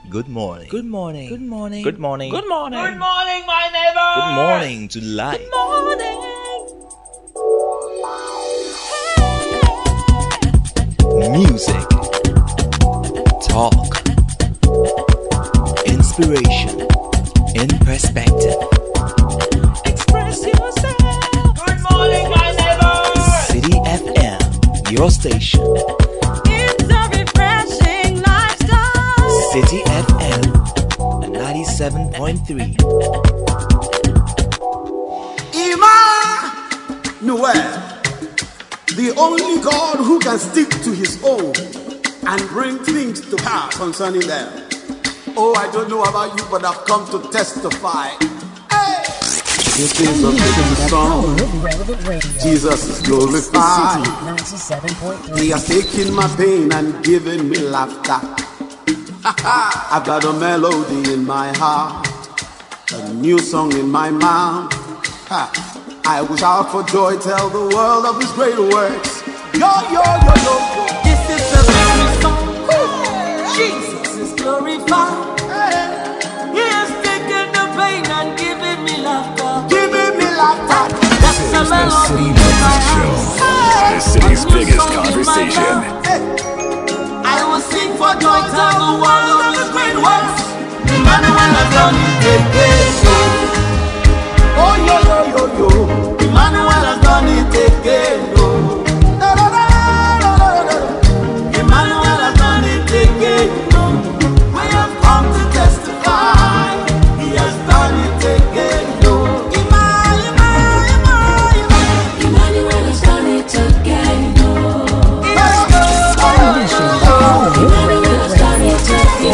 Good morning. Good morning. Good morning. Good morning. Good morning. Good morning, my neighbor. Good morning to life. Good morning. Music. Talk. Inspiration. In perspective. Express yourself. Good morning, my neighbor. City FM, your station. It's a refreshing lifestyle. City FM 97.3. Emmanuel, the only God who can stick to his own and bring things to pass concerning them. Oh, I don't know about you, but I've come to testify. Hey! This is a good song. Jesus is glorified. He has taken my pain and given me laughter. I've got a melody in my heart, a new song in my mouth. I will shout for joy, tell the world of his great works. Yo, yo, yo, yo, yo. This is a victory song. Jesus is glorified. He has taken the pain and given me laughter. Giving me laughter. That's a melody in my heart. The city's biggest conversation. I will sing for joy, tell the world of his great works. Emmanuel has done it again. Oh, yo, yo, yo, yo. Emmanuel has done it again. Emmanuel has done it again. We have come to testify. He has done it again. Emmanuel has done it again. Emmanuel has done it again.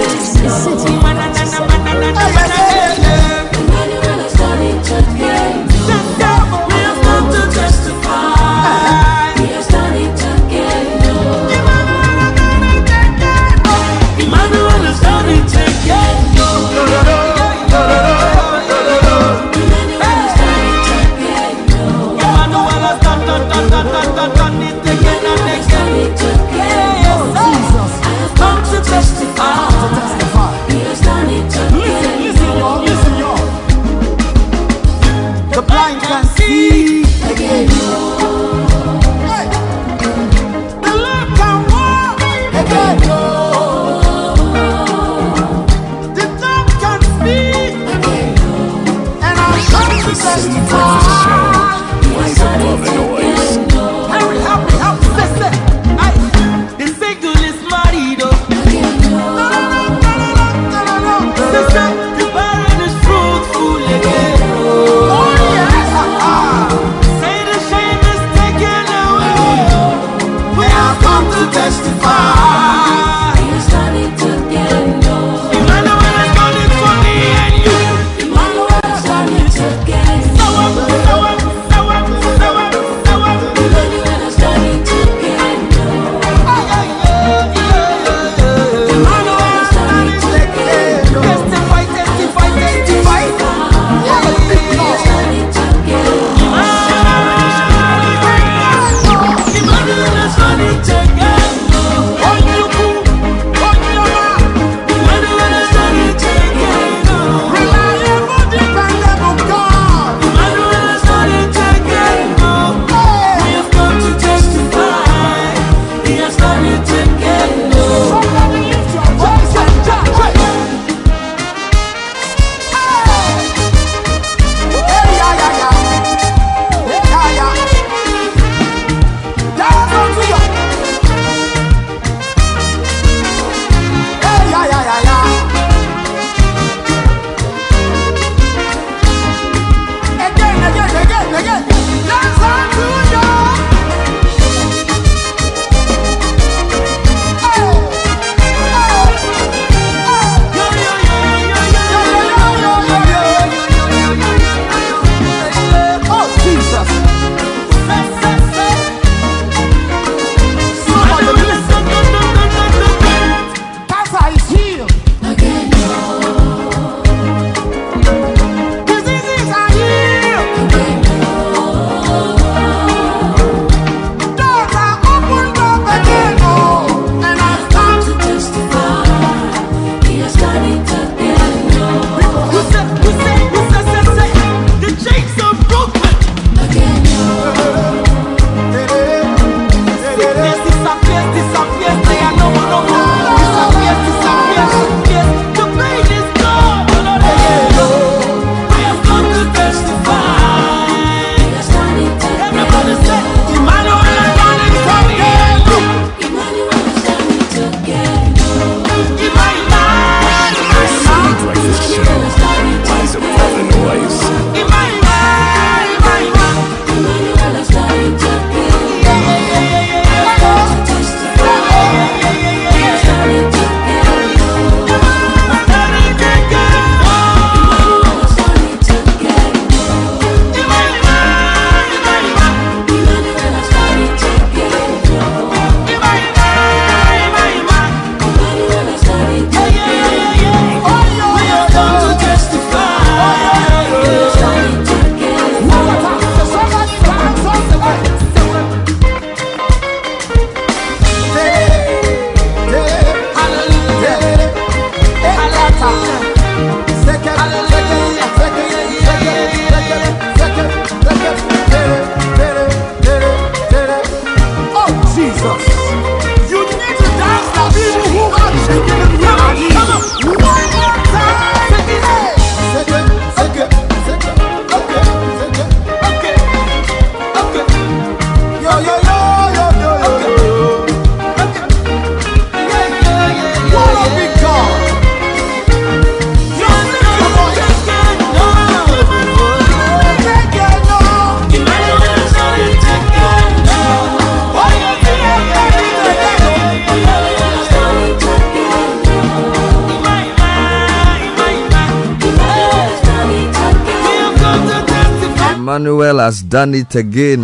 Emmanuel has done it again.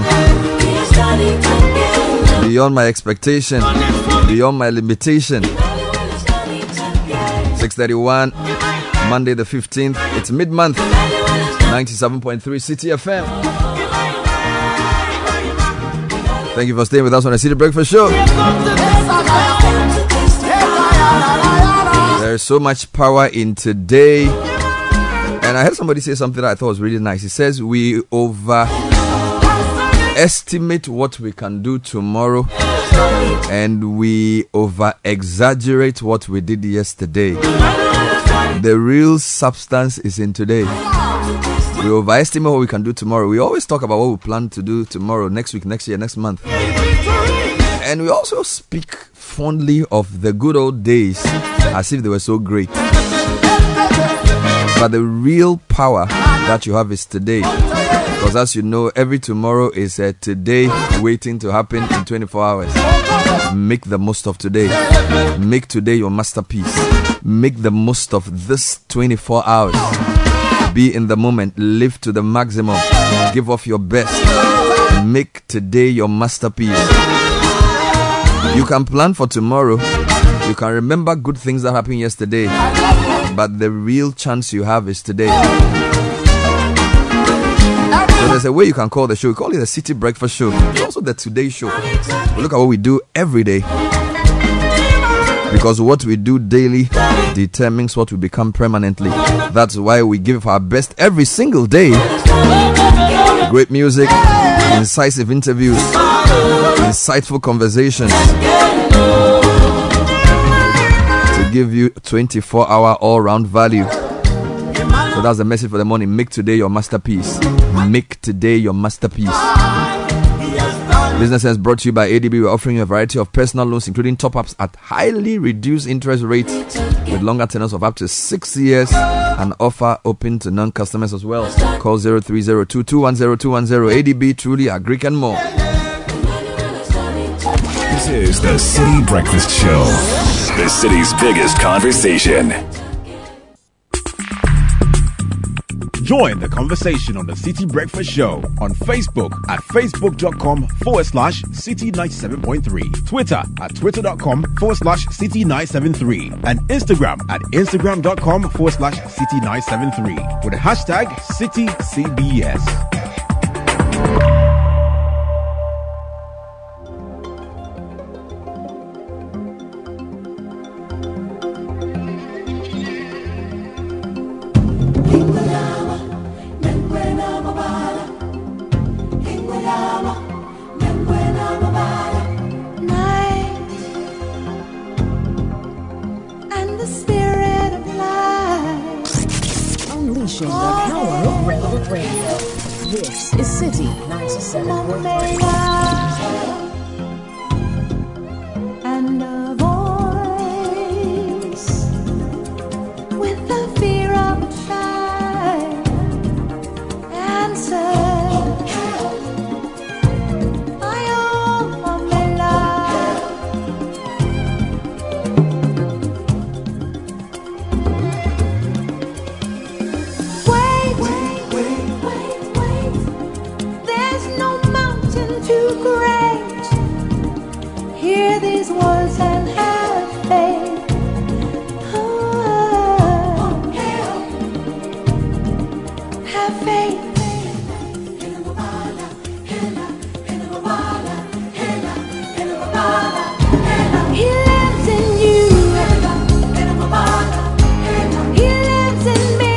Beyond my expectation, beyond my limitation. 6:31, Monday the 15th. It's mid-month. 97.3 City FM. Thank you for staying with us on the City Breakfast Show. There's so much power in today. And I heard somebody say something that I thought was really nice. It says we overestimate what we can do tomorrow, and we over-exaggerate what we did yesterday. The real substance is in today. We overestimate what we can do tomorrow. We always talk about what we plan to do tomorrow, next week, next year, next month. And we also speak fondly of the good old days as if they were so great. But the real power that you have is today. Because as you know, every tomorrow is a today waiting to happen in 24 hours. Make the most of today. Make today your masterpiece. Make the most of this 24 hours. Be in the moment. Live to the maximum. Give off your best. Make today your masterpiece. You can plan for tomorrow. You can remember good things that happened yesterday. But the real chance you have is today. So there's a way you can call the show. We call it the City Breakfast Show. It's also the Today Show. We look at what we do every day. Because what we do daily determines what we become permanently. That's why we give our best every single day. Great music, incisive interviews, insightful conversations. To give you 24-hour all-round value. So that's the message for the morning. Make today your masterpiece. Make today your masterpiece. Business Sense brought to you by ADB. We're offering you a variety of personal loans, including top-ups at highly reduced interest rates with longer tenors of up to 6 years. An offer open to non-customers as well. Call 0302210210. ADB, truly agric and more. This is the City Breakfast Show. The city's biggest conversation. Join the conversation on the City Breakfast Show on Facebook at facebook.com/City97.3, Twitter at twitter.com/City973, and Instagram at instagram.com/City973 with the hashtag CityCBS. The power of relevant radio. This is City 97.3. And a voice with the fear of a child answered, I offer my love. Wait, there's no mountain too great. Hear these words and have faith. Have faith. He lives in you. He lives in me.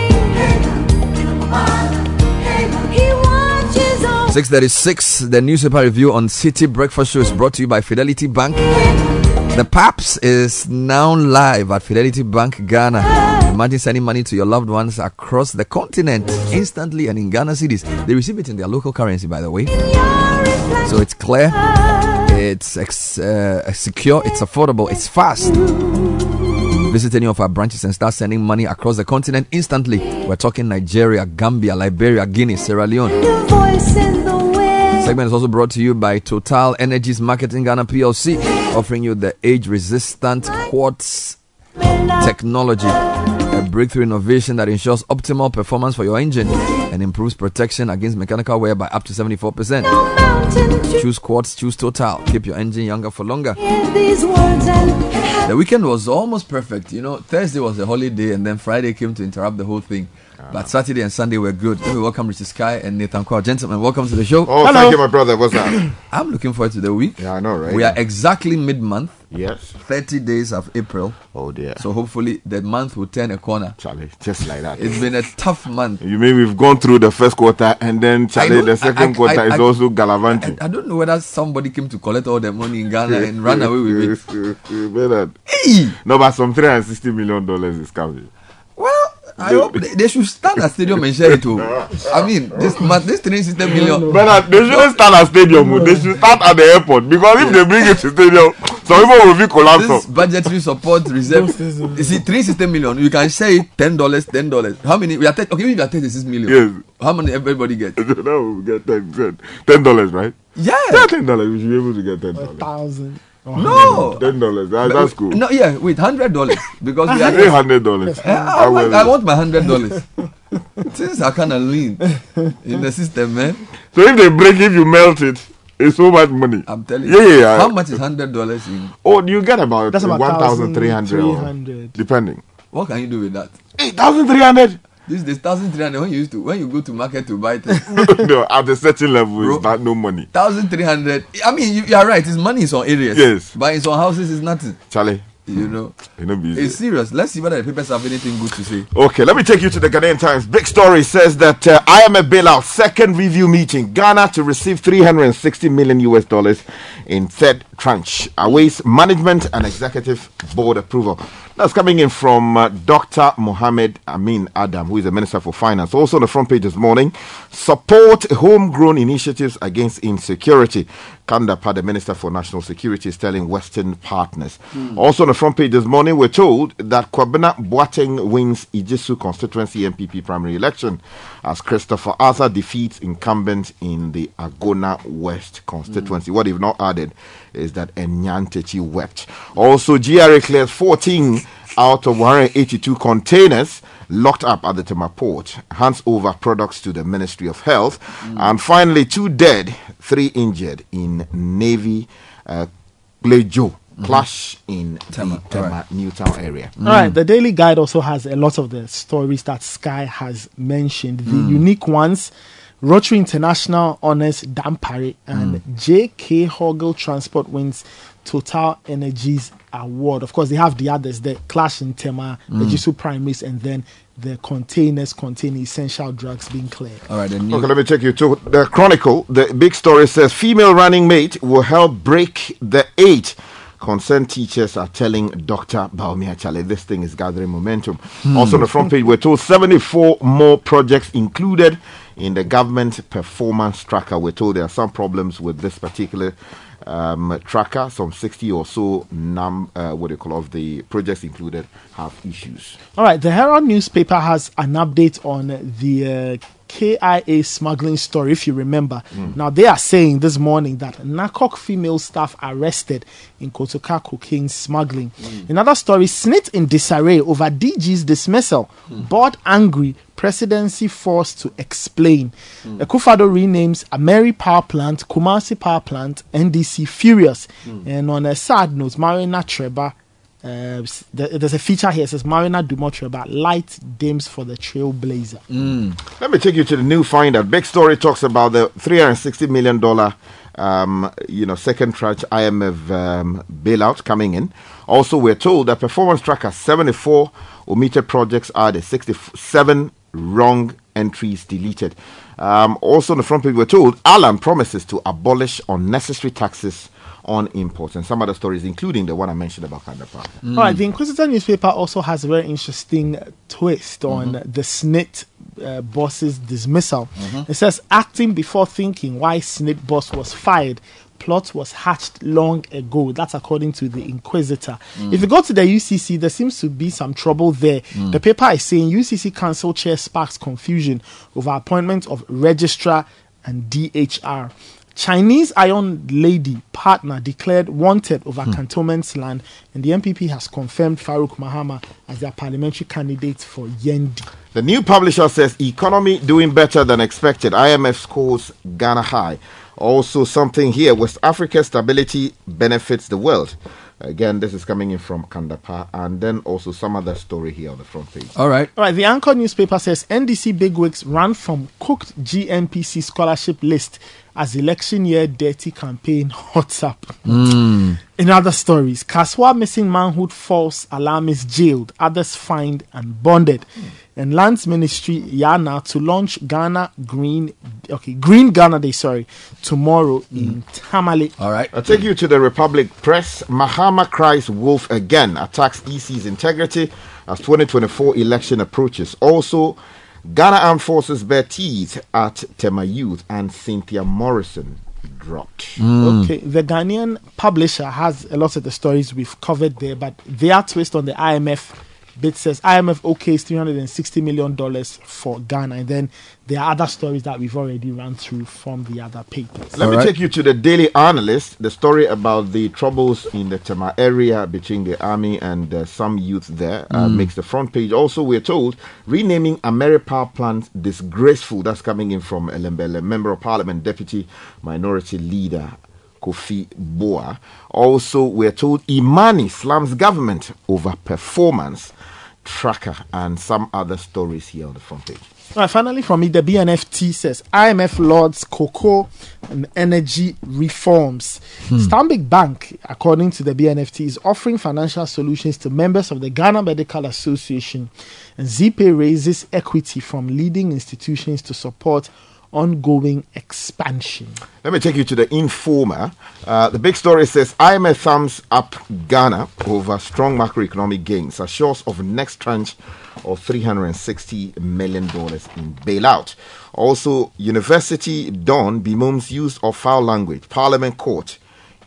He watches over. 6:36, the newspaper review on City Breakfast Show is brought to you by Fidelity Bank. The PAPS is now live at Fidelity Bank Ghana. Imagine sending money to your loved ones across the continent instantly and in Ghana cedis. They receive it in their local currency, by the way. So it's clear, it's secure, it's affordable, it's fast. Visit any of our branches and start sending money across the continent instantly. We're talking Nigeria, Gambia, Liberia, Guinea, Sierra Leone. Segment is also brought to you by Total Energies Marketing Ghana PLC, offering you the age-resistant quartz technology A breakthrough innovation that ensures optimal performance for your engine and improves protection against mechanical wear by up to 74%. Choose Quartz, choose Total. Keep your engine younger for longer. The weekend was almost perfect. You know, Thursday was a holiday and then Friday came to interrupt the whole thing. But Saturday and Sunday were good. Let me welcome Richard Sky and Nathan Kwao. Gentlemen, welcome to the show. Oh, thank you, my brother. What's up? I'm looking forward to the week. Yeah, I know, right? We are exactly mid-month. Yes. 30 days of April. Oh, dear. So hopefully the month will turn a corner. Charlie, just like that. It's been a tough month. You mean we've gone through the first quarter and then, Charlie, the second quarter is also gallivanting. I don't know whether somebody came to collect all the money in Ghana and ran away with it. Hey! No, but some $360 million is coming. Well, I hope they should stand at stadium and share it too. I mean, this 360 million. But they shouldn't stand at stadium. They should start at the airport, because if they bring it to stadium, some people will be collapsed. This budgetary support reserve. You see, 360 million. You can share it $10. How many? We are okay. We are 36 million. Yes. How many everybody gets? Now we get $10, right? Yeah. $10. We should be able to get $10. 1,000. No, $10. That's cool. No, yeah, wait, $100 because we are $800. I want my $100. Things are kind of lean in the system, man. So if they break, if you melt it, it's so much money. I'm telling you. Yeah. How much is $100 in? Oh, you get about that's about 1,300, depending. What can you do with that? 8,300. This is 1,300 when you go to market to buy things. No, at a certain level, it's not no money. 1,300. I mean, you are right. It's money in some areas. Yes. But in some houses, it's nothing. Charlie. You know, it's serious. Let's see whether the papers have anything good to say. Okay, let me take you to the Ghanaian Times. Big story says that IMF bailout second review meeting. Ghana to receive $360 million in third tranche awaits management and executive board approval. That's coming in from Dr. Mohamed Amin Adam, who is the Minister for Finance. Also on the front page this morning, support homegrown initiatives against insecurity. Kandapa, the Minister for National Security, is telling Western partners. Also on the front page this morning, we're told that Kwabena Boateng wins Ijesu constituency MPP primary election as Christopher Arthur defeats incumbent in the Agona West constituency. What they've not added is that Enyantechi wept. Also, GRA clears 14 out of 182 containers locked up at the Tema port, hands over products to the Ministry of Health. And finally, 2 dead, 3 injured in Navy Glejo clash in Tema Newtown area. All right, the Daily Guide also has a lot of the stories that Sky has mentioned. The unique ones: Rotary International honors Dampare and J.K. Hoggle Transport wins Total Energies award. Of course, they have the others, the clash in Tema, the Jisu primaries, and then the containers containing essential drugs being cleared. All right, okay, let me take you to the Chronicle. The big story says female running mate will help break the 8. Concerned teachers are telling Dr. Baumia Chale. This thing is gathering momentum. Also on the front page, we're told 74 more projects included in the government performance tracker. We're told there are some problems with this particular tracker. Some 60 or so of the projects included have issues. All right, the Herald newspaper has an update on the KIA smuggling story, if you remember. Now, they are saying this morning that NACOC female staff arrested in Kotoka cocaine smuggling. Another story, SNIT in disarray over DG's dismissal. Board angry, presidency forced to explain. Akufo-Addo renames Ameri Power Plant, Kumasi Power Plant, NDC furious. And on a sad note, Marina Treba, there's a feature here that says Marina Dumotreba light dims for the Trailblazer. Let me take you to the new finder. Big story talks about the $360 million second tranche IMF bailout coming in. Also, we're told that performance tracker 74 omitted projects added, 67 wrong entries deleted. Also on the front page, we're told Alan promises to abolish unnecessary taxes on imports, and some other stories, including the one I mentioned about Kandapa. All right, the Inquisitor newspaper also has a very interesting twist on the SNIT boss's dismissal. It says, acting before thinking why SNIT boss was fired. Plot was hatched long ago. That's according to the Inquisitor. If you go to the UCC, there seems to be some trouble there. The paper is saying UCC Council Chair sparks confusion over appointment of registrar and DHR. Chinese Iron Lady partner declared wanted over cantonments land, and the MPP has confirmed Farouk Mahama as their parliamentary candidate for Yendi. The new publisher says economy doing better than expected. IMF scores Ghana high. Also something here, West Africa stability benefits the world. Again, this is coming in from Kandapa, and then also some other story here on the front page. All right. The Anchor newspaper says NDC bigwigs ran from cooked GNPC scholarship list as election year dirty campaign hots up. In other stories, Kaswa missing manhood false alarmist jailed, others fined and bonded. And Lands Ministry Yana to launch Green Ghana Day, tomorrow in Tamale. All right. I'll take you to the Republic Press. Mahama cries wolf again, attacks EC's integrity as 2024 election approaches. Also, Ghana Armed Forces bear teeth at Tema Youth, and Cynthia Morrison dropped. Okay, the Ghanaian publisher has a lot of the stories we've covered there, but their twist on the IMF bit says IMF okays $360 million for Ghana, and then there are other stories that we've already run through from the other papers. Let me take you to the Daily Analyst, the story about the troubles in the Tema area between the army and some youth there makes the front page. Also, we're told renaming Ameri Power Plant disgraceful. That's coming in from Elembele, Member of Parliament, Deputy Minority Leader Kofi Boa. Also, we're told Imani slams government over performance tracker, and some other stories here on the front page. Right, finally from me, the BNFT says IMF lauds cocoa and energy reforms. Stanbic Bank, according to the BNFT, is offering financial solutions to members of the Ghana Medical Association, and ZPay raises equity from leading institutions to support ongoing expansion. Let me take you to the Informer. The big story says IMF thumbs up Ghana over strong macroeconomic gains, assures of next tranche of $360 million in bailout. Also, University Dawn bemoans use of foul language, Parliament Court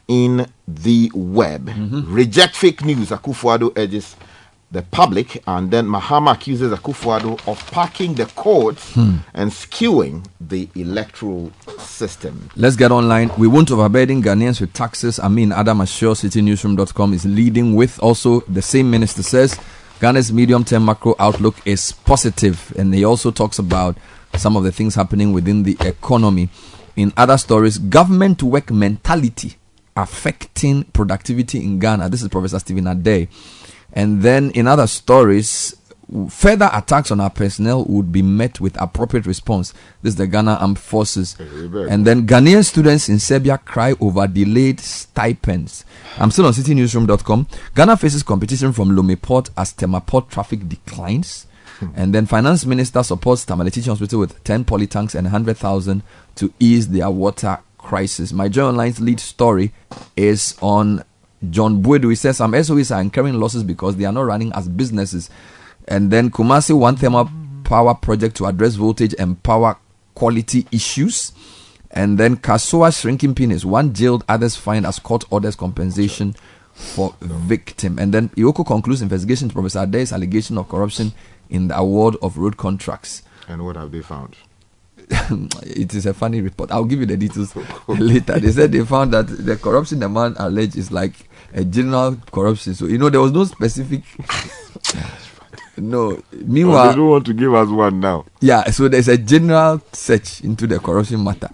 in the web. Reject fake news, Akufo-Addo urges the public, and then Mahama accuses Akufo-Addo of packing the courts and skewing the electoral system. Let's get online. We won't overburden Ghanaians with taxes. Adam assures citynewsroom.com is leading with. Also, the same minister says Ghana's medium-term macro outlook is positive, and he also talks about some of the things happening within the economy. In other stories, government work mentality affecting productivity in Ghana. This is Professor Stephen Adey. And then in other stories, further attacks on our personnel would be met with appropriate response. This is the Ghana Armed Forces. And then Ghanaian students in Serbia cry over delayed stipends. I'm still on citynewsroom.com. Ghana faces competition from Lome Port as Tema Port traffic declines. And then Finance Minister supports Tamale Teaching Hospital with 10 polytanks and 100,000 to ease their water crisis. My Joy Online's lead story is on John Buedu. He says some SOEs are incurring losses because they are not running as businesses. And then Kumasi One Thermal Power Project to address voltage and power quality issues. And then Kasoa shrinking penis, one jailed, others fined as court orders compensation for victim. And then Ioko concludes investigation to Professor Adey's allegation of corruption in the award of road contracts. And what have they found? It is a funny report. I'll give you the details later. They said they found that the corruption the man alleged is like a general corruption. So, there was no specific. No. Meanwhile, they don't want to give us one now. Yeah, so there's a general search into the corruption matter.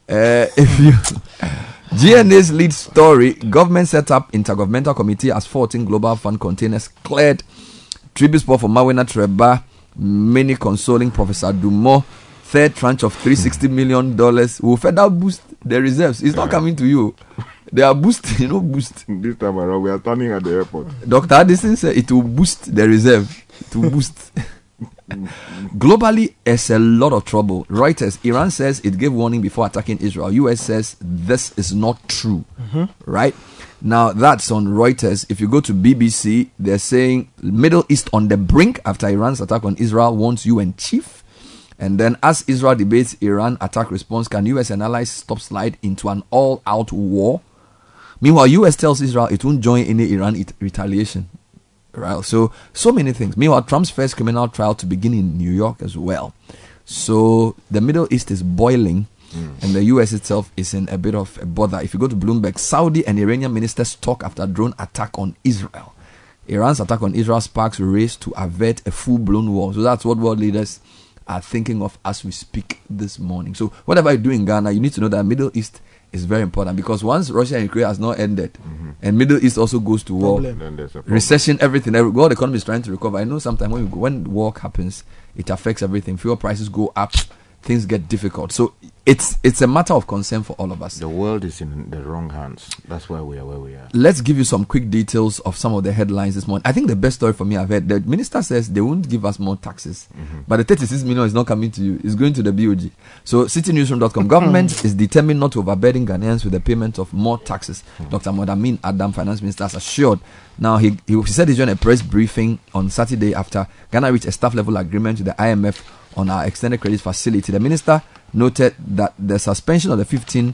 GNA's lead story, government set up intergovernmental committee as 14 global fund containers cleared. Tribute spot for Mawena Treba, many consoling Professor Dumo. Third tranche of $360 million will further boost the reserves. It's not coming to you. They are boosting, boost. This time around, we are turning at the airport. Dr. Addison said it will boost the reserve. It will boost. Globally, it's a lot of trouble. Reuters, Iran says it gave warning before attacking Israel. US says this is not true. Right? Now, that's on Reuters. If you go to BBC, they're saying Middle East on the brink after Iran's attack on Israel, warns UN chief. And then as Israel debates Iran attack response, can US and allies stop slide into an all-out war? Meanwhile, US tells Israel it won't join any Iran retaliation. Right? So many things. Meanwhile, Trump's first criminal trial to begin in New York as well. So the Middle East is boiling. and the US itself is in a bit of a bother. If you go to Bloomberg, Saudi and Iranian ministers talk after drone attack on Israel. Iran's attack on Israel sparks a race to avert a full-blown war. So that's what world leaders are thinking of as we speak this morning. So whatever you do in Ghana, you need to know that Middle East is very important, because once Russia and Ukraine has not ended, and Middle East also goes to war, recession, everything, world economy is trying to recover. I know sometimes when war happens, it affects everything. Fuel prices go up, things get difficult. So it's a matter of concern for all of us. The world is in the wrong hands. That's why we are where we are. Let's give you some quick details of some of the headlines this morning. I think the best story for me I've heard, the minister says they won't give us more taxes, but the 36 million is not coming to you, it's going to the BOG. So citynewsroom.com, government is determined not to overburden Ghanaians with the payment of more taxes. Dr. Modamin Adam, finance minister, has assured. Now he said he's doing a press briefing on Saturday after Ghana reached a staff level agreement with the IMF on our extended credit facility. The minister noted that the suspension of the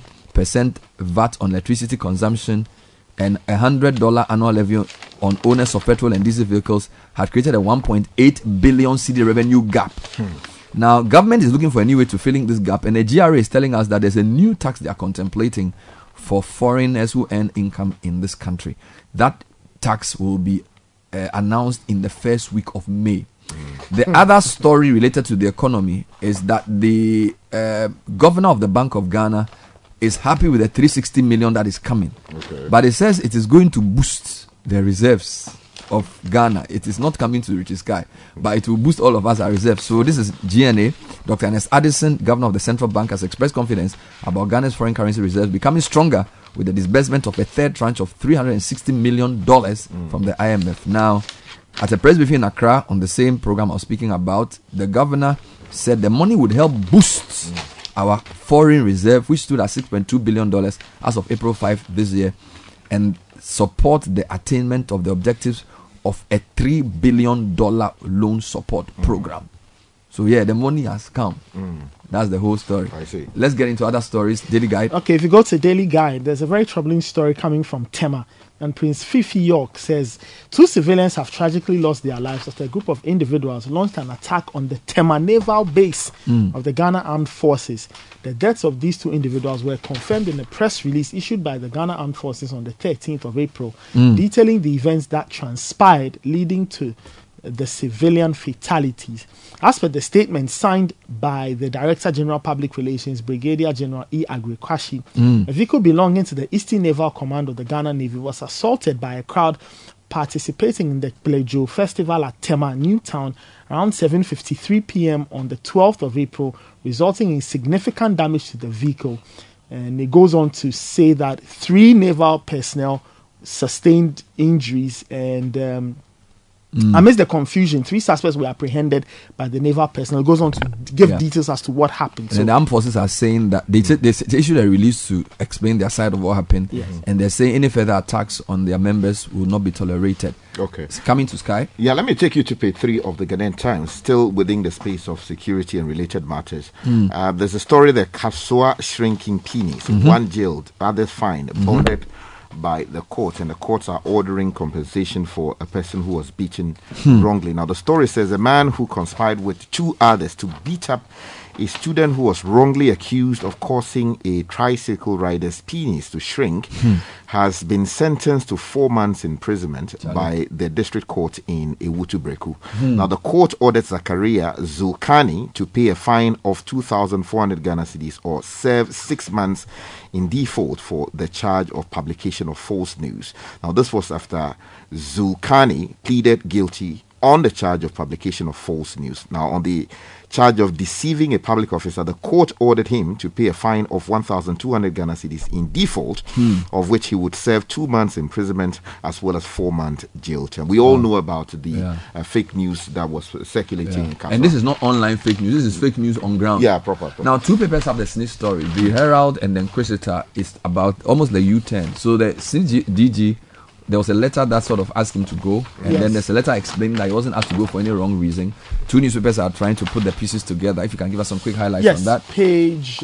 15% VAT on electricity consumption and $100 annual levy on owners of petrol and diesel vehicles had created a 1.8 billion cedi revenue gap. Now, government is looking for a new way to filling this gap, and the GRA is telling us that there's a new tax they are contemplating for foreigners who earn income in this country. That tax will be announced in the first week of May. The other story related to the economy is that the governor of the Bank of Ghana is happy with the 360 million that is coming. But it says it is going to boost the reserves of Ghana. It is not coming to the richest guy, but it will boost all of us our reserves. So this is GNA. Dr. Ernest Addison, governor of the central bank, has expressed confidence about Ghana's foreign currency reserves becoming stronger with the disbursement of a third tranche of $360 million from the IMF. Now, at a press briefing in Accra on the same program I was speaking about, the governor said the money would help boost our foreign reserve, which stood at $6.2 billion as of April 5 this year, and support the attainment of the objectives of a $3 billion loan support program. So yeah, the money has come. That's the whole story. I see. Let's get into other stories. Daily Guide. Okay, if you go to Daily Guide, there's a very troubling story coming from Tema. And Prince Fifi York says 2 civilians have tragically lost their lives after a group of individuals launched an attack on the Tema naval base of the Ghana Armed Forces. The deaths of these 2 individuals were confirmed in a press release issued by the Ghana Armed Forces on the 13th of April, detailing the events that transpired leading to the civilian fatalities. As per the statement signed by the Director General Public Relations, Brigadier General E. Agrekwashi, a vehicle belonging to the Eastern Naval Command of the Ghana Navy was assaulted by a crowd participating in the Plejo Festival at Tema, Newtown, around 7:53 p.m. on the 12th of April, resulting in significant damage to the vehicle. And it goes on to say that 3 naval personnel sustained injuries, and amidst the confusion, 3 suspects were apprehended by the naval personnel. It goes on to give details as to what happened. And the armed forces are saying that they issued a release to explain their side of what happened. And they're saying any further attacks on their members will not be tolerated. Okay. It's coming to Sky. Yeah, let me take you to page 3 of the Ghanaian Times, still within the space of security and related matters. There's a story that Kasua shrinking penis, one jailed, others fined, bonded by the court, and the courts are ordering compensation for a person who was beaten wrongly. Now, the story says a man who conspired with 2 others to beat up a student who was wrongly accused of causing a tricycle rider's penis to shrink has been sentenced to 4 months imprisonment by the district court in Ewutu Breku. Now, the court ordered Zakaria Zulkani to pay a fine of 2,400 Ghana cedis or serve 6 months in default for the charge of publication of false news. Now, this was after Zulkani pleaded guilty on the charge of publication of false news. Now, on the charge of deceiving a public officer, the court ordered him to pay a fine of 1,200 Ghana cedis in default, of which he would serve 2 months imprisonment as well as 4-month jail term. We all know about the fake news that was circulating in Kasua. And this is not online fake news, this is fake news on ground. Yeah, proper. Now, 2 papers have the snitch story. The Herald and the Inquisitor is about almost the U-turn. So the snitch DG, there was a letter that sort of asked him to go, and then there's a letter explaining that he wasn't asked to go for any wrong reason. 2 newspapers are trying to put the pieces together. If you can give us some quick highlights on that. Page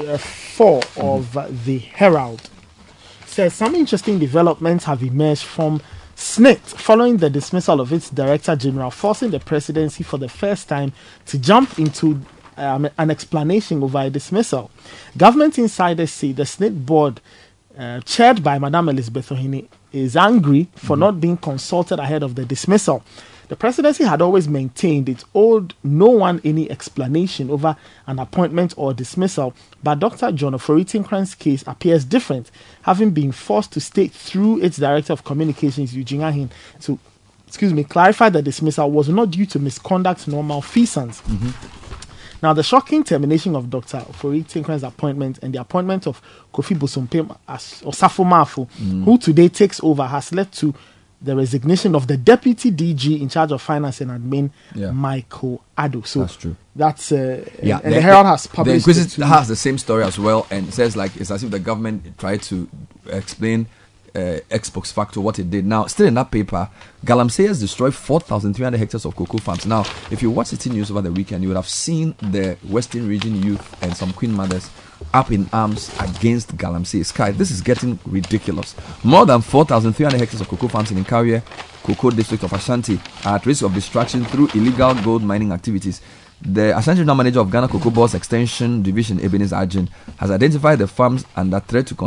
4 of the Herald says some interesting developments have emerged from SSNIT following the dismissal of its Director General, forcing the presidency for the first time to jump into an explanation over a dismissal. Government insiders say the Senate board, chaired by Madam Elizabeth Ohene, is angry for not being consulted ahead of the dismissal. The presidency had always maintained it owed no one any explanation over an appointment or dismissal, but Dr. John Ofori Tinkran's case appears different, having been forced to state through its Director of Communications, Eugene Ahin, to clarify the dismissal was not due to misconduct nor malfeasance. Now, the shocking termination of Dr. Ofori Tinkran's appointment and the appointment of Kofi Bosompem as Osafo Maafo, who today takes over, has led to the resignation of the Deputy DG in charge of Finance and Admin, Michael Addo. So that's true. That's and the Herald has published. The Inquisitor has the same story as well, and it says like it's as if the government tried to explain ex post facto what it did. Now, still in that paper, Galamsey has destroyed 4,300 hectares of cocoa farms. Now, if you watch City News over the weekend, you would have seen the Western Region youth and some Queen mothers up in arms against Galamsey Sky. This is getting ridiculous. More than 4,300 hectares of cocoa farms in Nkawie, Cocoa District of Ashanti, are at risk of destruction through illegal gold mining activities. The Ashanti Regional Manager of Ghana Cocoa Board's Extension Division, Ebenezer Ajin, has identified the farms under threat to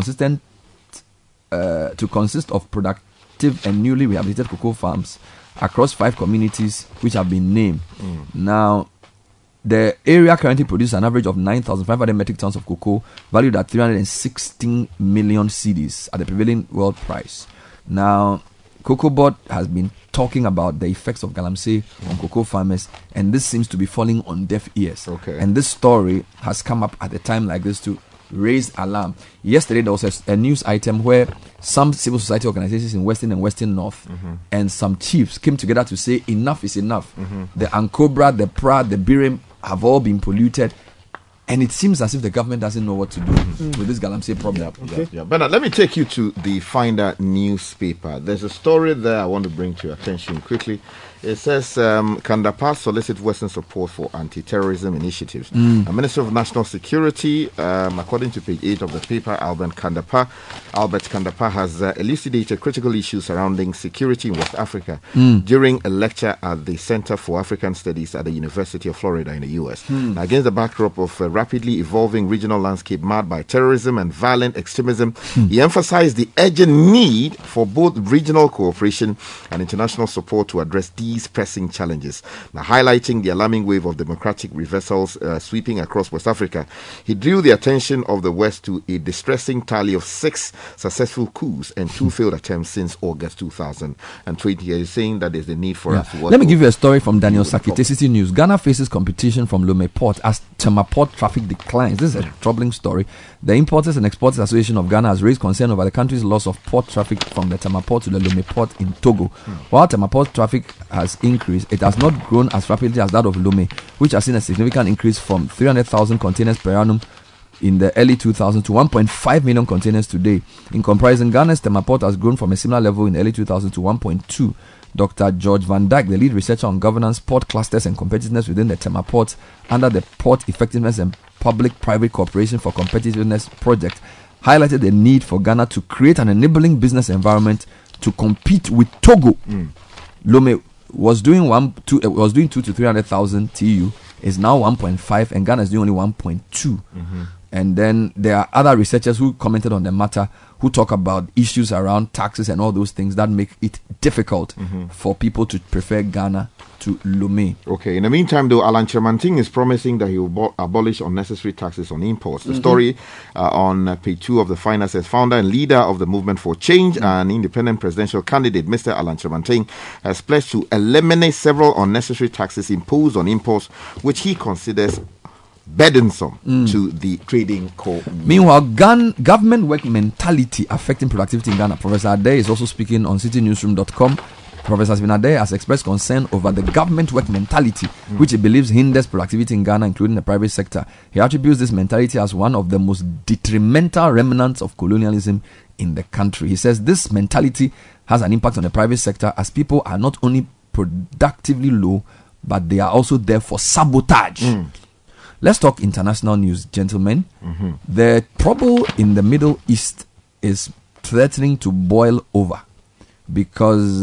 consist of productive and newly rehabilitated cocoa farms across 5 communities which have been named. Now, the area currently produces an average of 9,500 metric tons of cocoa, valued at 316 million cedis at the prevailing world price. Now, Cocoa Board has been talking about the effects of Galamsey on cocoa farmers, and this seems to be falling on deaf ears. And this story has come up at a time like this to raise alarm. Yesterday there was a news item where some civil society organizations in Western and Western North and some chiefs came together to say enough is enough. The Ankobra, the Pra, the Birim have all been polluted, and it seems as if the government doesn't know what to do with this Galamsey problem. Bernard, let me take you to the Finder newspaper. There's a story there I want to bring to your attention quickly. It says Kandapa solicit Western support for anti-terrorism initiatives. The Minister of National Security, according to page 8 of the paper, Albert Kandapa has elucidated critical issues surrounding security in West Africa during a lecture at the Center for African Studies at the University of Florida in the U.S. Against the backdrop of a rapidly evolving regional landscape marred by terrorism and violent extremism, he emphasized the urgent need for both regional cooperation and international support to address these pressing challenges. Now, highlighting the alarming wave of democratic reversals sweeping across West Africa, he drew the attention of the West to a distressing tally of 6 successful coups and 2 failed attempts since August 2020. He is saying that there's a need for us to work. Let me give you a story from Daniel Sakite, City News. Ghana faces competition from Lome Port as Tema Port traffic declines. This is a troubling story. The Importers and Exporters Association of Ghana has raised concern over the country's loss of port traffic from the Tema Port to the Lome Port in Togo. While Tema Port traffic has increased, it has not grown as rapidly as that of Lome, which has seen a significant increase from 300,000 containers per annum in the early 2000s to 1.5 million containers today. In comparison, Ghana's Tema Port has grown from a similar level in the early 2000s to 1.2. Dr. George Van Dyke, the lead researcher on governance, port clusters and competitiveness within the Tema Port under the Port Effectiveness and Public-Private Cooperation for Competitiveness project, highlighted the need for Ghana to create an enabling business environment to compete with Togo. Lome was doing 2 to 300,000 TEU, is now 1.5, and Ghana is doing only 1.2. And then there are other researchers who commented on the matter, who talk about issues around taxes and all those things that make it difficult for people to prefer Ghana to Lome. Okay, in the meantime, though, Alan Chermanting is promising that he will abolish unnecessary taxes on imports. The story on page 2 of the Finder says, founder and leader of the Movement for Change and independent presidential candidate, Mr. Alan Chermanting, has pledged to eliminate several unnecessary taxes imposed on imports, which he considers burdensome to the trading co. Meanwhile, government work mentality affecting productivity in Ghana. Professor Ade is also speaking on citynewsroom.com. Professor Ade has expressed concern over the government work mentality, which he believes hinders productivity in Ghana, including the private sector. He attributes this mentality as one of the most detrimental remnants of colonialism in the country. He says this mentality has an impact on the private sector, as people are not only productively low, but they are also there for sabotage. Let's talk international news, gentlemen. The trouble in the Middle East is threatening to boil over, because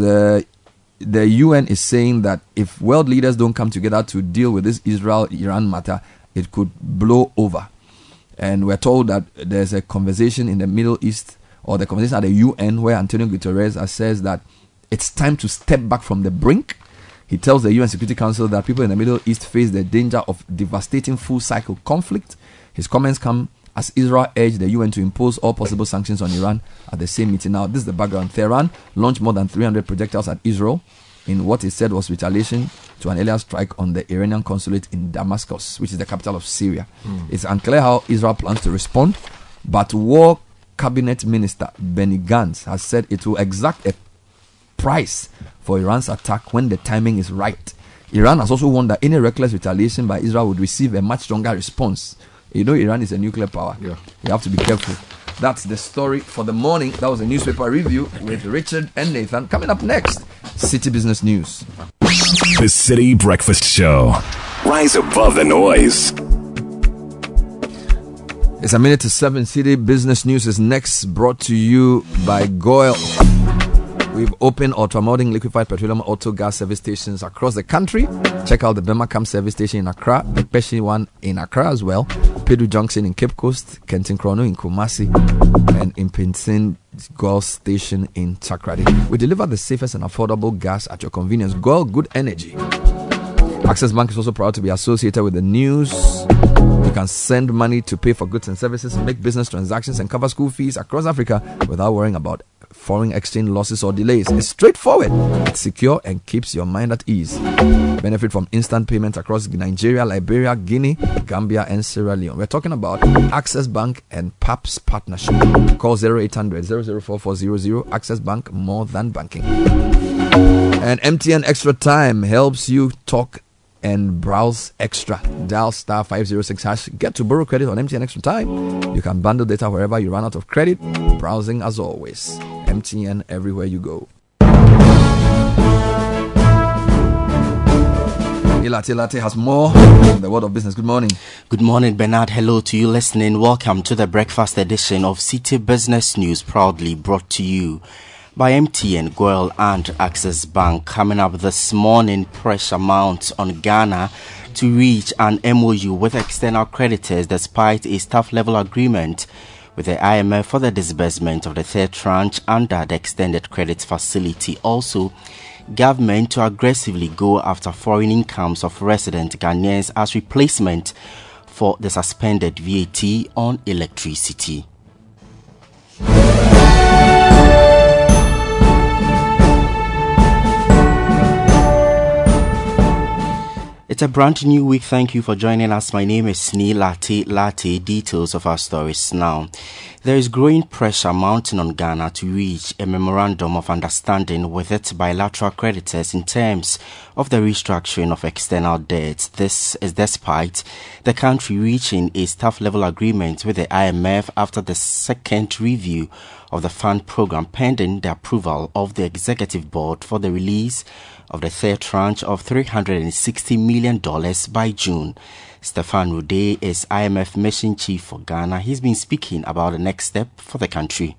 the UN is saying that if world leaders don't come together to deal with this Israel-Iran matter, it could blow over. And we're told that there's a conversation in the Middle East, or the conversation at the UN, where Antonio Guterres says that it's time to step back from the brink. He tells the UN Security Council that people in the Middle East face the danger of devastating full-cycle conflict. His comments come as Israel urged the UN to impose all possible sanctions on Iran at the same meeting. Now, this is the background. Tehran launched more than 300 projectiles at Israel in what is said was retaliation to an earlier strike on the Iranian consulate in Damascus, which is the capital of Syria. It's unclear how Israel plans to respond, but War Cabinet Minister Benny Gantz has said it will exact a price for Iran's attack when the timing is right. Iran has also warned that any reckless retaliation by Israel would receive a much stronger response. You know, Iran is a nuclear power. Yeah. You have to be careful. That's the story for the morning. That was a newspaper review with Richard and Nathan. Coming up next, City Business News. The City Breakfast Show. Rise above the noise. It's a minute to 7. City Business News is next, brought to you by Goil. We've opened ultra-modern liquefied petroleum auto gas service stations across the country. Check out the Bemakam service station in Accra, the Peshi one in Accra as well, Pedu Junction in Cape Coast, Kenton Krono in Kumasi, and in Pinsin Goil Station in Takrady. We deliver the safest and affordable gas at your convenience. Goil Good Energy. Access Bank is also proud to be associated with the news. You can send money to pay for goods and services, make business transactions, and cover school fees across Africa without worrying about foreign exchange losses or delays. It's straightforward, it's secure, and keeps your mind at ease. Benefit from instant payments across Nigeria, Liberia, Guinea, Gambia, and Sierra Leone. We're talking about Access Bank and PAPS partnership. Call 0800 004400. Access Bank, more than banking. And MTN Extra Time helps you talk and browse extra. Dial star 506 hash. Get to borrow credit on MTN Extra Time. You can bundle data wherever you run out of credit. Browsing as always. MTN everywhere you go. Ilate has more in the world of business. Good morning. Good morning, Bernard. Hello to you listening. Welcome to the breakfast edition of City Business News, proudly brought to you by MTN, Goil, and Access Bank. Coming up this morning, pressure mounts on Ghana to reach an MOU with external creditors despite a staff-level agreement with the IMF for the disbursement of the third tranche under the extended credit facility. Also, government to aggressively go after foreign incomes of resident Ghanaians as replacement for the suspended VAT on electricity. It's a brand new week. Thank you for joining us. My name is Snee Latte. Details of our stories now. There is growing pressure mounting on Ghana to reach a memorandum of understanding with its bilateral creditors in terms of the restructuring of external debts. This is despite the country reaching a staff-level agreement with the IMF after the second review of the fund program pending the approval of the executive board for the release of the third tranche of $360 million by June. Stefan Rude is IMF mission chief for Ghana. He's been speaking about the next step for the country.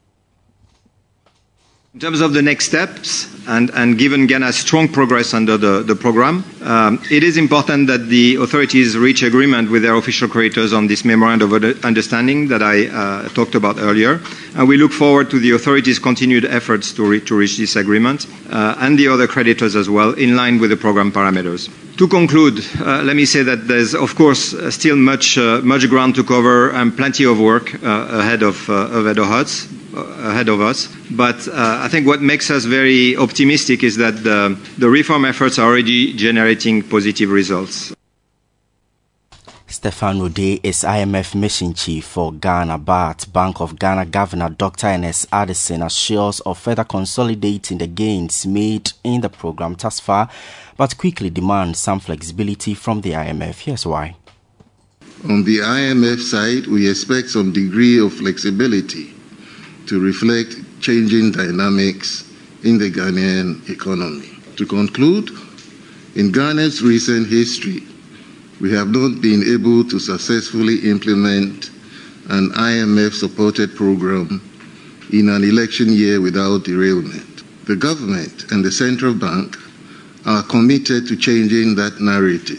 In terms of the next steps, and given Ghana's strong progress under the program, it is important that the authorities reach agreement with their official creditors on this memorandum of understanding that I talked about earlier. And we look forward to the authorities' continued efforts to reach this agreement and the other creditors as well, in line with the program parameters. To conclude, let me say that there's, of course, still much ground to cover and plenty of work ahead of us. But I think what makes us very optimistic is that the reform efforts are already generating positive results. Stefan Rude is IMF mission chief for Ghana, but Bank of Ghana Governor Dr. Ernest Addison assures of further consolidating the gains made in the program thus far, but quickly demands some flexibility from the IMF. Here's why. On the IMF side, we expect some degree of flexibility to reflect changing dynamics in the Ghanaian economy. To conclude, in Ghana's recent history, we have not been able to successfully implement an IMF-supported program in an election year without derailment. The government and the central bank are committed to changing that narrative.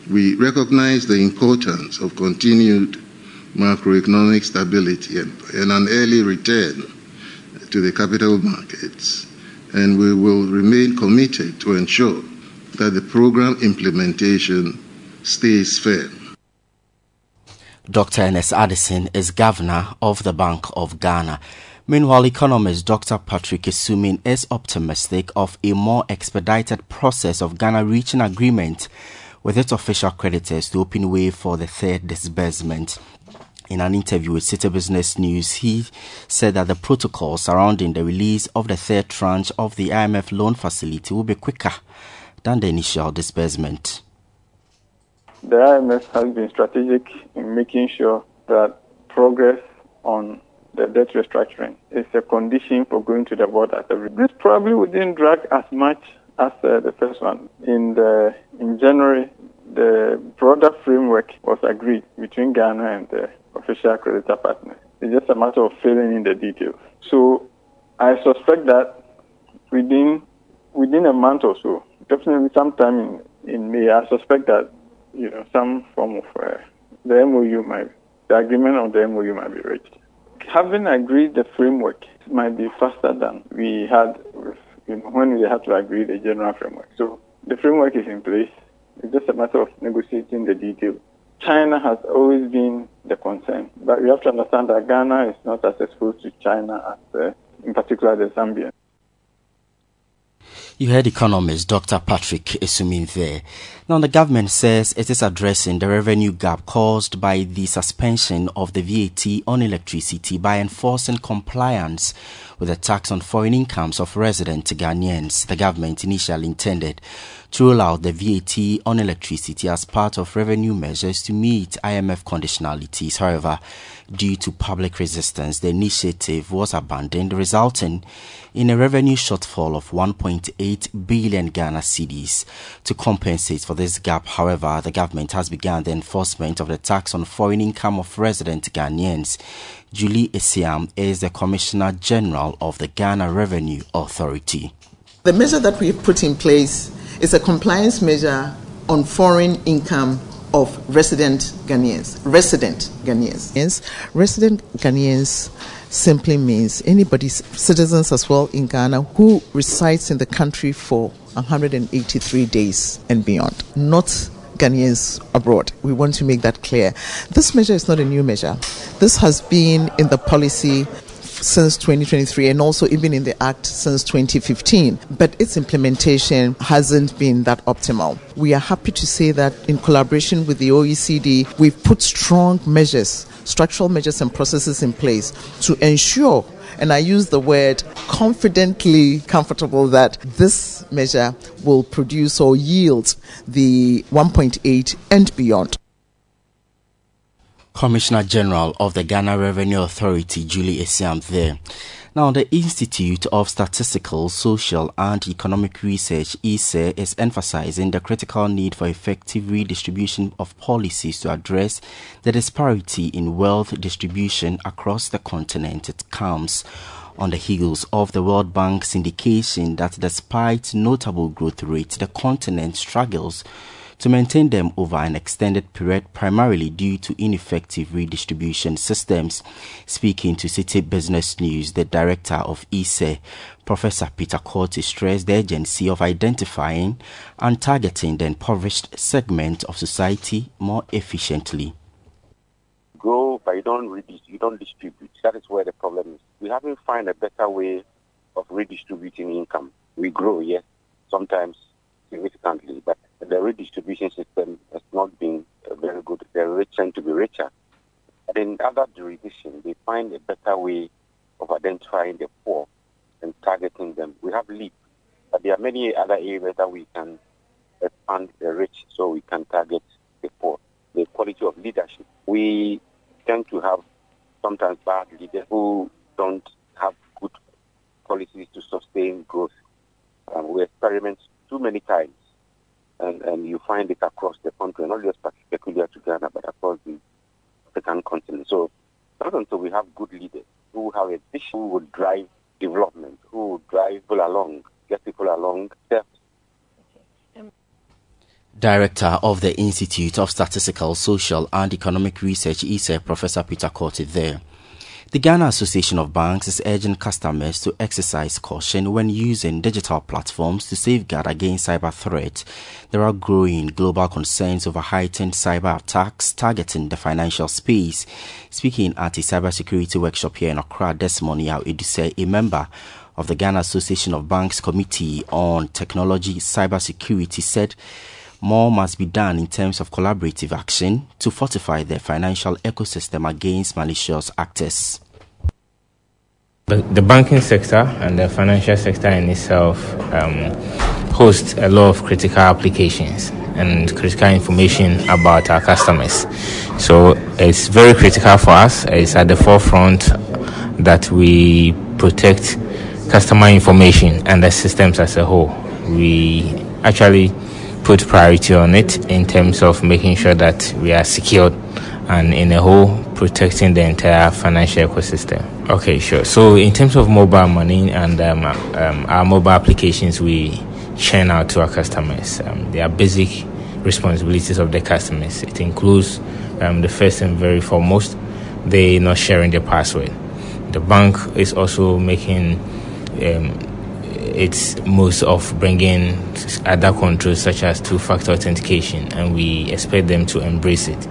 We recognize the importance of continued macroeconomic stability and an early return to the capital markets, and we will remain committed to ensure that the program implementation stays firm. Dr. Ernest Addison is governor of the Bank of Ghana. Meanwhile, economist Dr. Patrick Esuming is optimistic of a more expedited process of Ghana reaching agreement with its official creditors to open way for the third disbursement. In an interview with City Business News, he said that the protocol surrounding the release of the third tranche of the IMF loan facility will be quicker than the initial disbursement. The IMF has been strategic in making sure that progress on the debt restructuring is a condition for going to the board. This probably wouldn't drag as much as the first one. In January, the broader framework was agreed between Ghana and the official creditor partners. It's just a matter of filling in the details. So I suspect that within a month or so, definitely sometime in May, I suspect that some form of the agreement on the MOU might be reached. Having agreed the framework might be faster than we had when we had to agree the general framework. So the framework is in place. It's just a matter of negotiating the details. China has always been the concern, but we have to understand that Ghana is not as exposed to China as, in particular, the Zambian. You heard economist Dr. Patrick Esuming there. Now, the government says it is addressing the revenue gap caused by the suspension of the VAT on electricity by enforcing compliance with the tax on foreign incomes of resident Ghanaians. The government initially intended to roll out the VAT on electricity as part of revenue measures to meet IMF conditionalities. However, due to public resistance, the initiative was abandoned, resulting in a revenue shortfall of 1.8 billion Ghana cedis. To compensate for this gap, however, the government has begun the enforcement of the tax on foreign income of resident Ghanaians. Julie Esiam is the Commissioner General of the Ghana Revenue Authority. The measure that we have put in place is a compliance measure on foreign income of resident Ghanaians. Resident Ghanaians simply means anybody, citizens as well in Ghana, who resides in the country for 183 days and beyond, not Ghanaians abroad. We want to make that clear. This measure is not a new measure. This has been in the policy since 2023 and also even in the Act since 2015, but its implementation hasn't been that optimal. We are happy to say that in collaboration with the OECD, we've put strong measures, structural measures and processes in place to ensure, and I use the word confidently comfortable, that this measure will produce or yield the 1.8 and beyond. Commissioner General of the Ghana Revenue Authority, Julie Esiam there. Now, the Institute of Statistical, Social and Economic Research, ISE, is emphasizing the critical need for effective redistribution of policies to address the disparity in wealth distribution across the continent. It comes on the heels of the World Bank's indication that despite notable growth rates, the continent struggles to maintain them over an extended period, primarily due to ineffective redistribution systems. Speaking to City Business News, the director of ISE, Professor Peter Corti, stressed the urgency of identifying and targeting the impoverished segment of society more efficiently. Grow, but you don't distribute. That is where the problem is. We haven't found a better way of redistributing income. We grow, yes, sometimes significantly, but the redistribution system has not been very good. The rich tend to be richer. And in other jurisdictions, they find a better way of identifying the poor and targeting them. We have LEAP, but there are many other areas that we can expand the rich so we can target the poor. The quality of leadership. We tend to have sometimes bad leaders who don't have good policies to sustain growth. We experiment too many times. And you find it across the country, not just peculiar to Ghana, but across the African continent. So not until we have good leaders who have a vision, who will drive development, who will drive people along, get people along. Director of the Institute of Statistical, Social and Economic Research, ISE, Professor Peter Korte there. The Ghana Association of Banks is urging customers to exercise caution when using digital platforms to safeguard against cyber threats. There are growing global concerns over heightened cyber attacks targeting the financial space. Speaking at a cybersecurity workshop here in Accra, Desmond Yao Eduse, a member of the Ghana Association of Banks Committee on Technology Cybersecurity, said more must be done in terms of collaborative action to fortify the financial ecosystem against malicious actors. The banking sector and the financial sector in itself host a lot of critical applications and critical information about our customers. So it's very critical for us. It's at the forefront that we protect customer information and the systems as a whole. We actually put priority on it in terms of making sure that we are secured and in a whole protecting the entire financial ecosystem. Okay, sure. So in terms of mobile money and our mobile applications we churn out to our customers, they are basic responsibilities of the customers. It includes the first and very foremost, they not sharing their password. The bank is also making it's most of bringing other controls such as two-factor authentication, and we expect them to embrace it.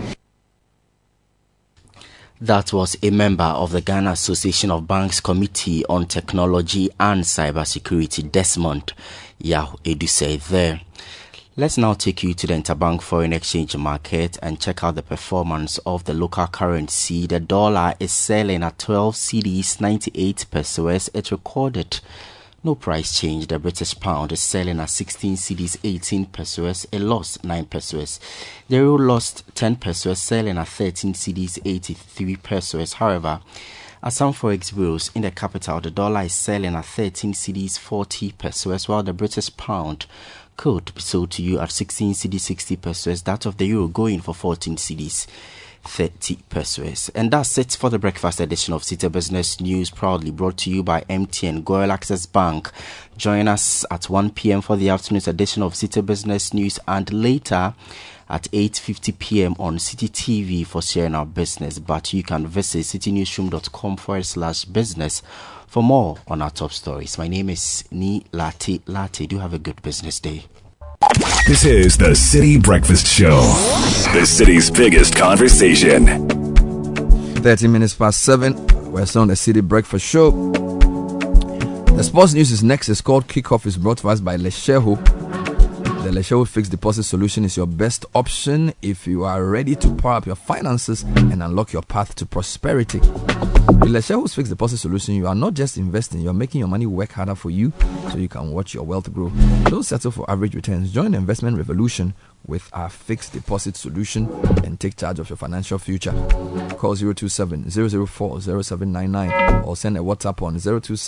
That was a member of the Ghana Association of Banks Committee on Technology and Cybersecurity, Desmond Yao Eduse there. Let's now take you to the interbank foreign exchange market and check out the performance of the local currency. The dollar is selling at 12 cedis 98 pesos. It recorded no price change. The British pound is selling at 16 cedis 18 pesos. It lost 9 pesos. The euro lost 10 pesos, selling at 13 cedis 83 pesos. However, at some forex bureaus in the capital, the dollar is selling at 13 cedis 40 pesos, while the British pound could be sold to you at 16 cedis 60 pesos. That of the euro going for 14 cedis 30 pesos. And that's it for the breakfast edition of City Business News, proudly brought to you by MTN Goil Access Bank. Join us at 1 p.m. for the afternoon's edition of City Business News, and later at 8:50 p.m. on City TV for sharing our business. But you can visit citynewsroom.com/business for more on our top stories. My name is Ni Latte. Do have a good business day. This is the City Breakfast Show, the city's biggest conversation. 30 minutes past 7. We're still on the City Breakfast Show. The sports news is next. It's called Kickoff. Is brought to us by Lesheho. The Lesheho fixed deposit solution is your best option if you are ready to power up your finances and unlock your path to prosperity. With Lesheho's fixed deposit solution, you are not just investing, you are making your money work harder for you so you can watch your wealth grow. Don't settle for average returns. Join the investment revolution with our fixed deposit solution and take charge of your financial future. Call 027-004-0799 or send a WhatsApp on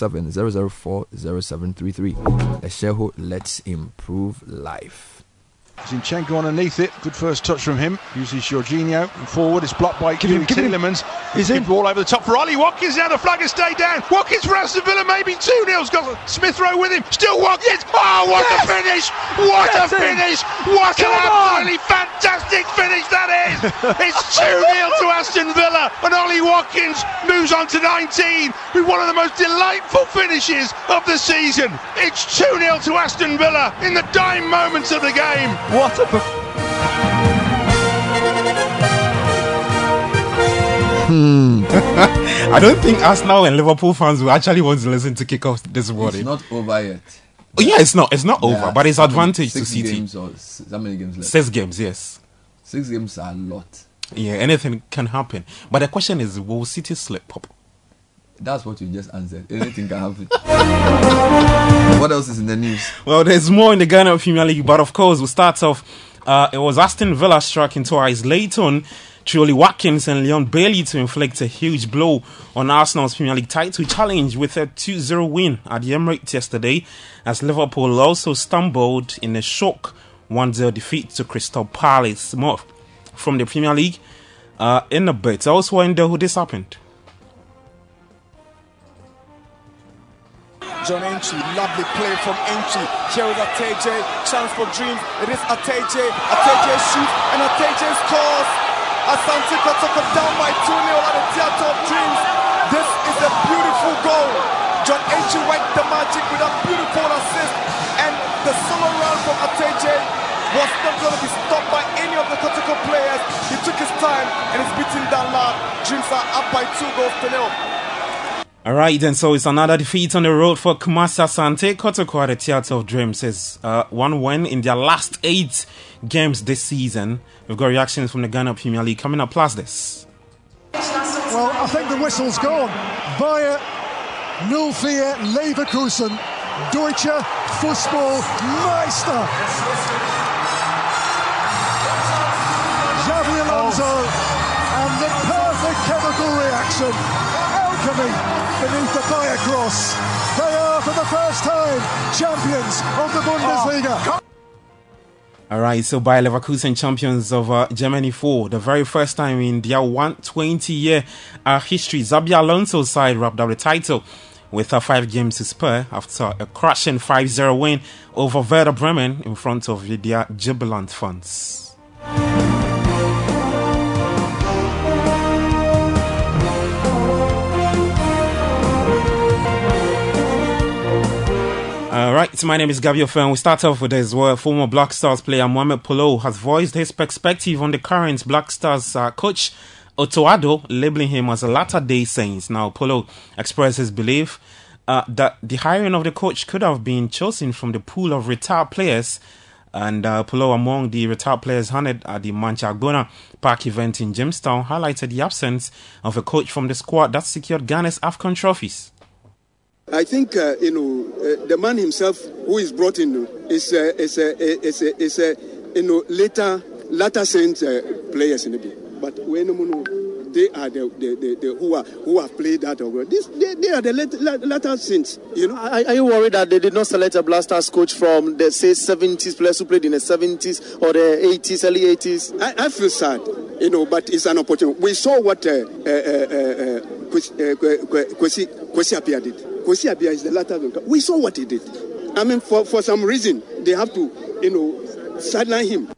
027-004-0733. Lesheho, let's improve life. Zinchenko underneath it. Good first touch from him. Uses Jorginho. Forward. It's blocked by Tielemans. He's in. Ball over the top for Ollie Watkins. Now the flag has stayed down. Watkins for Aston Villa. Maybe 2-0's got Smith Rowe with him. Still Watkins. Oh, what a finish. What a finish. What an absolutely fantastic finish that is. It's 2-0 to Aston Villa. And Ollie Watkins moves on to 19 with one of the most delightful finishes of the season. It's 2-0 to Aston Villa in the dying moments of the game. What a I don't think Arsenal and Liverpool fans will actually want to listen to Kickoff this morning. It's not over yet. Oh, yeah, it's not over, but it's advantage to City. Games or how many games left? 6 games, yes. 6 games are a lot. Yeah, anything can happen. But the question is, will City slip up? That's what you just answered. Anything can happen. What else is in the news? Well, there's more in the Ghana Premier League, but of course, we'll start off. It was Aston Villa striking twice late on Ollie Watkins and Leon Bailey to inflict a huge blow on Arsenal's Premier League title challenge with a 2-0 win at the Emirates yesterday, as Liverpool also stumbled in a shock 1-0 defeat to Crystal Palace. More from the Premier League in a bit. I also wonder who this happened. John Entry. Lovely play from Entry. Here is Ateje. Chance for Dreams. It is Ateje. Ateje shoots and Ateje scores. Asante Kotoko down by 2-0 at the Theatre of Dreams. This is a beautiful goal. John Entry worked the magic with a beautiful assist. And the solo run from Ateje was not going to be stopped by any of the Kotoko players. He took his time and is beating that lad. Dreams are up by 2-0. Alright then, so it's another defeat on the road for Kumasi Asante Kotoko at the Theatre of Dreams. It's one win in their last 8 games this season. We've got reactions from the Ghana Premier League coming up, plus this. Well, I think the whistle's gone. Bayer 04 Leverkusen, Deutsche Fußballmeister. Xabi Alonso and the perfect chemical reaction. Alchemy beneath the Bayer cross. They are for the first time champions of the Bundesliga. Alright, so Bayer Leverkusen champions of Germany 4, the very first time in their 120-year history. Xabi Alonso's side wrapped up the title with 5 games to spare after a crushing 5-0 win over Werder Bremen in front of their jubilant fans. Alright, my name is Gabby Ofen. We start off with this, where former Black Stars player Mohamed Polo has voiced his perspective on the current Black Stars coach Otto Addo, labeling him as a latter-day Saints. Now, Polo expressed his belief that the hiring of the coach could have been chosen from the pool of retired players, and Polo, among the retired players honored at the Manchagbona Park event in Jamestown, highlighted the absence of a coach from the squad that secured Ghana's AFCON trophies. I think the man himself who is brought in is later Saint players in the game. But when they are the who have played that over. They are the latter Saints. You know. Are you worried that they did not select a Black Stars coach from the 70s players who played in the 70s or the 80s, early 80s? I feel sad, but it's an opportunity. We saw what Kwesi Appiah did. Kwesi Appiah is the latter. We saw what he did. I mean, for some reason, they have to, sideline him.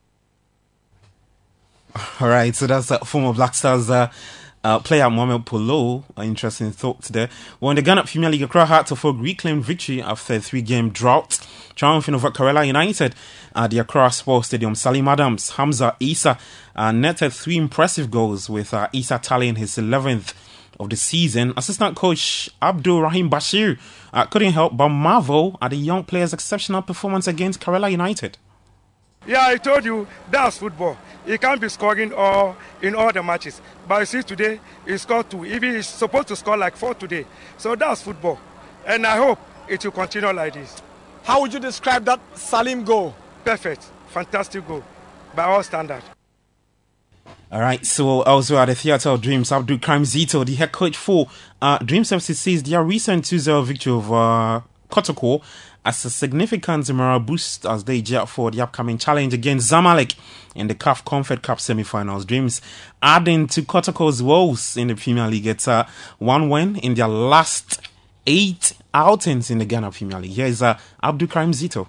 All right, so that's former Black Stars player Mohamed Polo. Interesting thoughts there. Well, in the Ghana Premier League, Accra Hearts of Oak reclaimed victory after a 3-game drought, triumphing over Karela United at the Accra Sports Stadium. Salim Adams, Hamza Issa netted 3 impressive goals, with Issa tallying his 11th of the season. Assistant coach Abdul Rahim Bashir couldn't help but marvel at the young player's exceptional performance against Karela United. Yeah, I told you, that's football. He can't be scoring in all the matches. But you see today, he scored 2. Even he's supposed to score like 4 today. So that's football. And I hope it will continue like this. How would you describe that Salim goal? Perfect. Fantastic goal. By all standards. Alright, so also at the Theatre of Dreams, Abdul Karim Zito, the head coach for Dreams FC, says their recent 2-0 victory over Kotoko as a significant morale boost as they jet for the upcoming challenge against Zamalek in the CAF Comfort Cup semi-finals. Dreams adding to Kotoko's woes in the Premier League. It's 1 win in their last 8 outings in the Ghana Premier League. Here is Abdul Karim Zito.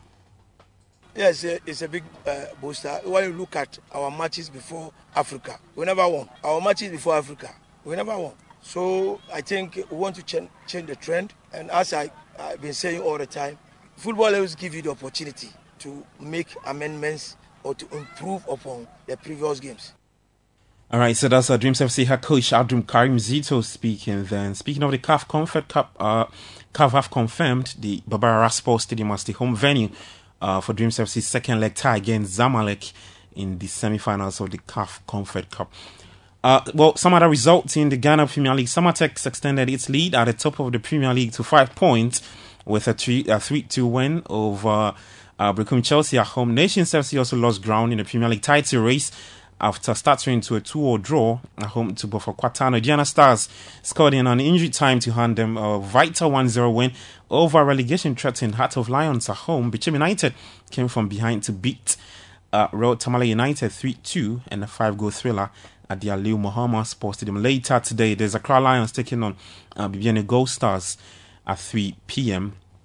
Yes, it's a big booster. When you look at our matches before Africa, we never won. Our matches before Africa, we never won. So I think we want to change the trend. And as I've been saying all the time, football always give you the opportunity to make amendments or to improve upon the previous games. All right, so that's Dreams FC head coach Abdul Karim Zito speaking. Then, speaking of the CAF Comfort Cup, CAF have confirmed the Barbara Sports Stadium as the home venue for Dreams FC's second leg tie against Zamalek in the semi-finals of the CAF Comfort Cup. Well, some other results in the Ghana Premier League. Samatex extended its lead at the top of the Premier League to 5 points with a 3-2 win over Brecum Chelsea at home. Nations FC also lost ground in the Premier League title race after starting to a 2-2 draw at home to Bofokwatano. Diana Stars scored in an injury time to hand them a vital 1-0 win over relegation threatened Heart of Lions at home. Bichim United came from behind to beat Royal Tamale United 3-2 and a 5-goal thriller at the Aliu Muhammad Sports Stadium. Later today, there's Accra Lions taking on Bibiani Gold Stars at 3 p.m.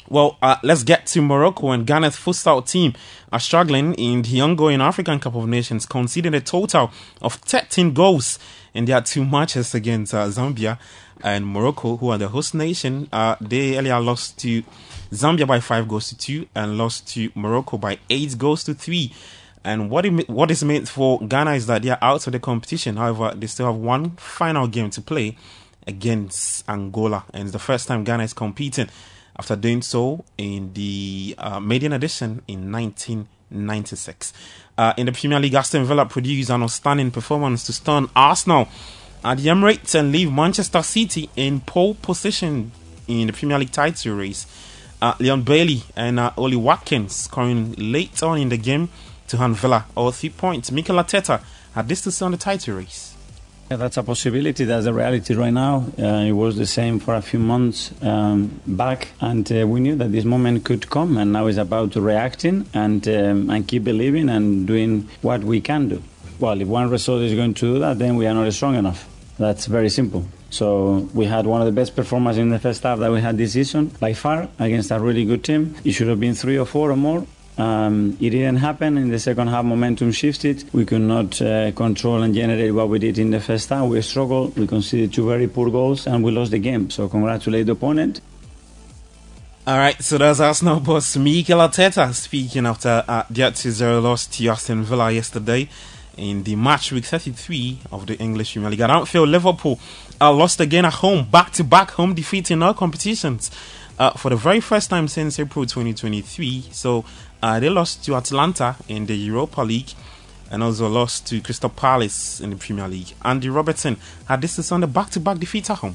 Well, let's get to Morocco. And Ghana's futsal team are struggling in the ongoing African Cup of Nations, conceding a total of 13 goals in their 2 matches against Zambia and Morocco, who are the host nation. They earlier lost to Zambia by 5-2 and lost to Morocco by 8-3. And what is meant for Ghana is that they are out of the competition. However, they still have one final game to play against Angola, and it's the first time Ghana is competing after doing so in the maiden edition in 1996. In the Premier League, Aston Villa produced an outstanding performance to stun Arsenal at the Emirates and leave Manchester City in pole position in the Premier League title race. Leon Bailey and Oli Watkins scoring late on in the game to hand Villa all 3 points. Mikel Arteta had this to say on the title race. Yeah, that's a possibility. That's a reality right now. It was the same for a few months back, and we knew that this moment could come, and now it's about reacting and keep believing and doing what we can do. Well, if one result is going to do that, then we are not strong enough. That's very simple. So we had one of the best performances in the first half that we had this season, by far, against a really good team. It should have been 3 or 4 or more. It didn't happen. In the second half, momentum shifted. We could not control and generate what we did in the first half. We struggled. We conceded 2 very poor goals, and we lost the game. So congratulate the opponent. All right, so that's Arsenal boss Mikel Arteta speaking after the 2-0 loss to Aston Villa yesterday in the match week 33 of the English Premier League. At Anfield, Liverpool lost again at home, back-to-back home defeat in all competitions for the very first time since April 2023. So they lost to Atalanta in the Europa League and also lost to Crystal Palace in the Premier League. Andy Robertson had this to say on the back-to-back defeat at home.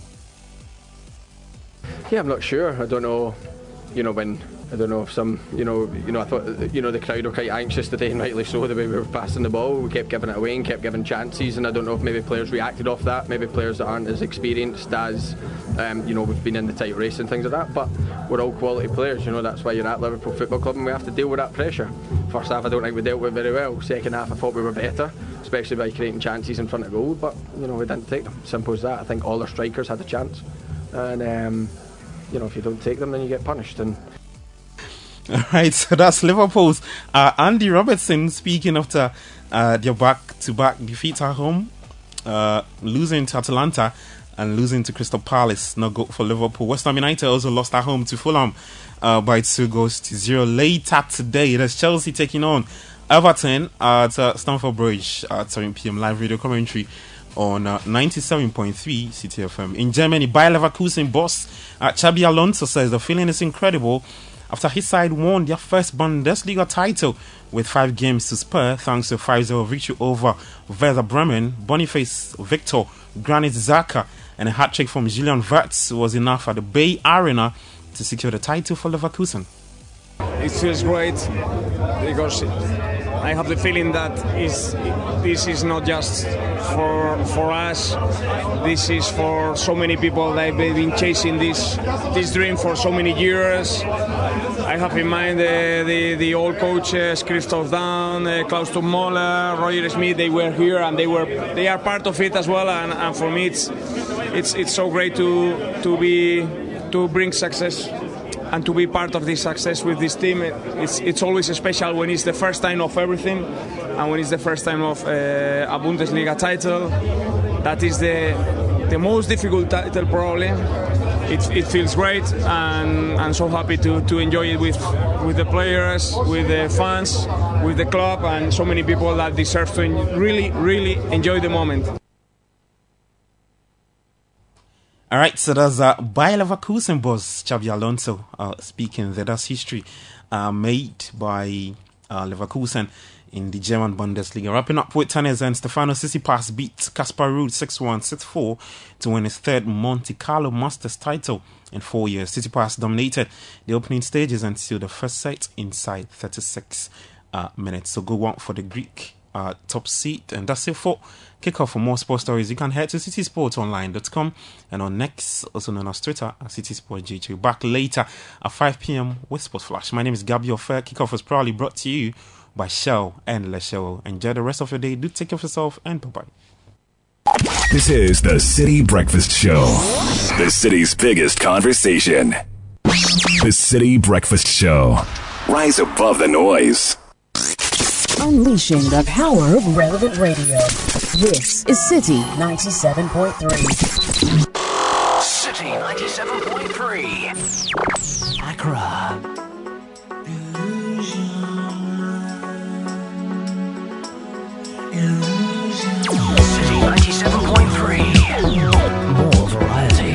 Yeah, I'm not sure. I don't know. I don't know if some, I thought, the crowd were quite anxious today, and rightly so, the way we were passing the ball. We kept giving it away and kept giving chances, and I don't know if maybe players reacted off that, maybe players that aren't as experienced as, we've been in the tight race and things like that, but we're all quality players, that's why you're at Liverpool Football Club, and we have to deal with that pressure. First half, I don't think we dealt with it very well. Second half, I thought we were better, especially by creating chances in front of goal, but, we didn't take them. Simple as that. I think all our strikers had a chance, and, if you don't take them, then you get punished. And Alright, so that's Liverpool's Andy Robertson speaking after their back-to-back defeat at home, losing to Atalanta and losing to Crystal Palace. No good for Liverpool. West Ham United also lost at home to Fulham by 2-0. Later today, there's Chelsea taking on Everton at Stamford Bridge at 7 p.m. live radio commentary on 97.3 CTFM. In Germany, Bayer Leverkusen boss Xabi Alonso says the feeling is incredible after his side won their first Bundesliga title with 5 games to spare thanks to a 5-0 victory over Werder Bremen. Boniface Victor, Granit Xhaka and a hat-trick from Julian Wirtz was enough at the Bay Arena to secure the title for Leverkusen. It feels great because I have the feeling that this is not just for us. This is for so many people that have been chasing this dream for so many years. I have in mind the old coaches, Christoph Daum, Klaus Tomola, Roger Smith. They were here and they are part of it as well. And for me, it's so great to bring success and to be part of this success with this team. It's always special when it's the first time of everything, and when it's the first time of a Bundesliga title. That is the most difficult title probably. It feels great, and I'm so happy to enjoy it with the players, with the fans, with the club, and so many people that deserve to really enjoy the moment. Alright, so that's Bayer Leverkusen boss Xabi Alonso speaking there. That's history made by Leverkusen in the German Bundesliga. Wrapping up with tennis, and Stefano Tsitsipas beat Casper Ruud 6-1, 6-4 to win his third Monte Carlo Masters title in 4 years. Tsitsipas dominated the opening stages until the first set inside 36 minutes. So good one for the Greek top seed. And that's it for Kickoff. For more sports stories, you can head to citysportsonline.com and on Next, also known as Twitter, at CitySportsGH. Back later at 5 p.m. with Sports Flash. My name is Gabi Ofer. Kickoff was proudly brought to you by Shell and Le Shell. Enjoy the rest of your day. Do take care of yourself, and bye-bye. This is the City Breakfast Show, the city's biggest conversation. The City Breakfast Show. Rise above the noise. Unleashing the power of relevant radio. This is City 97.3. City 97.3. Accra. City 97.3. More variety.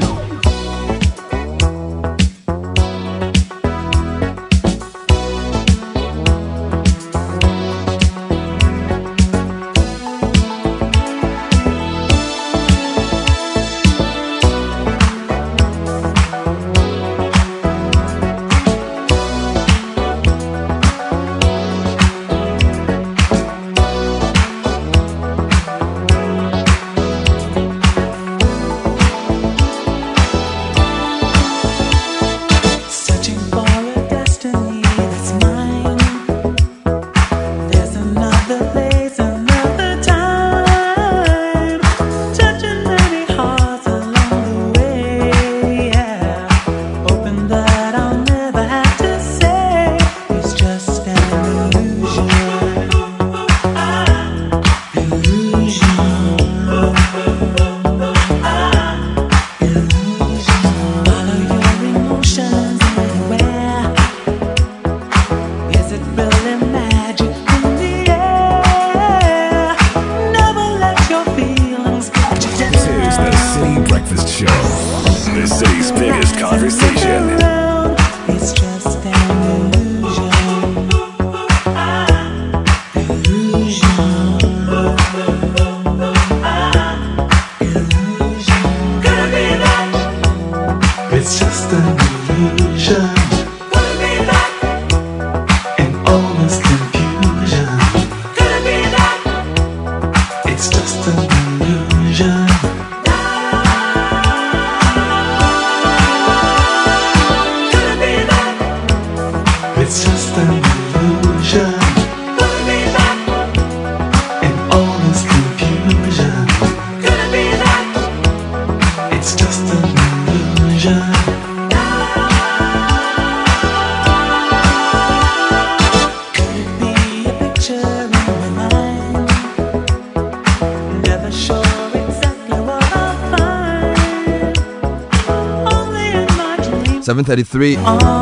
.33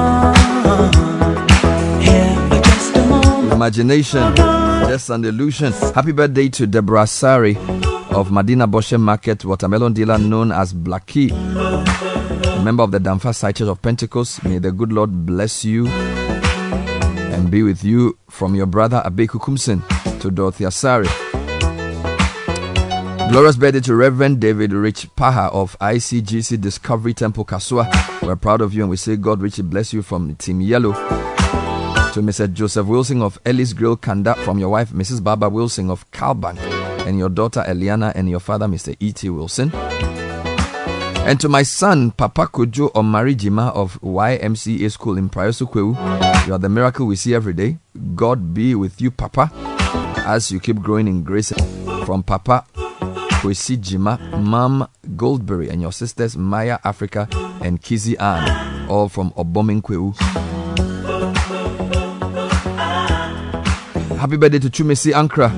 Imagination, just an illusion. Happy birthday to Deborah Sari of Madina Boshe Market, watermelon dealer known as Blackie, a member of the Damfa Side Church of Pentecost. May the good Lord bless you and be with you, from your brother Abeku Kumsin to Dorothy Asari. Glorious birthday to Reverend David Rich Paha of ICGC Discovery Temple Kasua. We're proud of you and we say God richly bless you, from Team Yellow. To Mr. Joseph Wilson of Ellis Grill Kanda, from your wife Mrs. Barbara Wilson of Calbank, and your daughter Eliana, and your father Mr. E.T. Wilson. And to my son Papa Kojo Omari Jima of YMCA School in Prayosukwewu. You are the miracle we see every day. God be with you, Papa, as you keep growing in grace. From Papa Kwesi Jima, Mom Goldberry, and your sisters Maya Africa and Kizzy Ann, all from Obominkwewu. Happy birthday to Chumesi Ankra,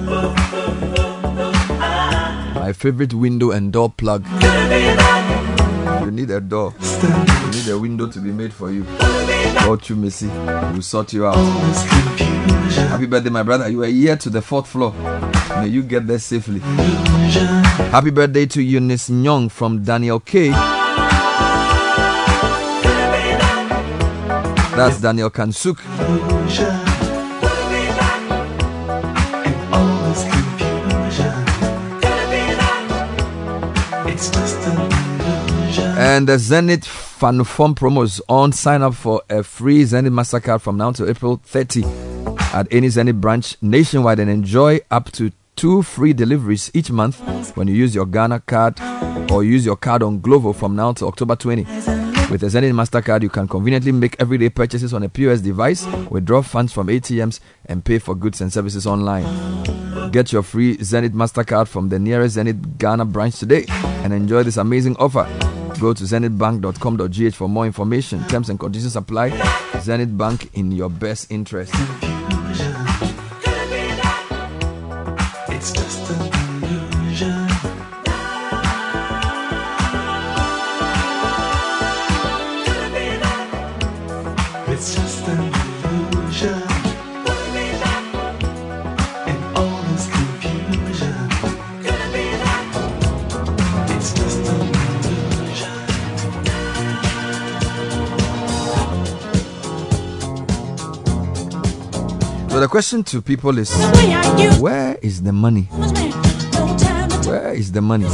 my favorite window and door plug. You need a door, you need a window to be made for you. Call Chumesi, we'll sort you out. Happy birthday, my brother. You are here to the 4th floor. May you get there safely. Happy birthday to Eunice Nyong from Daniel K. That's Daniel Kansuk. And the Zenith Fan Form promos on. Sign up for a free Zenith MasterCard from now to April 30 at any Zenith branch nationwide and enjoy up to 2 free deliveries each month when you use your Ghana card or use your card on Glovo from now to October 20. With a Zenith MasterCard, you can conveniently make everyday purchases on a POS device, withdraw funds from ATMs, and pay for goods and services online. Get your free Zenith MasterCard from the nearest Zenith Ghana branch today and enjoy this amazing offer. Go to zenithbank.com.gh for more information. Terms and conditions apply. Zenith Bank, in your best interest. It's just an illusion. It's just an illusion. In all this confusion. It's just an illusion. So the question to people is, where is the money? Where is the money?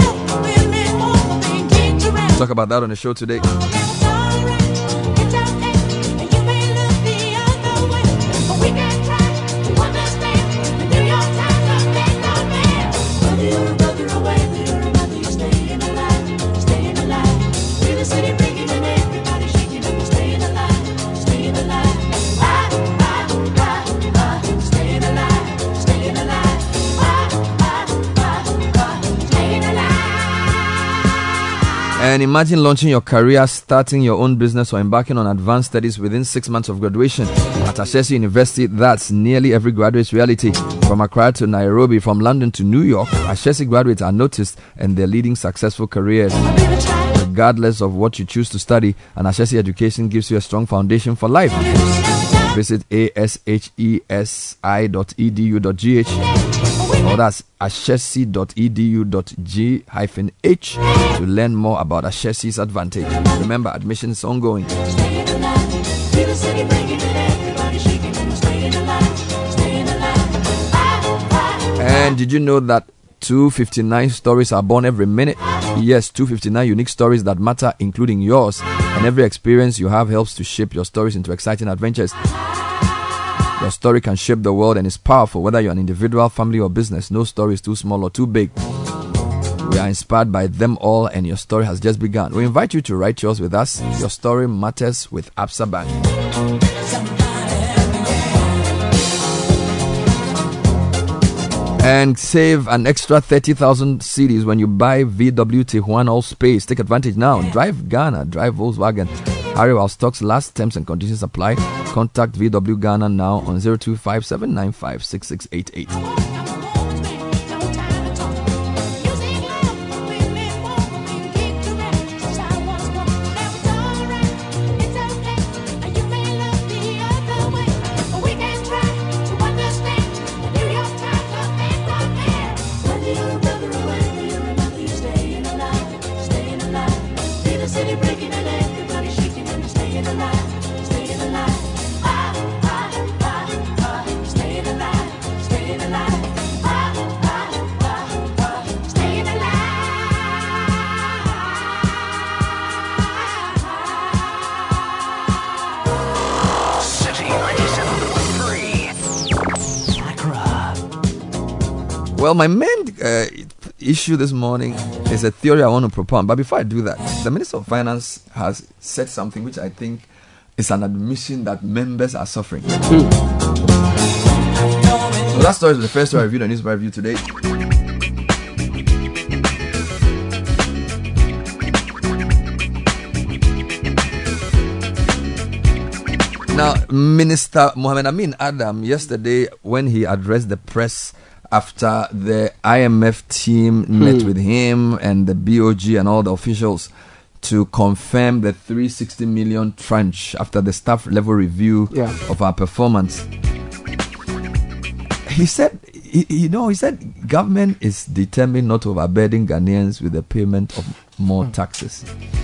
We'll talk about that on the show today. And imagine launching your career, starting your own business, or embarking on advanced studies within 6 months of graduation. At Ashesi University, that's nearly every graduate's reality. From Accra to Nairobi, from London to New York, Ashesi graduates are noticed and they're leading successful careers. Regardless of what you choose to study, an Ashesi education gives you a strong foundation for life. Visit ashesi.edu.gh, or that's ashesi.edu.g-h to learn more about Ashesi's advantage. Remember, admission is ongoing. And did you know that 259 stories are born every minute? Yes, 259 unique stories that matter, including yours. And every experience you have helps to shape your stories into exciting adventures. Your story can shape the world and is powerful, whether you're an individual, family, or business. No story is too small or too big. We are inspired by them all, and your story has just begun. We invite you to write yours with us. Your story matters with Absa Bank. And save an extra 30,000 cedis when you buy VW Tijuana All Space. Take advantage now. Drive Ghana, drive Volkswagen. Hurry while stocks last. Terms and conditions apply. Contact VW Ghana now on 025-795-6688. Well, my main issue this morning is a theory I want to propound. But before I do that, the Minister of Finance has said something which I think is an admission that members are suffering. So that story is the first story I reviewed on News by Review today. Now, Minister Mohamed Amin Adam, yesterday when he addressed the press after the IMF team met with him and the BOG and all the officials to confirm the 360 million tranche after the staff level review of our performance. He said, he said government is determined not to overburden Ghanaians with the payment of more taxes.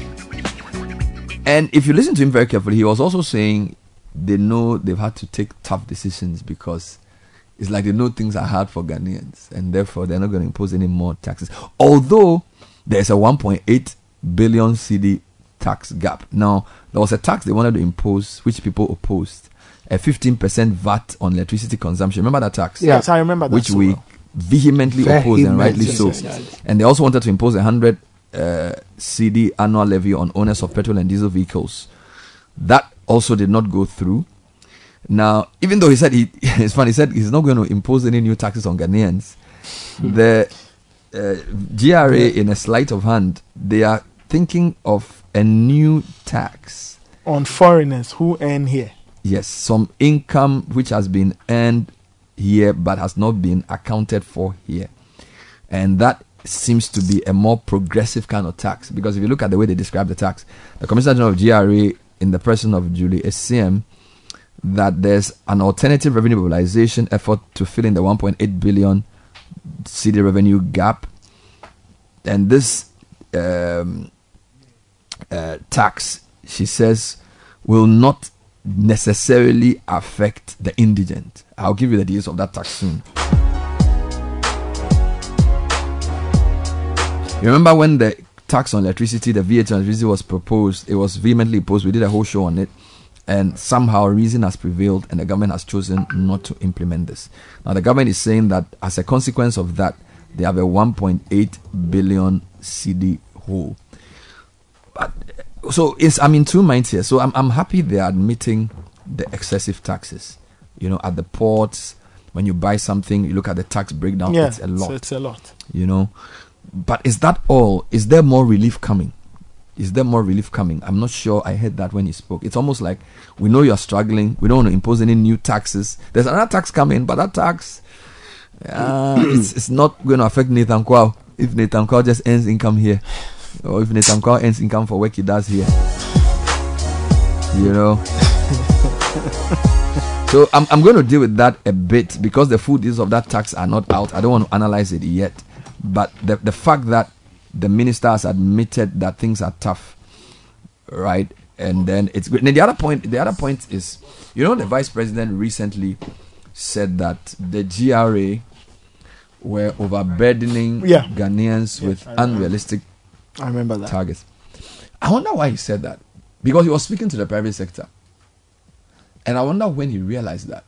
And if you listen to him very carefully, he was also saying they know they've had to take tough decisions because it's like they know things are hard for Ghanaians and therefore they're not going to impose any more taxes. Although there's a 1.8 billion cedi tax gap. Now, there was a tax they wanted to impose which people opposed. A 15% VAT on electricity consumption. Remember that tax? Yes, I remember that. Which we vehemently opposed, and rightly so. Yes. And they also wanted to impose 100 cedi annual levy on owners of petrol and diesel vehicles. That also did not go through. Now, even though he said it's funny, he said he's not going to impose any new taxes on Ghanaians. The GRA, in a sleight of hand, they are thinking of a new tax on foreigners who earn here. Yes, some income which has been earned here but has not been accounted for here. And that seems to be a more progressive kind of tax, because if you look at the way they describe the tax, the Commissioner General of GRA, in the person of Julie Essiem, that there's an alternative revenue mobilization effort to fill in the 1.8 billion cedi revenue gap. And this tax, she says, will not necessarily affect the indigent. I'll give you the details of that tax soon. You remember when the tax on electricity, the VAT on electricity was proposed, it was vehemently opposed. We did a whole show on it, and somehow reason has prevailed and the government has chosen not to implement this. Now the government is saying that as a consequence of that, they have a 1.8 billion cedi hole. But so I'm in two minds here. So I'm happy they are admitting the excessive taxes. You know, at the ports, when you buy something, you look at the tax breakdown. Yeah, it's a lot. So it's a lot. You know, but is that all? Is there more relief coming? Is there more relief coming? I'm not sure. I heard that when he spoke. It's almost like we know you're struggling. We don't want to impose any new taxes. There's another tax coming, but that tax, it's not going to affect Nathan Kwao if Nathan Kwao just earns income here, or if Nathan Kwao earns income for work he does here. You know. So I'm going to deal with that a bit because the full details of that tax are not out. I don't want to analyze it yet. But the fact that the minister has admitted that things are tough, right? And then it's good. And the other point is, you know, the vice president recently said that the GRA were overburdening Ghanaians with unrealistic targets. I wonder why he said that. Because he was speaking to the private sector. And I wonder when he realized that.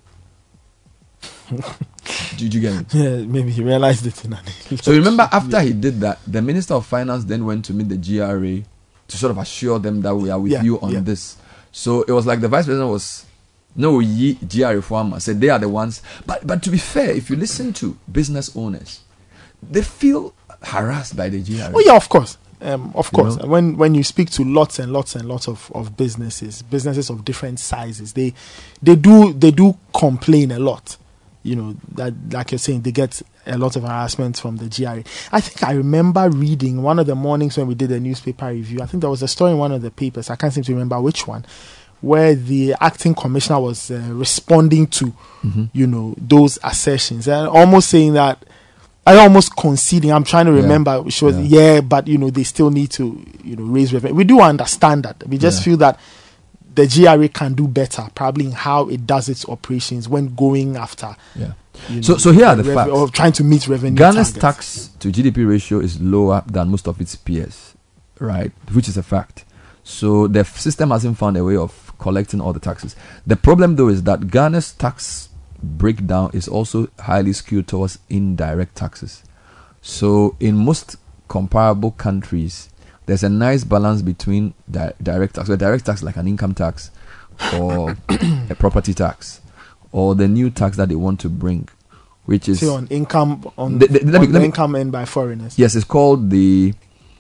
Did you get it? Yeah, maybe he realized it. So remember, after he did that, the Minister of Finance then went to meet the GRA to sort of assure them that we are with you on this. So it was like the Vice President was, no, GRA farmer said they are the ones. But to be fair, if you listen to business owners, they feel harassed by the GRA. Oh yeah, of course. Of course, you know? when you speak to lots and lots and lots of businesses of different sizes, they do complain a lot. You know, that, like you're saying, they get a lot of harassment from the GRA. I think I remember reading one of the mornings when we did a newspaper review. I think there was a story in one of the papers, I can't seem to remember which one, where the acting commissioner was responding to, you know, those assertions. And almost saying that, almost conceding, I'm trying to remember, she was, but, you know, they still need to, you know, raise revenue. We do understand that. We just feel that the GRA can do better, probably in how it does its operations when going after. You know, so here are the facts. Or trying to meet revenue Ghana's targets. tax to GDP ratio is lower than most of its peers, right? Which is a fact. So the system hasn't found a way of collecting all the taxes. The problem, though, is that Ghana's tax breakdown is also highly skewed towards indirect taxes. So in most comparable countries, there's a nice balance between direct tax, where direct tax like an income tax or a property tax or the new tax that they want to bring, which is on income income earned by foreigners. Yes, it's called the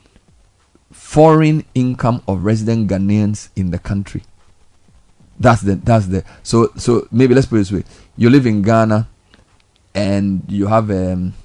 foreign income of resident Ghanaians in the country. That's the so maybe let's put it this way: you live in Ghana and you have a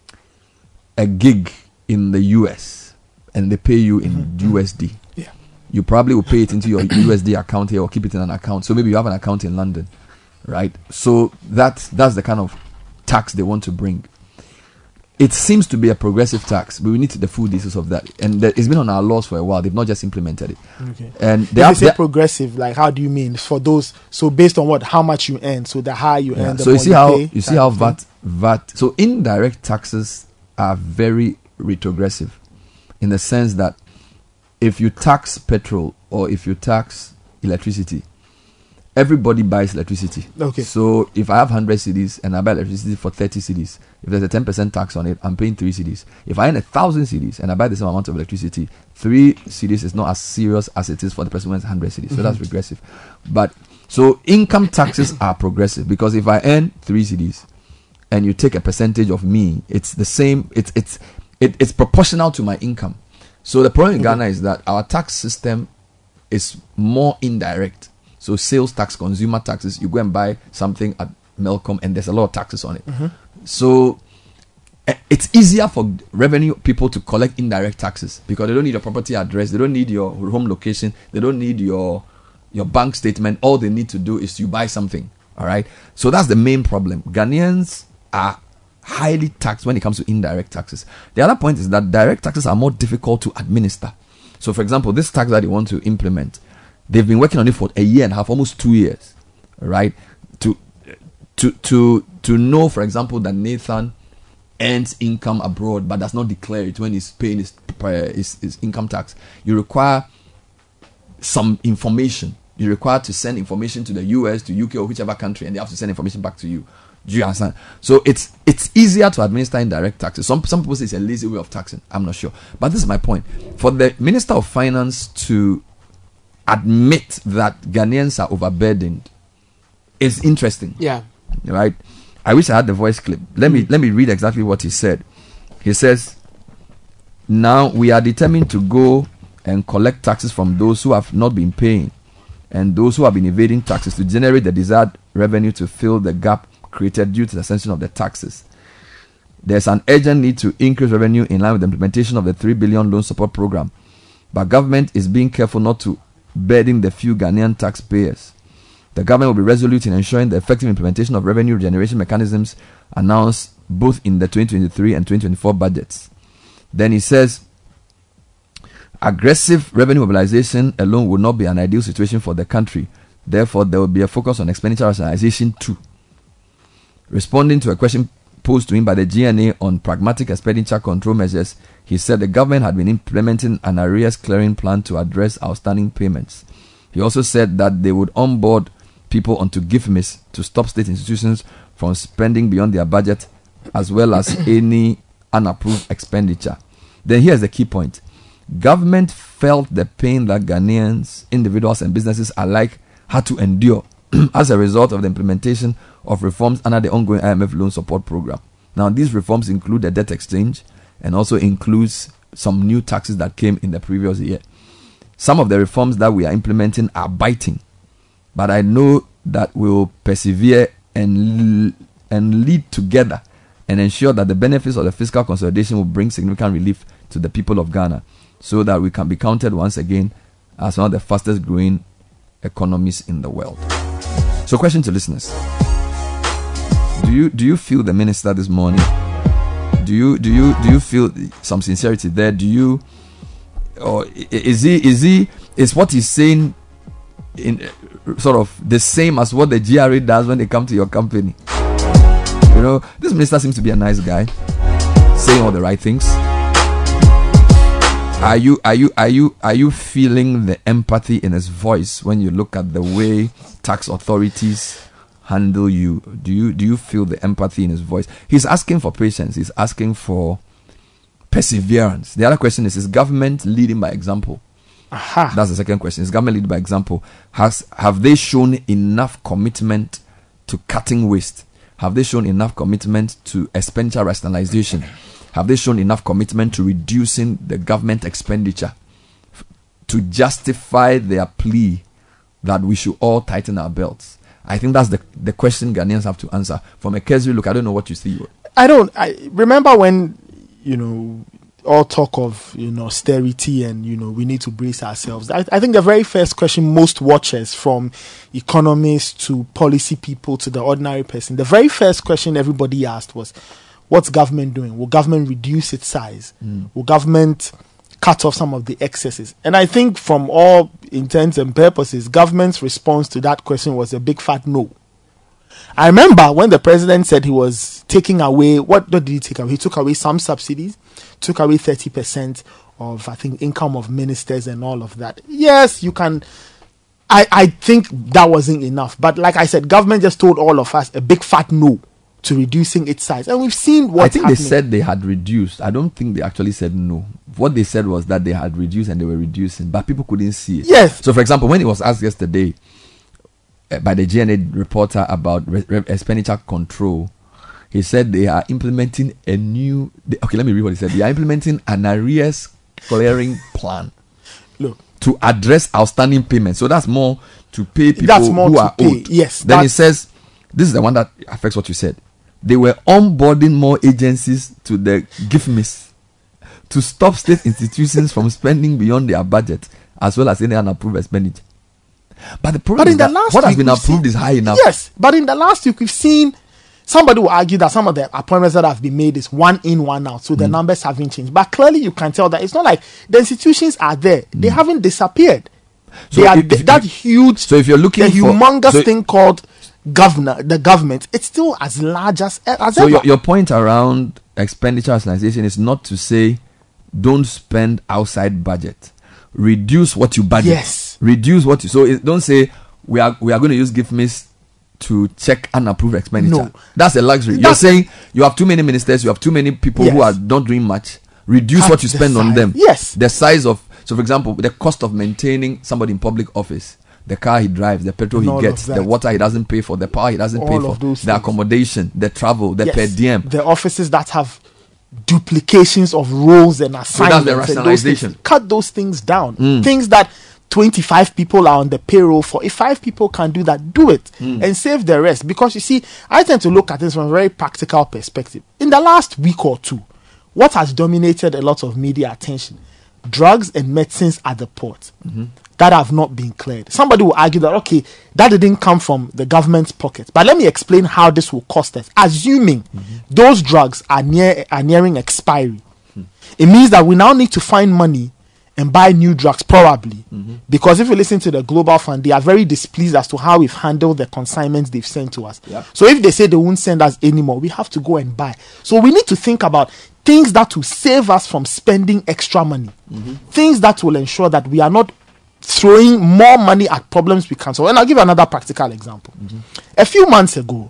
gig in the US. And they pay you in USD. Yeah. You probably will pay it into your USD account here or keep it in an account. So maybe you have an account in London, right? So that's the kind of tax they want to bring. It seems to be a progressive tax, but we need the full details of that. And it's been on our laws for a while. They've not just implemented it. Okay. And they say progressive, like how do you mean for those? So based on what? How much you earn? So the higher you earn, the so more you see how VAT. So indirect taxes are very retrogressive. In the sense that if you tax petrol or if you tax electricity, everybody buys electricity. Okay. So if I have 100 cedis and I buy electricity for 30 cedis, if there's a 10% tax on it, I'm paying 3 cedis. If I earn 1,000 cedis and I buy the same amount of electricity, 3 cedis is not as serious as it is for the person who earns 100 cedis. So that's regressive. But so income taxes are progressive because if I earn 3 cedis and you take a percentage of me, it's the same. It's proportional to my income. So the problem in Ghana is that our tax system is more indirect. So sales tax, consumer taxes, you go and buy something at Melcom and there's a lot of taxes on it. So it's easier for revenue people to collect indirect taxes because they don't need your property address, they don't need your home location, they don't need your bank statement. All they need to do is you buy something. All right. So that's the main problem. Ghanaians are highly taxed when it comes to indirect taxes. The other point is that direct taxes are more difficult to administer. So, for example, this tax that they want to implement, they've been working on it for a year and a half, almost 2 years, right? To know, for example, that Nathan earns income abroad but does not declare it when he's paying his income tax. You require some information. You're required to send information to the US, to UK, or whichever country, and they have to send information back to you. Do you understand? So it's easier to administer indirect taxes. Some people say it's a lazy way of taxing. I'm not sure. But this is my point. For the Minister of Finance to admit that Ghanaians are overburdened is interesting. Yeah. Right? I wish I had the voice clip. Let me read exactly what he said. He says, now we are determined to go and collect taxes from those who have not been paying and those who have been evading taxes to generate the desired revenue to fill the gap created due to the ascension of the taxes. There's an urgent need to increase revenue in line with the implementation of the 3 billion loan support program. But government is being careful not to burden the few Ghanaian taxpayers. The government will be resolute in ensuring the effective implementation of revenue generation mechanisms announced both in the 2023 and 2024 budgets. Then he says, aggressive revenue mobilization alone would not be an ideal situation for the country. Therefore, there will be a focus on expenditure rationalization too. Responding to a question posed to him by the GNA on pragmatic expenditure control measures, he said the government had been implementing an arrears clearing plan to address outstanding payments. He also said that they would onboard people onto GIFMIS to stop state institutions from spending beyond their budget, as well as any unapproved expenditure. Then here's the key point. Government felt the pain that Ghanaians, individuals and businesses alike had to endure as a result of the implementation of reforms under the ongoing IMF loan support program. Now, these reforms include the debt exchange and also includes some new taxes that came in the previous year. Some of the reforms that we are implementing are biting, but I know that we will persevere and lead together and ensure that the benefits of the fiscal consolidation will bring significant relief to the people of Ghana so that we can be counted once again as one of the fastest growing economies in the world. So, question to listeners: Do you feel the minister this morning? Do you feel some sincerity there? Do you, or is what he's saying in sort of the same as what the GRA does when they come to your company? You know, this minister seems to be a nice guy, saying all the right things. Are you feeling the empathy in his voice when you look at the way tax authorities handle you? Do you feel the empathy in his voice? He's asking for patience. He's asking for perseverance. The other question is government leading by example? Aha. That's the second question. Is government leading by example? Have they shown enough commitment to cutting waste? Have they shown enough commitment to expenditure rationalization? Have they shown enough commitment to reducing the government expenditure to justify their plea that we should all tighten our belts? I think that's the question Ghanaians have to answer. From a cursory look, I don't know what you see. I remember when, all talk of, austerity and, we need to brace ourselves. I think the very first question most watchers, from economists to policy people to the ordinary person, the very first question everybody asked was, what's government doing? Will government reduce its size? Will government cut off some of the excesses? And I think from all intents and purposes, government's response to that question was a big fat no. I remember when the president said he was taking away, what did he take away? He took away some subsidies, took away 30% of, I think, income of ministers and all of that. Yes, you can. I think that wasn't enough. But like I said, government just told all of us a big fat no to reducing its size. And we've seen what happening. They said they had reduced. I don't think they actually said no. What they said was that they had reduced and they were reducing, but people couldn't see it. Yes. So, for example, when it was asked yesterday by the GNA reporter about expenditure control, he said they are implementing a new... Okay, let me read what he said. They are implementing an arrears clearing plan. Look, to address outstanding payments. So that's more to pay people That's more who to are pay, owed. yes, Then that- it says, this is the one that affects what you said. They were onboarding more agencies to the GIFMIS to stop state institutions from spending beyond their budget, as well as any unapproved expenditure. But the problem But is in the that last what has week been we've approved seen- is high enough. Yes, but in the last week we've seen somebody will argue that some of the appointments that have been made is one in, one out, so the numbers haven't changed. But clearly you can tell that it's not like the institutions are there; they haven't disappeared. So they are if- that huge. So if you're looking the for humongous so- thing called the government, it's still as large as So ever. your point around expenditure rationalization is not to say don't spend outside budget. Reduce what you budget. Yes. Reduce what you don't say we are going to use GIFMIS to check unapproved expenditure. No. That's a luxury. You're That's- saying you have too many ministers, you have too many people who Yes. are not doing much. Reduce Cut what you the spend on size. them. Yes. The size of, so for example, the cost of maintaining somebody in public office, the car he drives, the petrol And he all gets, of the that. water he doesn't pay for, the power he doesn't pay All for, of those the things. accommodation, the travel, the Yes, per diem. the offices that have duplications of roles and that's assignments. the and those rationalization. things. Cut those things down. Mm. Things that 25 people are on the payroll for. If 5 people can do that, do it and save the rest. Because you see, I tend to look at this from a very practical perspective. In the last week or two, what has dominated a lot of media attention? Drugs and medicines at the port that have not been cleared. Somebody will argue that, okay, that didn't come from the government's pocket. But let me explain how this will cost us. Assuming those drugs are nearing expiry, it means that we now need to find money and buy new drugs, probably. Because if you listen to the Global Fund, they are very displeased as to how we've handled the consignments they've sent to us. Yep. So if they say they won't send us anymore, we have to go and buy. So we need to think about things that will save us from spending extra money. Things that will ensure that we are not throwing more money at problems we can't solve. And I'll give you another practical example. A few months ago,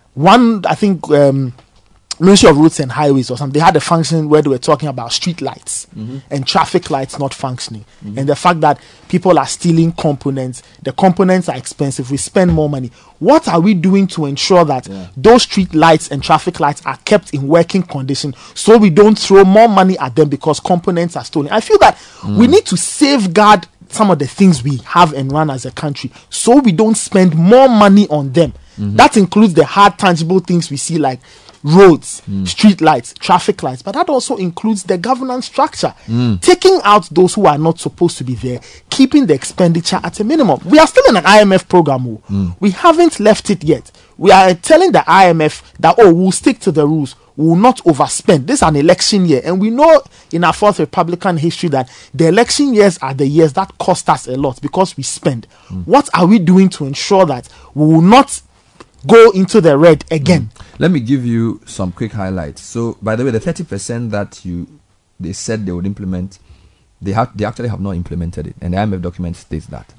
I think Ministry of Roads and Highways or something, they had a function where they were talking about street lights and traffic lights not functioning, and the fact that people are stealing components. The components are expensive. We spend more money. What are we doing to ensure that those street lights and traffic lights are kept in working condition, so we don't throw more money at them because components are stolen? I feel that we need to safeguard some of the things we have and run as a country, so we don't spend more money on them. That includes the hard, tangible things we see like roads, street lights, traffic lights, but that also includes the governance structure. Taking out those who are not supposed to be there, keeping the expenditure at a minimum. We are still in an IMF program. We haven't left it yet. We are telling the IMF that, we'll stick to the rules. We will not overspend. This is an election year, and we know in our fourth Republican history that the election years are the years that cost us a lot because we spend. What are we doing to ensure that we will not go into the red again? Let me give you some quick highlights. So, by the way, the 30% that they said they would implement, they actually have not implemented it, and the IMF document states that.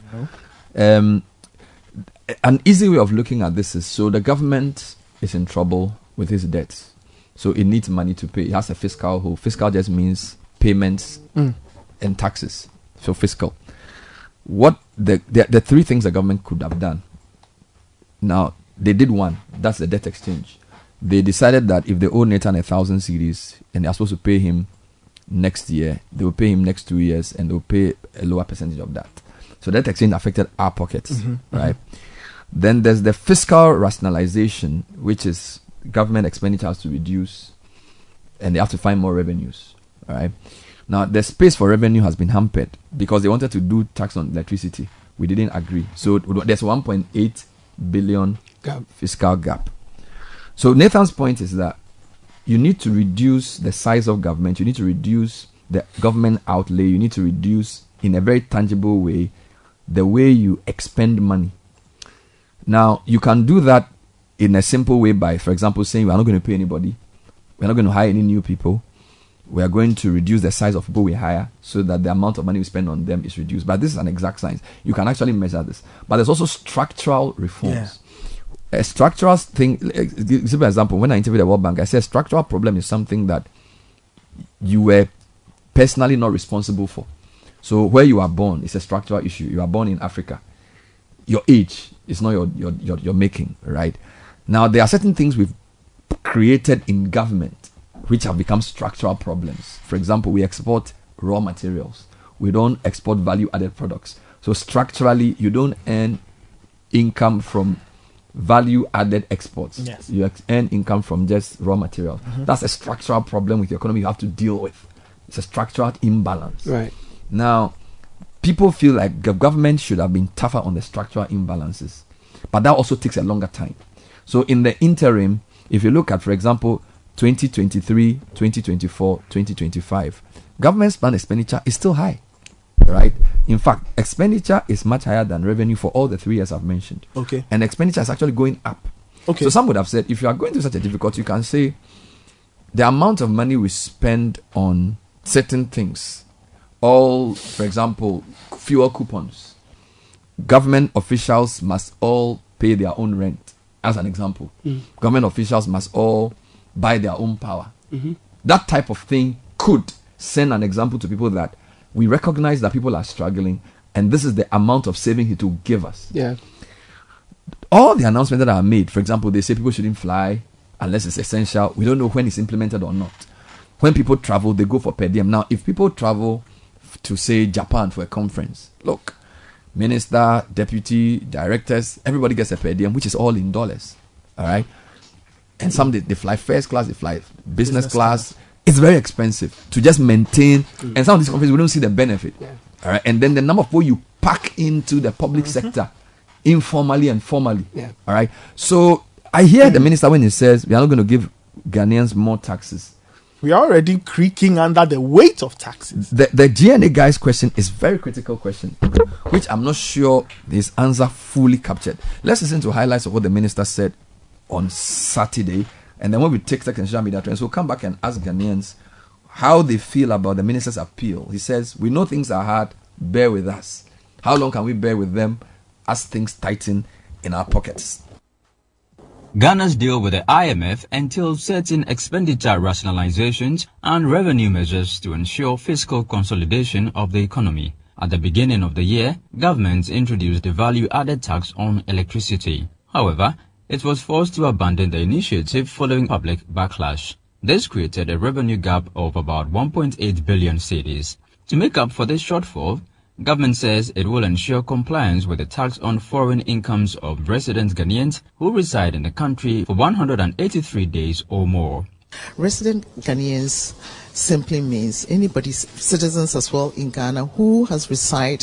An easy way of looking at this is, so the government is in trouble with its debts, so it needs money to pay. It has a fiscal hole. Fiscal just means payments and taxes. So fiscal. What the 3 things the government could have done. Now, they did one. That's the debt exchange. They decided that if they owe Nathan 1,000 cedis and they are supposed to pay him next year, they will pay him next 2 years and they will pay a lower percentage of that. So debt exchange affected our pockets, right? Then there's the fiscal rationalization, which is government expenditure has to reduce and they have to find more revenues, right? Now, the space for revenue has been hampered because they wanted to do tax on electricity. We didn't agree. So there's 1.8 billion fiscal gap. So Nathan's point is that you need to reduce the size of government. You need to reduce the government outlay. You need to reduce, in a very tangible way, the way you expend money. Now, you can do that in a simple way by, for example, saying we are not going to pay anybody. We are not going to hire any new people. We are going to reduce the size of people we hire so that the amount of money we spend on them is reduced. But this is an exact science. You can actually measure this. But there's also structural reforms. A structural thing, give an example. When I interviewed the World Bank, I said structural problem is something that you were personally not responsible for. So where you are born is a structural issue. You are born in Africa. Your age is not your making, right? Now, there are certain things we've created in government which have become structural problems. For example, we export raw materials. We don't export value-added products. So structurally, you don't earn income from value-added exports. Yes. You earn income from just raw materials. Mhm. That's a structural problem with your economy you have to deal with. It's a structural imbalance. Right. Now, people feel like the government should have been tougher on the structural imbalances, but that also takes a longer time. So in the interim, if you look at, for example, 2023, 2024, 2025, government spend expenditure is still high, right? In fact, expenditure is much higher than revenue for all the 3 years I've mentioned. Okay. And expenditure is actually going up. Okay. So some would have said, if you are going through such a difficulty, you can say the amount of money we spend on certain things, all, for example, fuel coupons, government officials must all pay their own rent, as an example. Government officials must all buy their own power. Mhm. That type of thing could send an example to people that we recognize that people are struggling, and this is the amount of saving it will give us. Yeah. All the announcements that are made, for example, they say people shouldn't fly unless it's essential. We don't know when it's implemented or not. When people travel, they go for per diem. Now, if people travel to, say, Japan for a conference, look, minister, deputy, directors, everybody gets a per diem, which is all in dollars. All right? And some, they fly first class, they fly business class. It's very expensive to just maintain. And some of these conferences, we don't see the benefit. All right? And then the number of people you pack into the public sector, informally and formally. Yeah. All right? So I hear the minister when he says, we are not going to give Ghanaians more taxes. We are already creaking under the weight of taxes. The GNA guy's question is a very critical question, which I'm not sure his answer fully captured. Let's listen to highlights of what the minister said on Saturday, and then when we take second social media trends, we'll come back and ask Ghanaians how they feel about the minister's appeal. He says, we know things are hard, bear with us. How long can we bear with them as things tighten in our pockets? Ghana's deal with the IMF entails certain expenditure rationalizations and revenue measures to ensure fiscal consolidation of the economy. At the beginning of the year, government introduced the value-added tax on electricity. However, it was forced to abandon the initiative following public backlash. This created a revenue gap of about 1.8 billion cedis. To make up for this shortfall, government says it will ensure compliance with the tax on foreign incomes of resident Ghanaians who reside in the country for 183 days or more. Resident Ghanaians simply means anybody, citizens as well in Ghana, who resides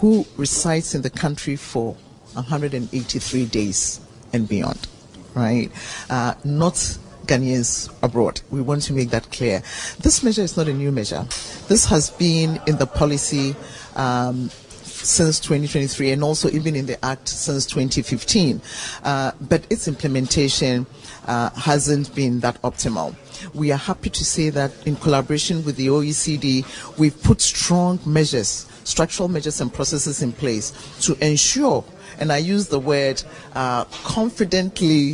in the country for 183 days and beyond, right? Not Ghanaians abroad. We want to make that clear. This measure is not a new measure. This has been in the policy since 2023 and also even in the Act since 2015. But its implementation hasn't been that optimal. We are happy to say that in collaboration with the OECD, we've put strong measures, structural measures and processes in place to ensure, and I use the word confidently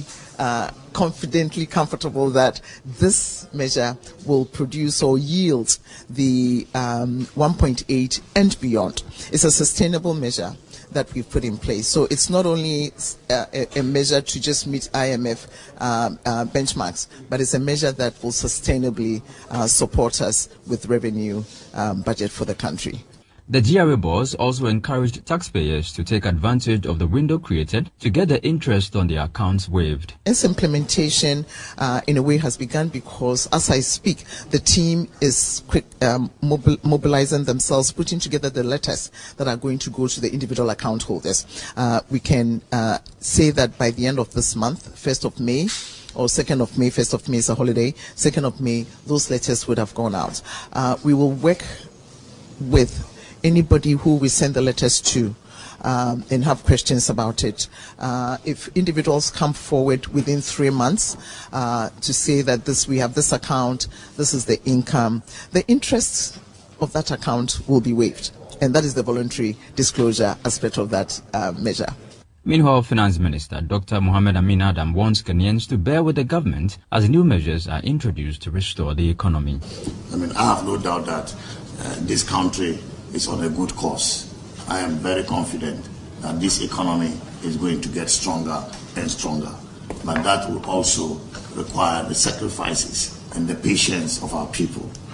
comfortable that this measure will produce or yield the 1.8 and beyond. It's a sustainable measure that we've put in place. So it's not only a measure to just meet IMF benchmarks, but it's a measure that will sustainably support us with revenue budget for the country. The GRA boss also encouraged taxpayers to take advantage of the window created to get the interest on their accounts waived. Its implementation, in a way, has begun because, as I speak, the team is mobilizing themselves, putting together the letters that are going to go to the individual account holders. We can say that by the end of this month, 1st of May, or 2nd of May, 1st of May is a holiday, 2nd of May, those letters would have gone out. We will work with anybody who we send the letters to and have questions about it. If individuals come forward within 3 months to say that we have this account, this is the income, the interest of that account will be waived. And that is the voluntary disclosure aspect of that measure. Meanwhile, Finance Minister Dr. Mohamed Amin Adam wants Ghanaians to bear with the government as new measures are introduced to restore the economy. I have no doubt that this country is on a good course. I am very confident that this economy is going to get stronger and stronger. But that will also require the sacrifices and the patience of our people.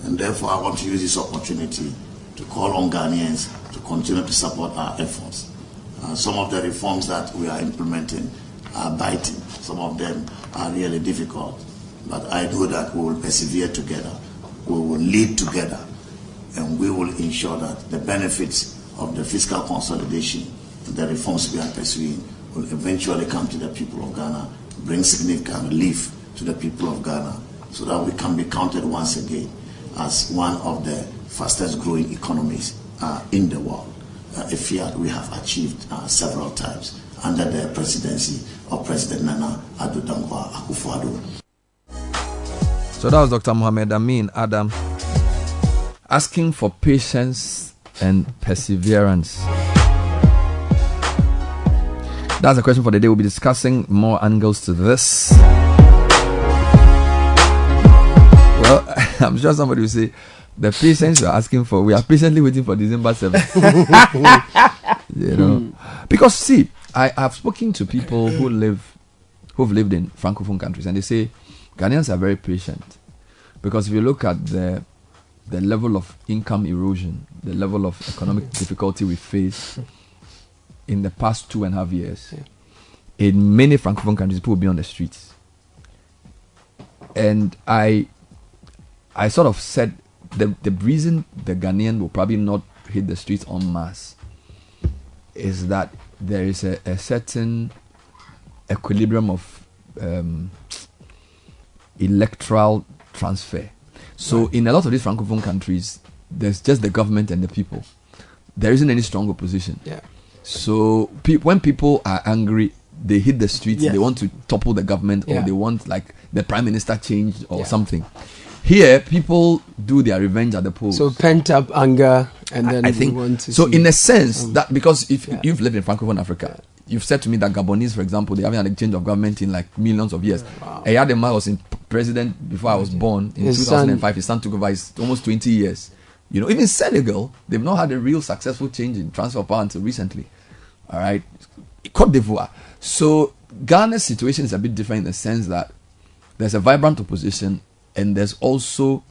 And therefore, I want to use this opportunity to call on Ghanaians to continue to support our efforts. Some of the reforms that we are implementing are biting. Some of them are really difficult. But I know that we will persevere together, we will lead together, and we will ensure that the benefits of the fiscal consolidation, the reforms we are pursuing, will eventually come to the people of Ghana, bring significant relief to the people of Ghana, so that we can be counted once again as one of the fastest growing economies in the world. A feat we have achieved several times under the presidency of President Nana Addo Dankwa Akufo-Addo. So that was Dr. Mohamed Amin Adam asking for patience and perseverance. That's the question for the day. We'll be discussing more angles to this. Well, I'm sure somebody will say, the patience you're asking for, we are patiently waiting for December 7th. You know, because see, I have spoken to people who've lived in Francophone countries, and they say Ghanaians are very patient, because if you look at the level of income erosion, the level of economic difficulty we face in the past 2.5 years, in many Francophone countries, people will be on the streets. And I sort of said the reason the Ghanaian will probably not hit the streets en masse is that there is a certain equilibrium of electoral transfer. So in a lot of these Francophone countries, there's just the government and the people. There isn't any strong opposition. Yeah. So when people are angry, they hit the streets. Yes. They want to topple the government, or Yeah. they want like the prime minister changed or something. Here, people do their revenge at the polls. So pent up anger, and then I think we want to so. see In a sense, that because if you've lived in Francophone Africa, you've said to me that Gabonese, for example, they haven't had a change of government in like millions of years. Eyadema was in president before I was born in His 2005. His son took over. It's almost 20 years. You know, even Senegal, they've not had a real successful change in transfer of power until recently. All right, Cote d'Ivoire. So Ghana's situation is a bit different in the sense that there's a vibrant opposition, and there's also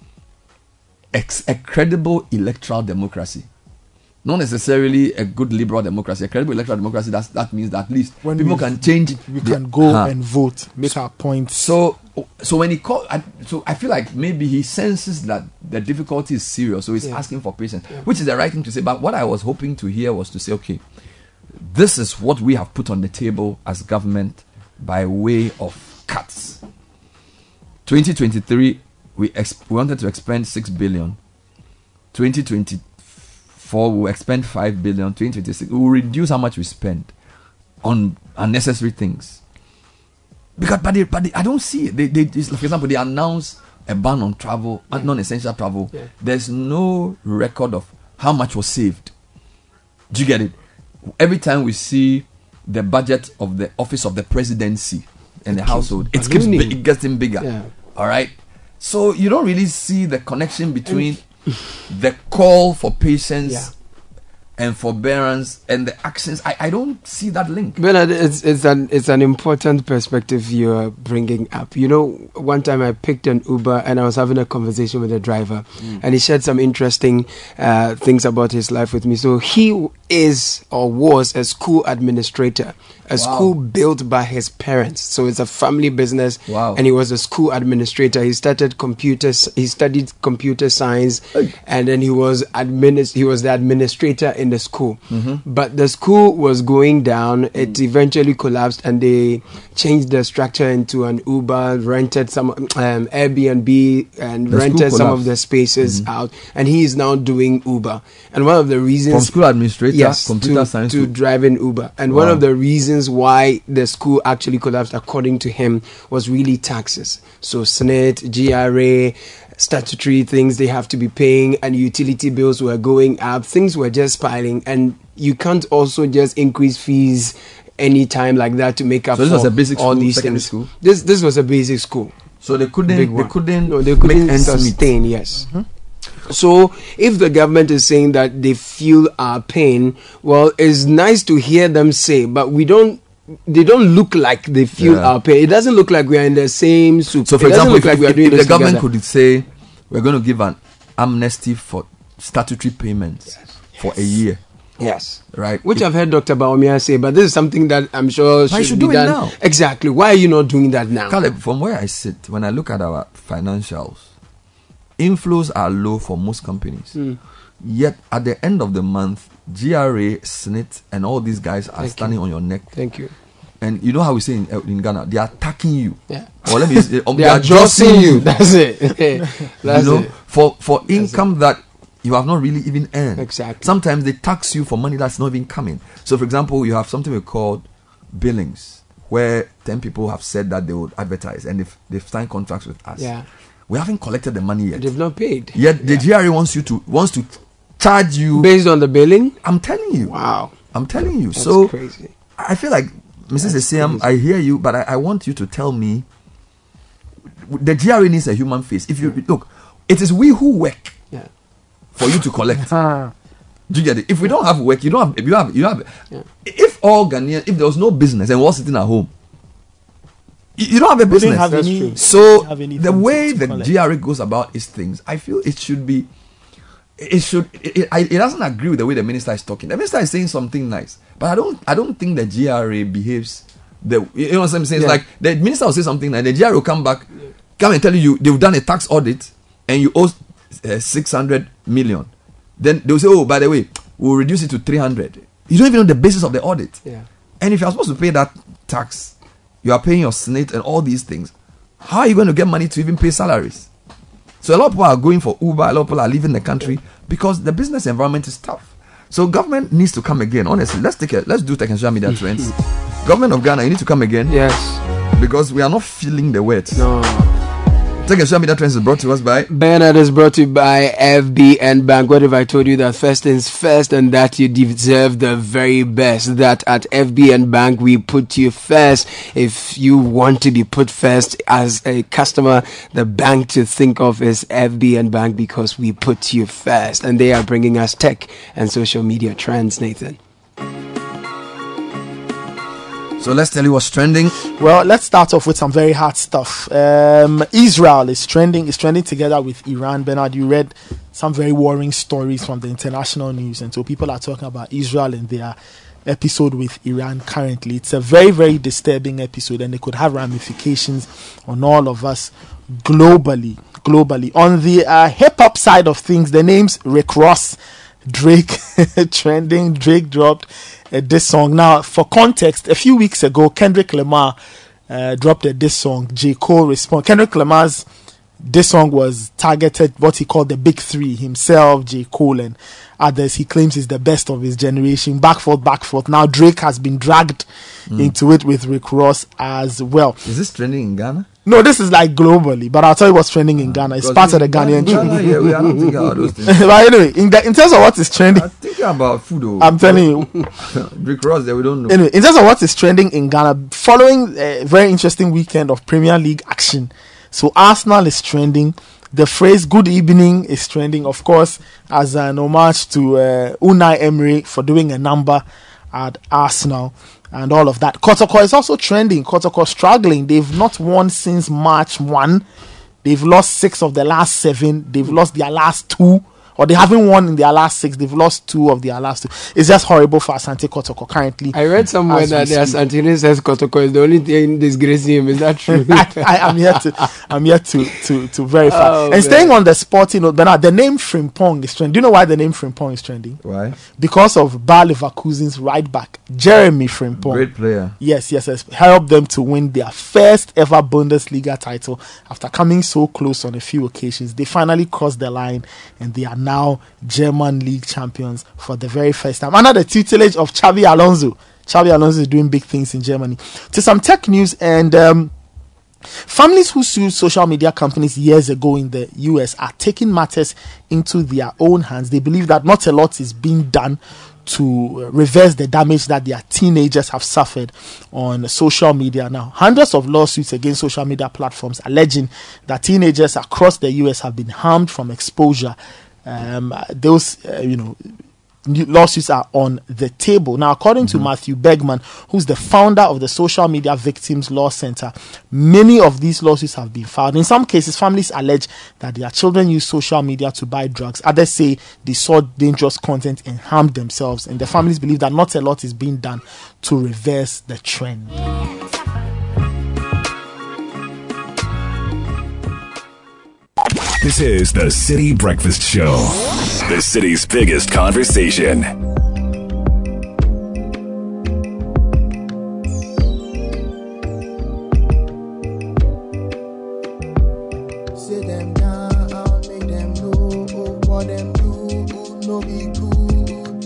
a credible electoral democracy. Not necessarily a good liberal democracy. A credible electoral democracy, that means that at least When people can change. We can go and vote, make our points. So when he called, so I feel like maybe he senses that the difficulty is serious, so he's asking for patience, which is the right thing to say. But what I was hoping to hear was to say, okay, this is what we have put on the table as government by way of cuts. 2023, we wanted to expend 6 billion. 2024, we will expend 5 billion. 2026, we will reduce how much we spend on unnecessary things. Because, but I don't see it. For example, they announce a ban on travel, non-essential travel. Yeah. There's no record of how much was saved. Do you get it? Every time we see the budget of the office of the presidency and the household, it gets bigger. Yeah. All right. So you don't really see the connection between the call for patience and forbearance and the actions. I don't see that link. Well, it's an important perspective you're bringing up. You know, one time I picked an Uber and I was having a conversation with the driver, and he shared some interesting things about his life with me. So he is or was a school administrator, a school built by his parents. So it's a family business. Wow. And he was a school administrator. He studied computer science, and then he was the administrator in the school. But the school was going down. It eventually collapsed, and they changed the structure into an Uber, rented some Airbnb, and rented some of the spaces out. And he is now doing Uber. And one of the reasons from school administrator, computer science to driving Uber. And one of the reasons why the school actually collapsed, according to him, was really taxes. So SNIT, GRA, statutory things they have to be paying, and utility bills were going up. Things were just piling, and you can't also just increase fees anytime like that to make up so this for was a basic all school, these things. School? This was a basic school. So they couldn't sustain. Yes. So if the government is saying that they feel our pain, well, it's nice to hear them say, but they don't look like they feel our pain. It doesn't look like we are in the same soup. So for example, if the government could say, we're going to give an amnesty for statutory payments for a year. Yes. Right. Which I've heard Dr. Baumia say, but this is something that I'm sure should be do done it now. Exactly. Why are you not doing that now? Caleb, from where I sit, when I look at our financials, inflows are low for most companies. Yet at the end of the month, GRA, SNIT, and all these guys are standing on your neck. Thank you. And you know how we say in Ghana, they are attacking you. Yeah. Or let me say, they are adjusting you. That's it. That's you know, it. For income that you have not really even earned. Exactly. Sometimes they tax you for money that's not even coming. So, for example, you have something we call billings, where 10 people have said that they would advertise, and they've signed contracts with us. Yeah. We haven't collected the money yet. They've not paid. Yet the GRA wants to charge you based on the billing. I'm telling you. Wow. I'm telling you. That's so crazy. I feel like Mrs. Esiam, I hear you, but I want you to tell me. The GRA needs a human face. If you look, it is we who work for you to collect. Do you get it? If we don't have work, you don't have. You have. If all Ghanaians, if there was no business and we're all sitting at home, you don't have a business. That's true. So the way the GRA goes about its things, I feel it should be. It doesn't agree with the way the minister is talking. The minister is saying something nice, but I don't think the GRA behaves. You know what I'm saying? It's like the minister will say something and the GRA will come and tell you they've done a tax audit and you owe 600 million. Then they'll say, oh, by the way, we'll reduce it to 300. You don't even know the basis of the audit. Yeah. And if you're supposed to pay that tax, you are paying your SNIT and all these things. How are you going to get money to even pay salaries? So a lot of people are going for Uber, a lot of people are leaving the country because the business environment is tough. So government needs to come again. Honestly, let's do tech and social media trends. Government of Ghana, you need to come again. Yes. Because we are not feeling the words. No. Tech and social media trends is brought to us by Bernard is brought to you by FBN Bank. What if I told you that first things first and that you deserve the very best? That at FBN Bank we put you first. If you want to be put first as a customer, the bank to think of is FBN Bank because we put you first. And they are bringing us tech and social media trends, Nathan. So let's tell you what's trending. Well, let's start off with some very hard stuff. Israel is trending together with Iran. Bernard, you read some very worrying stories from the international news, and so people are talking about Israel and their episode with Iran currently. It's a very, very disturbing episode, and it could have ramifications on all of us globally. On the hip-hop side of things, the names Rick Ross, Drake, trending. Drake dropped this song. Now, for context, a few weeks ago, Kendrick Lamar dropped this song. J. Cole responded. Kendrick Lamar's this song was targeted what he called the big three: himself, J. Cole, and others. He claims is the best of his generation. Back forth. Now Drake has been dragged into it with Rick Ross as well. Is this trending in Ghana? No, this is like globally, but I'll tell you what's trending in Ghana. It's part of the Ghanaian trend. Yeah, we are not thinking about those things. But anyway, in terms of what is trending, I'm thinking about food. Though. I'm telling you, Rick Ross, there we don't know. Anyway, in terms of what is trending in Ghana, following a very interesting weekend of Premier League action, so Arsenal is trending. The phrase "Good evening" is trending, of course, as an homage to Unai Emery for doing a number at Arsenal and all of that. Kotoko is also trending. Kotoko struggling. They've not won since March 1. They've lost 6 of the last 7. They've lost their last 2. Or they haven't won in their last 6. They've lost 2 of their last 2. It's just horrible for Asante Kotoko currently. I read somewhere that the Asante says Kotoko is the only thing disgracing him. Is that true? I'm here to verify. Oh, and staying on the sporting note, Bernard, the name Frimpong is trending. Do you know why the name Frimpong is trending? Why? Because of Bayer Leverkusen's right back, Jeremy Frimpong. Great player. Yes. Helped them to win their first ever Bundesliga title after coming so close on a few occasions. They finally crossed the line and they are now German league champions for the very first time under the tutelage of Xabi Alonso. Xabi Alonso is doing big things in Germany. To some tech news, and families who sued social media companies years ago in the US are taking matters into their own hands. They believe that not a lot is being done to reverse the damage that their teenagers have suffered on social media. Now, hundreds of lawsuits against social media platforms alleging that teenagers across the US have been harmed from exposure. lawsuits are on the table. Now, according to Matthew Bergman, who's the founder of the Social Media Victims Law Center, many of these lawsuits have been filed. In some cases, families allege that their children use social media to buy drugs. Others say they saw dangerous content and harmed themselves. And the families believe that not a lot is being done to reverse the trend. This is the City Breakfast Show, the city's biggest conversation. Sit them down, make them know what them do, no be good.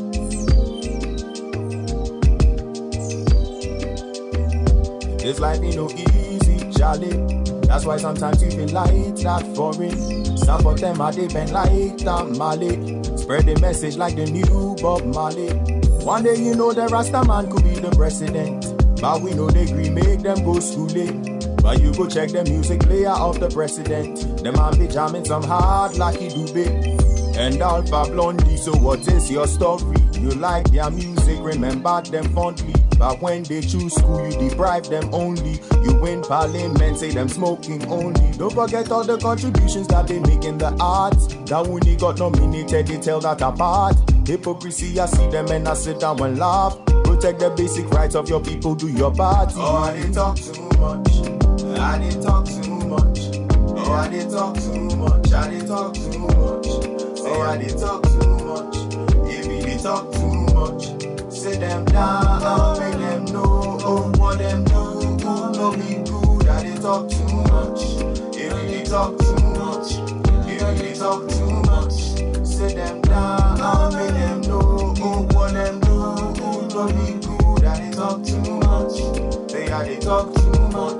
This life ain't no easy, Charlie. That's why sometimes you feel like that foreign. Some for them are they been like that Mali. Spread the message like the new Bob Marley. One day you know the Rasta man could be the president. But we know they agree make them go schooling. But you go check the music player of the president. The man be jamming some hard Lucky Dube and Alpha Blondie. So what is your story? You like their music, remember them fondly. But when they choose school, you deprive them only. You win parliament, say them smoking only. Don't forget all the contributions that they make in the arts. That when he got nominated, they tell that apart. Hypocrisy, I see them and I sit down and laugh. Protect the basic rights of your people, do your part. Oh, I didn't talk too much. I didn't talk too much. Oh, I didn't talk too much. I didn't talk too much. Oh, I didn't talk too much. If you didn't talk too much, sit them down, make them know what them do. No be good. I didn't talk too much. If you didn't talk too much, if you didn't talk too much, sit them down, make them know what them do. No be good. I didn't talk too much. Say I didn't talk too much.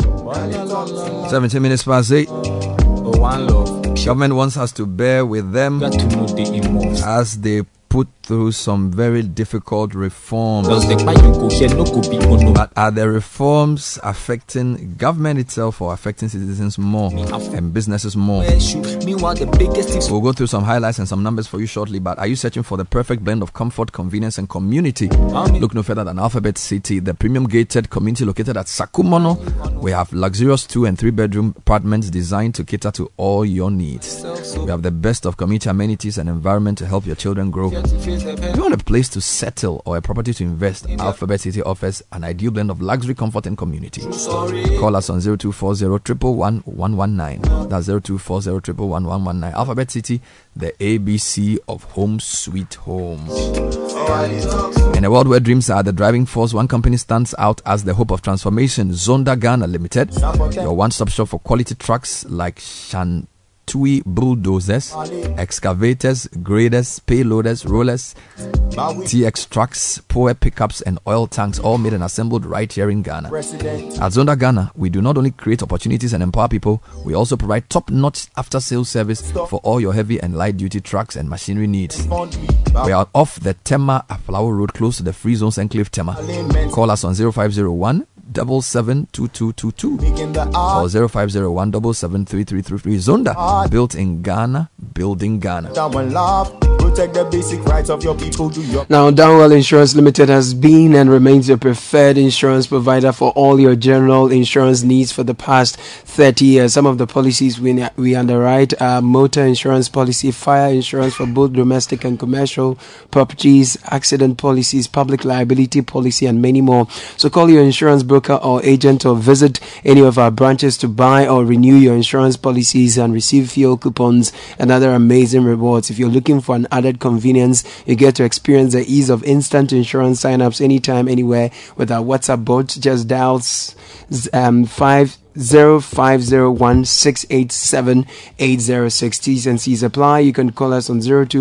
17 minutes past 8. One love. Government wants us to bear with them as they put through some very difficult reforms. But are the reforms affecting government itself or affecting citizens more and businesses more? We'll go through some highlights and some numbers for you shortly, but are you searching for the perfect blend of comfort, convenience and community? Look no further than Alphabet City, the premium gated community located at Sakumono. We have luxurious 2 and 3 bedroom apartments designed to cater to all your needs. We have the best of community amenities and environment to help your children grow. If you want a place to settle or a property to invest, Alphabet City offers an ideal blend of luxury, comfort and community. Call us on 0240 111 119. That's 0240 111 119. Alphabet City, the ABC of home sweet home. In a world where dreams are the driving force, one company stands out as the hope of transformation. Zonda Ghana Limited, your one-stop shop for quality trucks like Shantui bulldozers, excavators, graders, payloaders, rollers, TX trucks, power pickups and oil tanks, all made and assembled right here in Ghana. At Zonda Ghana, we do not only create opportunities and empower people, we also provide top-notch after-sales service for all your heavy and light-duty trucks and machinery needs. We are off the Tema Aflawo Road, close to the Free Zones Enclave Tema. Call us on 0501 772222 or 0501 773333. Zonda, built in Ghana, building Ghana. Protect the basic rights of your people. Now, Downwell Insurance Limited has been and remains your preferred insurance provider for all your general insurance needs for the past 30 years. Some of the policies we underwrite are motor insurance policy, fire insurance for both domestic and commercial properties, accident policies, public liability policy, and many more. So call your insurance broker or agent or visit any of our branches to buy or renew your insurance policies and receive fuel coupons and other amazing rewards. If you're looking for an added convenience, you get to experience the ease of instant insurance sign-ups anytime, anywhere with our WhatsApp bot. Just dial 0501-687-8060. T's and C's apply. You can call us on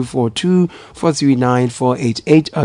0242-439-488 or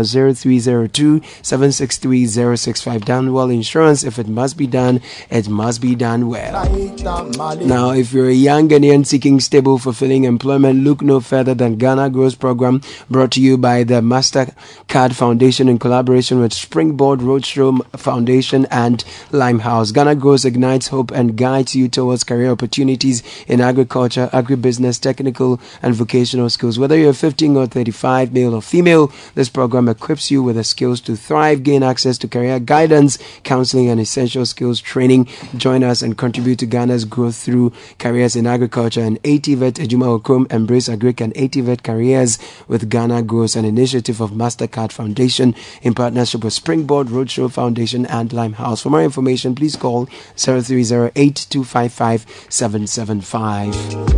0302-763-065. Downwell Insurance. If it must be done, it must be done well. Now, if you're a young Ghanaian seeking stable, fulfilling employment, look no further than Ghana Grows Program, brought to you by the MasterCard Foundation in collaboration with Springboard Roadshow Foundation and Limehouse. Ghana Grows ignites hope and guides you towards career opportunities in agriculture, agribusiness, technical, and vocational skills. Whether you're 15 or 35, male or female, this program equips you with the skills to thrive, gain access to career guidance, counseling, and essential skills training. Join us and contribute to Ghana's growth through careers in agriculture and ATVET Ejuma Okrom. Embrace Agric and ATVET Careers with Ghana Grows, an initiative of MasterCard Foundation in partnership with Springboard Roadshow Foundation and Limehouse. For more information, please call 0308-255-775.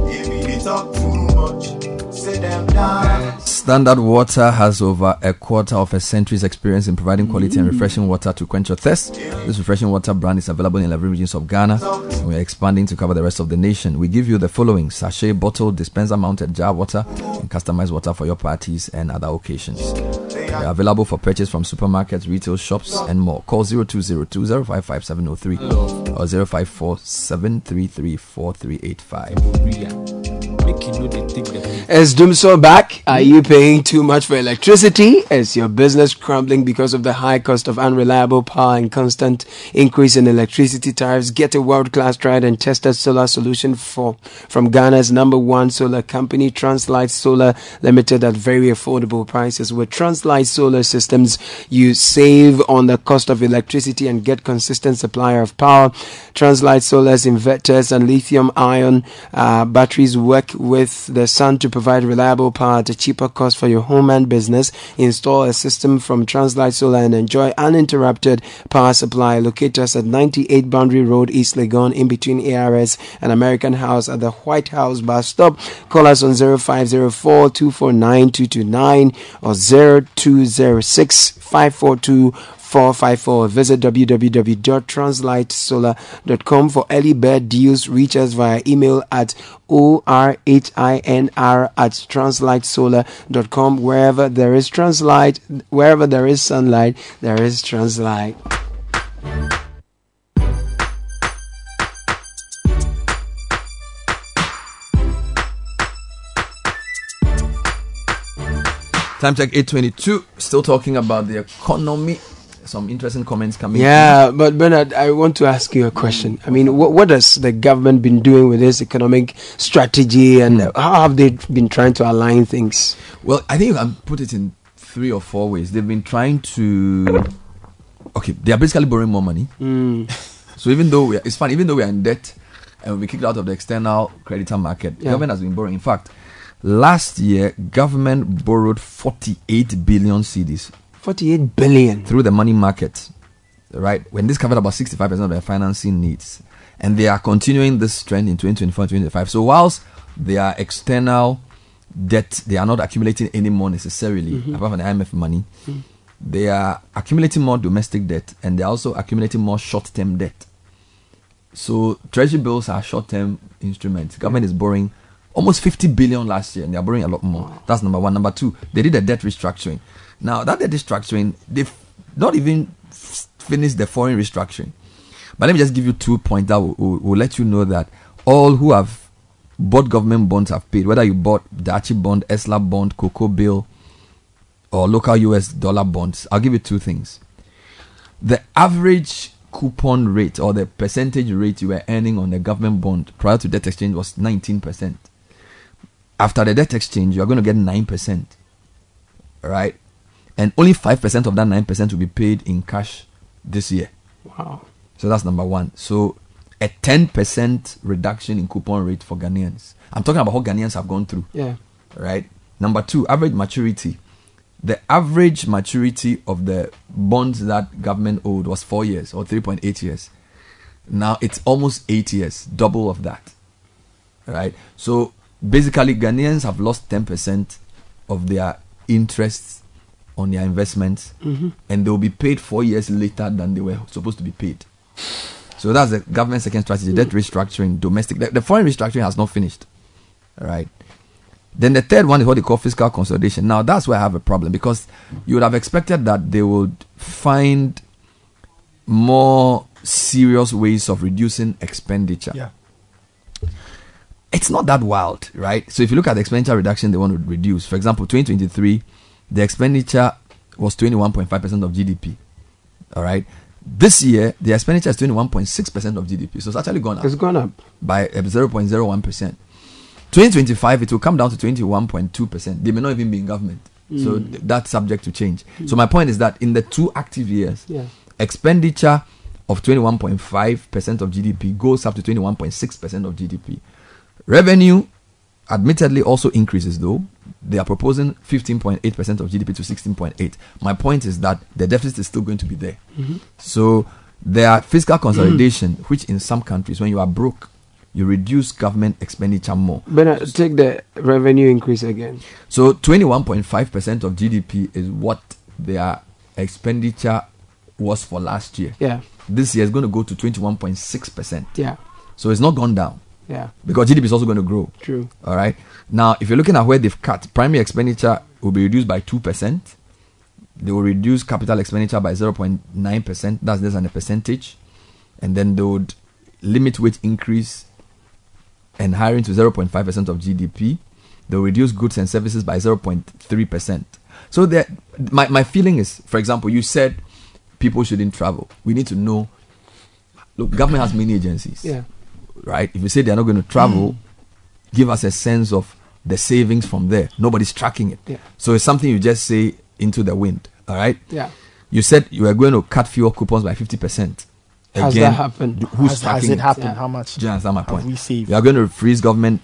Standard Water has over a quarter of a century's experience in providing quality and refreshing water to quench your thirst. This refreshing water brand is available in 11 regions of Ghana, and we are expanding to cover the rest of the nation. We give you the following: sachet, bottle, dispenser mounted jar water, and customized water for your parties and other occasions. They are available for purchase from supermarkets, retail shops, and more. Call 0202-055-703 or 0547334385. Is Dumso back? Are you paying too much for electricity? Is your business crumbling because of the high cost of unreliable power and constant increase in electricity tariffs? Get a world-class tried and tested solar solution from Ghana's #1 solar company, Translight Solar Limited, at very affordable prices. With Translight Solar Systems, you save on the cost of electricity and get consistent supply of power. Translight Solar's inverters and lithium-ion batteries work with the sun to provide reliable power at a cheaper cost for your home and business. Install a system from Translight Solar and enjoy uninterrupted power supply. Locate us at 98 Boundary Road, East Legon, in between ARS and American House at the White House bus stop. Call us on 0504-249-229 or 0206-542-454. Visit www.translightsolar.com for early bird deals. Reach us via email at orhinr@translightsolar.com. Wherever there is Translight, wherever there is sunlight, there is Translight. Time check 8:22. Still talking about the economy. Some interesting comments coming. Yeah, but Bernard, I want to ask you a question. I mean, what has the government been doing with this economic strategy, and how have they been trying to align things? Well, I think you can put it in 3 or 4 ways. They've been trying to. Okay, they are basically borrowing more money. So even though it's fun, even though we are in debt and we kicked out of the external creditor market, government has been borrowing. In fact, last year, government borrowed 48 billion cedis. 48 billion. Through the money market, right? When this covered about 65% of their financing needs. And they are continuing this trend in 2024 and 2025. So whilst their external debt, they are not accumulating any more necessarily, apart from the IMF money, they are accumulating more domestic debt, and they are also accumulating more short-term debt. So treasury bills are short-term instruments. Government is borrowing almost 50 billion last year, and they are borrowing a lot more. That's number one. Number two, they did a debt restructuring. Now, that debt restructuring, they've not even finished the foreign restructuring. But let me just give you 2 points that will let you know that all who have bought government bonds have paid. Whether you bought Dachi bond, ESLA bond, Cocoa bill, or local US dollar bonds, I'll give you 2 things. The average coupon rate, or the percentage rate you were earning on a government bond prior to debt exchange, was 19%. After the debt exchange, you are going to get 9%. Right? And only 5% of that 9% will be paid in cash this year. Wow. So that's number one. So a 10% reduction in coupon rate for Ghanaians. I'm talking about how Ghanaians have gone through. Yeah. Right? Number two, average maturity. The average maturity of the bonds that government owed was 4 years or 3.8 years. Now it's almost 8 years, double of that. Right? So basically, Ghanaians have lost 10% of their interests on their investments, and they will be paid 4 years later than they were supposed to be paid. So that's the government's second strategy: debt restructuring, domestic. The foreign restructuring has not finished. All right. Then the third one is what they call fiscal consolidation. Now that's where I have a problem, because you would have expected that they would find more serious ways of reducing expenditure. Yeah. It's not that wild, right? So if you look at the expenditure reduction they want to reduce, for example, 2023, the expenditure was 21.5% of GDP. All right. This year, the expenditure is 21.6% of GDP. So it's actually gone up. It's gone up by 0.01%. 2025, it will come down to 21.2%. They may not even be in government. So that's subject to change. So my point is that in the 2 active years, expenditure of 21.5% of GDP goes up to 21.6% of GDP. Revenue, admittedly, also increases though. They are proposing 15.8% of GDP to 16.8%. My point is that the deficit is still going to be there. So there are fiscal consolidation, which in some countries, when you are broke, you reduce government expenditure more. But take the revenue increase again. So 21.5% of GDP is what their expenditure was for last year. Yeah. This year is going to go to 21.6%. Yeah. So it's not gone down. Yeah. Because GDP is also going to grow. True. All right. Now, if you're looking at where they've cut, primary expenditure will be reduced by 2%. They will reduce capital expenditure by 0.9%. That's less than a percentage. And then they would limit wage increase and hiring to 0.5% of GDP. They'll reduce goods and services by 0.3%. So my feeling is, for example, you said people shouldn't travel. We need to know. Look, government has many agencies. Yeah. Right? If you say they're not going to travel, give us a sense of the savings from there. Nobody's tracking it. Yeah. So it's something you just say into the wind. All right? Yeah. You said you were going to cut fuel coupons by 50%. Has that happened? Who's tracking Has it happened? How much? Do you understand my point? Have we saved? You are going to freeze government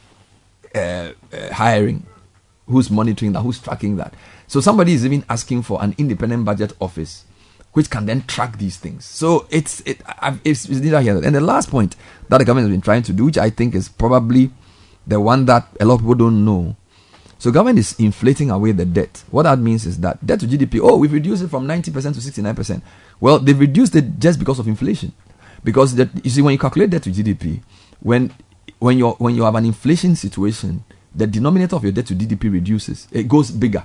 hiring. Who's monitoring that? Who's tracking that? So somebody is even asking for an independent budget office, which can then track these things. So it's neither here. And the last point that the government has been trying to do, which I think is probably the one that a lot of people don't know. So government is inflating away the debt. What that means is that debt to GDP, we've reduced it from 90% to 69%. Well, they've reduced it just because of inflation. Because you see, when you calculate debt to GDP, when you have an inflation situation, the denominator of your debt to GDP reduces. It goes bigger.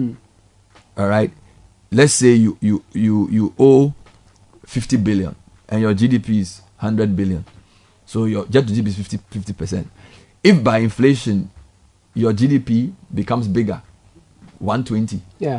All right. Let's say you owe 50 billion and your GDP is 100 billion. So your debt to GDP is 50%. If by inflation your GDP becomes bigger, 120. Yeah.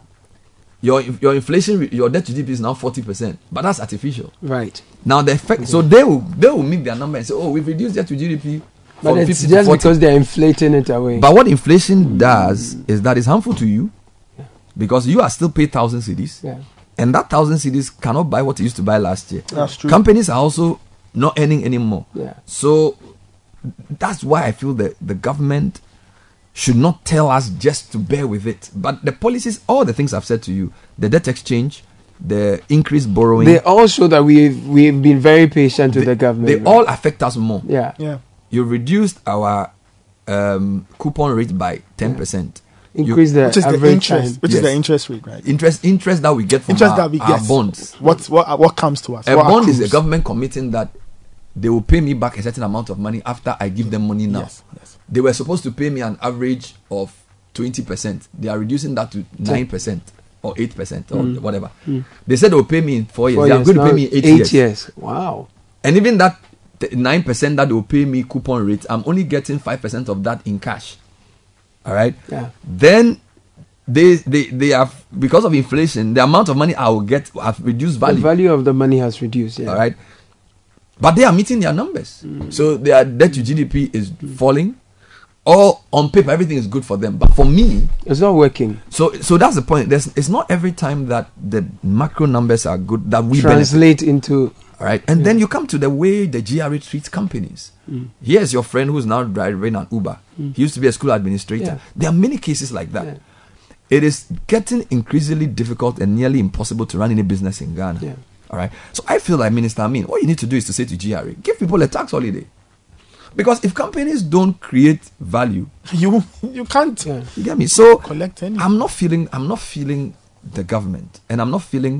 Your inflation, your debt to GDP is now 40%, but that's artificial. Right. Now the effect, so they will make their number and say, we've reduced debt to GDP. But it's just because they're inflating it away. But what inflation does is that it's harmful to you, because you are still paid 1,000 cedis, and that 1,000 cedis cannot buy what you used to buy last year. That's true. Companies are also not earning anymore. Yeah. So that's why I feel that the government should not tell us just to bear with it. But the policies, all the things I've said to you, the debt exchange, the increased borrowing, they all show that we've been very patient with the government. They all affect us more. Yeah. Yeah. You reduced our coupon rate by 10%. Increase the which is average the interest, time. which is the interest rate, right? Interest that we get from our bonds. What comes to us? A bond is a government committing that they will pay me back a certain amount of money after I give them money now. Yes. They were supposed to pay me an average of 20%. They are reducing that to 9% or 8% or whatever. They said they will pay me in 4 years. They are going to pay me in 8 years. Wow. And even that 9% that they will pay me coupon rate, I'm only getting 5% of that in cash. All right. Yeah. Then they have, because of inflation, the amount of money I will get have reduced value. The value of the money has reduced. Yeah. All right. But they are meeting their numbers. So their debt to GDP is falling. Or on paper, everything is good for them. But for me, it's not working. So that's the point. It's not every time that the macro numbers are good that we translate into. All right. And then you come to the way the GRA treats companies. Here's your friend who's now driving an Uber. He used to be a school administrator. Yeah. There are many cases like that. Yeah. It is getting increasingly difficult and nearly impossible to run any business in Ghana. Yeah. All right. So I feel like, Minister Amin, what you need to do is to say to GRA, give people a tax holiday. Because if companies don't create value, you can't. You get me? So collect any. I'm not feeling the government, and I'm not feeling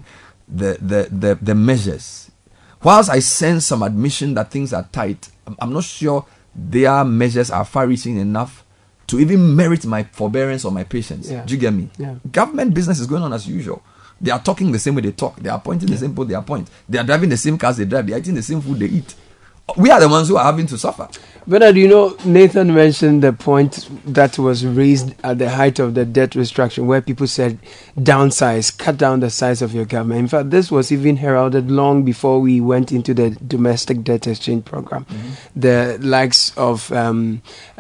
the measures. Whilst I sense some admission that things are tight, I'm not sure their measures are far-reaching enough to even merit my forbearance or my patience. Yeah. Do you get me? Yeah. Government business is going on as usual. They are talking the same way they talk. They are appointing the same people they appoint. They are driving the same cars they drive. They are eating the same food they eat. We are the ones who are having to suffer. Bernard, you know, Nathan mentioned the point that was raised at the height of the debt restriction, where people said downsize, cut down the size of your government. In fact, this was even heralded long before we went into the domestic debt exchange program. The likes of Joe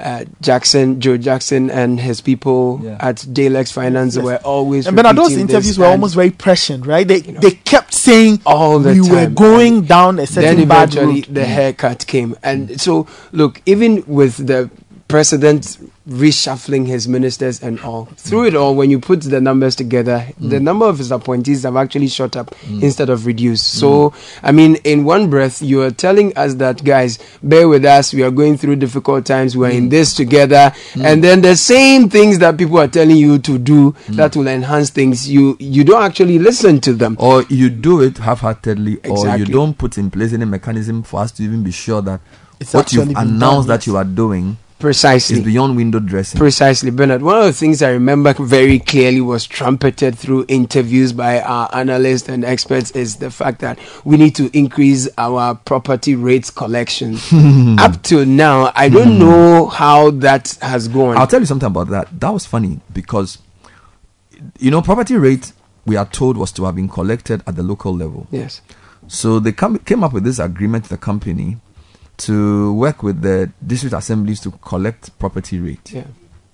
Jackson and his people at Dalex Finance were always. And Bernard, those interviews were almost very prescient, right? They kept saying all the we time. were going down a certain then bad eventually route. the haircut came. And so, look, even with the president reshuffling his ministers and all, through it all, when you put the numbers together, the number of his appointees have actually shot up instead of reduced. So, I mean, in one breath, you are telling us that, guys, bear with us, we are going through difficult times, we're in this together, and then the same things that people are telling you to do that will enhance things, you don't actually listen to them. Or you do it half-heartedly, or Exactly. you don't put in place any mechanism for us to even be sure that It's what you've actually been announced done, that you are doing Precisely. is beyond window dressing. Precisely, Bernard. One of the things I remember very clearly was trumpeted through interviews by our analysts and experts is the fact that we need to increase our property rates collection. Up till now, I don't know how that has gone. I'll tell you something about that. That was funny because, you know, property rate, we are told, was to have been collected at the local level. Yes. So they came up with this agreement with the company to work with the district assemblies to collect property rate. Yeah.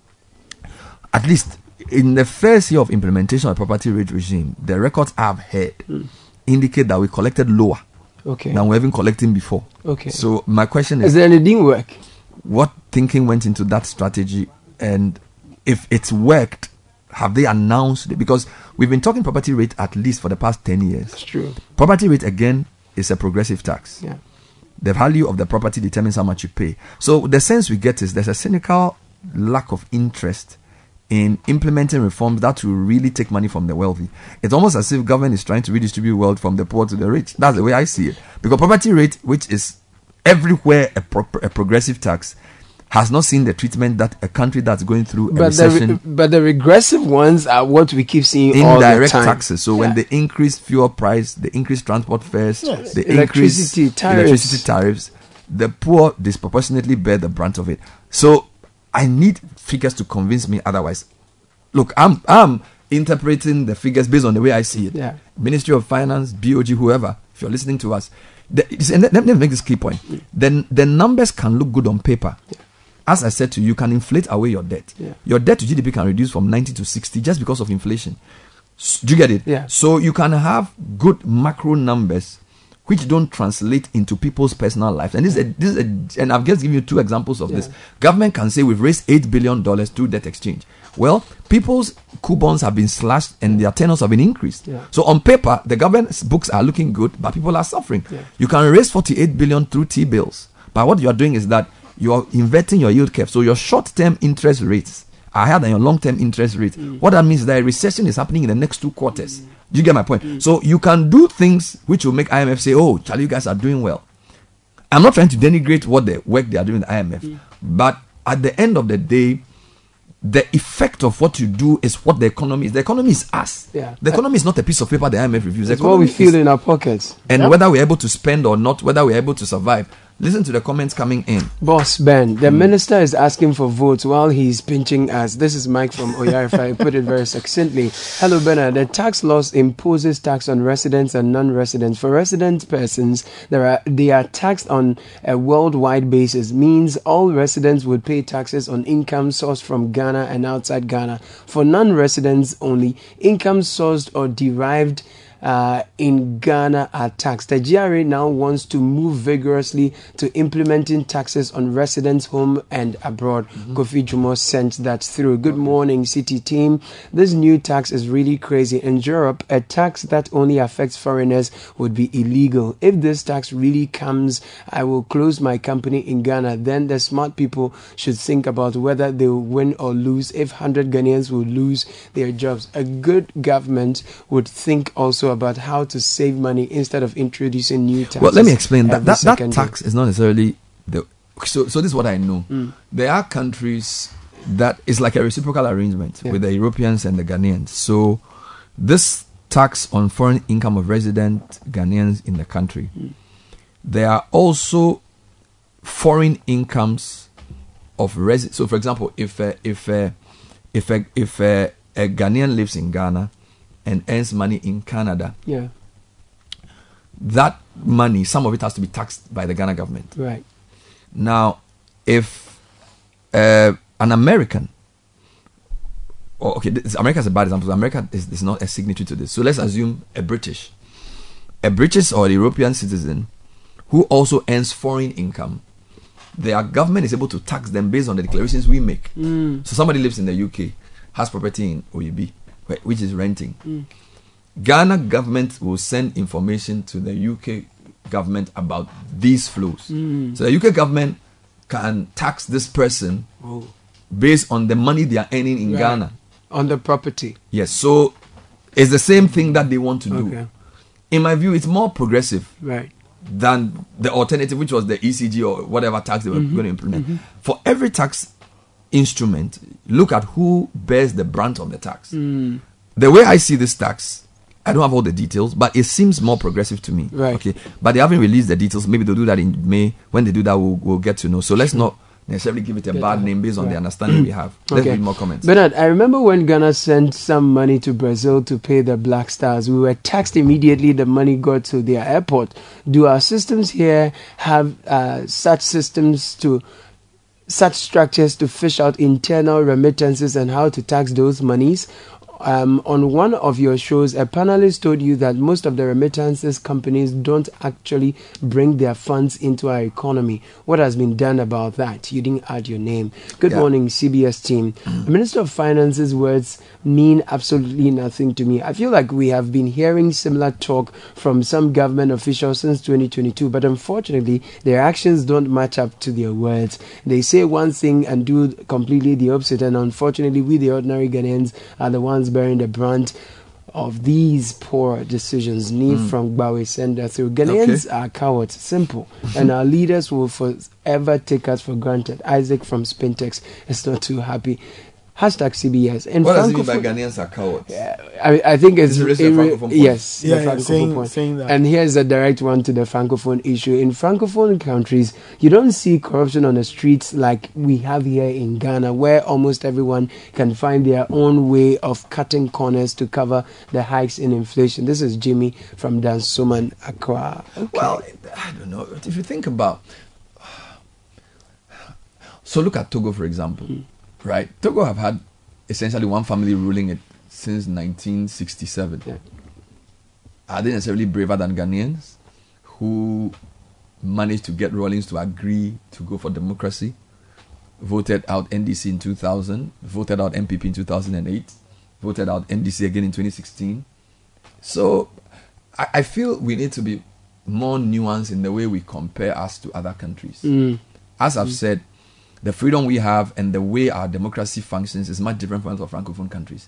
At least in the first year of implementation of the property rate regime, the records I've heard indicate that we collected lower Okay. than we have been collecting before. Okay. So my question is, then it didn't work? What thinking went into that strategy, and if it's worked, have they announced it? Because we've been talking property rate at least for the past 10 years. That's true. Property rate, again, is a progressive tax. Yeah. The value of the property determines how much you pay. So the sense we get is there's a cynical lack of interest in implementing reforms that will really take money from the wealthy. It's almost as if government is trying to redistribute wealth from the poor to the rich. That's the way I see it. Because property rate, which is everywhere a progressive tax, has not seen the treatment that a country that's going through a recession. But the regressive ones are what we keep seeing all the Indirect time. taxes. So when they increase fuel price, they increase transport fares, Yes. they Electricity increase tariffs. electricity tariffs, the poor disproportionately bear the brunt of it. So I need figures to convince me otherwise. Look, I'm interpreting the figures based on the way I see it. Yeah. Ministry of Finance, BOG, whoever, if you're listening to us, let me make this key point. Then the numbers can look good on paper. As I said to you, you can inflate away your debt. Yeah. Your debt to GDP can reduce from 90 to 60 just because of inflation. Do you get it? Yeah. So you can have good macro numbers which don't translate into people's personal lives. And this is and I've just given you two examples of this. Government can say we've raised $8 billion through debt exchange. Well, people's coupons have been slashed and their tenors have been increased. Yeah. So on paper, the government's books are looking good, but people are suffering. Yeah. You can raise $48 billion through T-bills. But what you are doing is that you are inverting your yield curve. So your short-term interest rates are higher than your long-term interest rate. What that means is that a recession is happening in the next 2 quarters. Do you get my point? So you can do things which will make IMF say, oh, Charlie, you guys are doing well. I'm not trying to denigrate what the work they are doing with IMF. But at the end of the day, the effect of what you do is what the economy is. The economy is us. Yeah. The economy is not a piece of paper the IMF reviews. The It's what we economy feel is- in our pockets. and whether we're able to spend or not, whether we're able to survive. Listen to the comments coming in. Boss Ben, the minister is asking for votes while he's pinching us. This is Mike from Oyarifa. I put it very succinctly. Hello, Bernard. The tax laws imposes tax on residents and non-residents. For resident persons, they are taxed on a worldwide basis. Means all residents would pay taxes on income sourced from Ghana and outside Ghana. For non-residents only, income sourced or derived in Ghana are taxed. The GRA now wants to move vigorously to implementing taxes on residents home and abroad. Kofi Jumo sent that through. Good morning, City team. This new tax is really crazy. In Europe, a tax that only affects foreigners would be illegal. If this tax really comes, I will close my company in Ghana. Then the smart people should think about whether they will win or lose. If 100 Ghanaians will lose their jobs, a good government would think also about how to save money instead of introducing new taxes. Well, let me explain that. every That second day. tax is not necessarily the. So this is what I know. There are countries that is like a reciprocal arrangement with the Europeans and the Ghanaians. So this tax on foreign income of resident Ghanaians in the country, there are also foreign incomes of residents. So, for example, if a Ghanaian lives in Ghana and earns money in Canada, Yeah. that money, some of it has to be taxed by the Ghana government. Right. Now, if an American, America is a bad example. America is not a signatory to this. So let's assume a British or a European citizen who also earns foreign income. Their government is able to tax them based on the declarations we make. So somebody lives in the UK, has property in OUB, which is renting. Ghana government will send information to the UK government about these flows. So the UK government can tax this person based on the money they are earning in Ghana. On the property. Yes, so it's the same thing that they want to do. In my view, it's more progressive than the alternative, which was the ECG or whatever tax they were going to implement. For every tax instrument, look at who bears the brunt of the tax. The way I see this tax, I don't have all the details, but it seems more progressive to me. Okay, but they haven't released the details. Maybe they'll do that in May. When they do that, we'll get to know. So let's not necessarily give it a bad name based on the understanding we have. Let's read more comments. Bernard, I remember when Ghana sent some money to Brazil to pay the Black Stars, we were taxed immediately. The money got to their airport. Do our systems here have such structures to fish out internal remittances and how to tax those monies? On one of your shows, a panelist told you that most of the remittances companies don't actually bring their funds into our economy. What has been done about that? You didn't add your name. Good morning, CBS team. The Minister of Finance's words mean absolutely nothing to me. I feel like we have been hearing similar talk from some government officials since 2022, but unfortunately, their actions don't match up to their words. They say one thing and do completely the opposite, and unfortunately, we, the ordinary Ghanaians, are the ones bearing the brunt of these poor decisions. Neve from Gbawe send us through. Ghanaians are cowards, simple, and our leaders will forever take us for granted. Isaac from Spintex is not too happy. Hashtag CBS. And what does it mean by Ghanaians are cowards? I think it's the Francophone point. Yes, Yeah, the Francophone point. saying that. And here's a direct one to the Francophone issue. In Francophone countries, you don't see corruption on the streets like we have here in Ghana, where almost everyone can find their own way of cutting corners to cover the hikes in inflation. This is Jimmy from Dansoman, Accra. Well, I don't know. If you think about... So look at Togo, for example. Right? Togo have had essentially one family ruling it since 1967. Are they necessarily braver than Ghanaians who managed to get Rawlings to agree to go for democracy, voted out NDC in 2000, voted out MPP in 2008, voted out NDC again in 2016? So I feel we need to be more nuanced in the way we compare us to other countries. As I've said, the freedom we have and the way our democracy functions is much different from Francophone countries.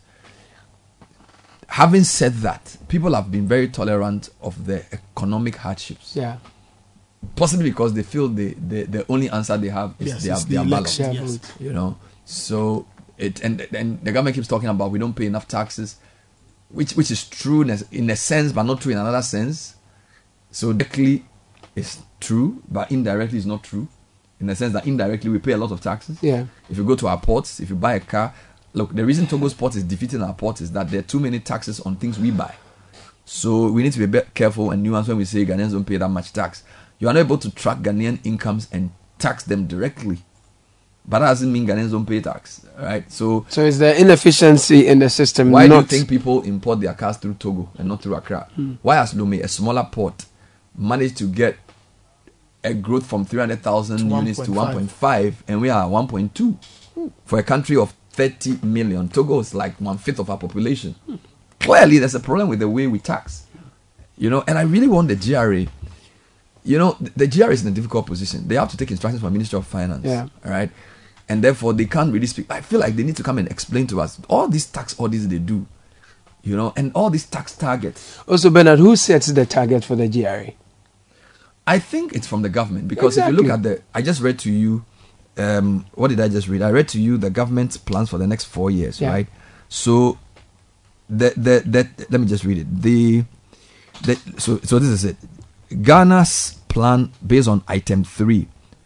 Having said that, people have been very tolerant of the economic hardships. Possibly because they feel the only answer they have is their ballot. You know, so and the government keeps talking about we don't pay enough taxes, which is true in a sense, but not true in another sense. So directly it's true, but indirectly it's not true. In the sense that indirectly we pay a lot of taxes. If you go to our ports, if you buy a car, look, the reason Togo's port is defeating our port is that there are too many taxes on things we buy. So we need to be a bit careful and nuanced when we say Ghanaians don't pay that much tax. You are not able to track Ghanaian incomes and tax them directly. But that doesn't mean Ghanaians don't pay tax, right? So is there inefficiency in the system? Why do you think people import their cars through Togo and not through Accra? Why has Lomé, a smaller port, managed to get a growth from 300,000 units to 1.5, and we are 1.2 for a country of 30 million. Togo is like 1/5 of our population. Clearly, there's a problem with the way we tax, you know. And I really want the GRA. You know, the GRA is in a difficult position. They have to take instructions from the Ministry of Finance, right? And therefore, they can't really speak. I feel like they need to come and explain to us all these tax audits they do, you know, and all these tax targets. Also, Bernard, who sets the target for the GRA? I think it's from the government, because if you look at I just read to you, what did I just read? I read to you the government's plans for the next 4 years, right? So, let me just read it. So this is it. Ghana's plan based on item 3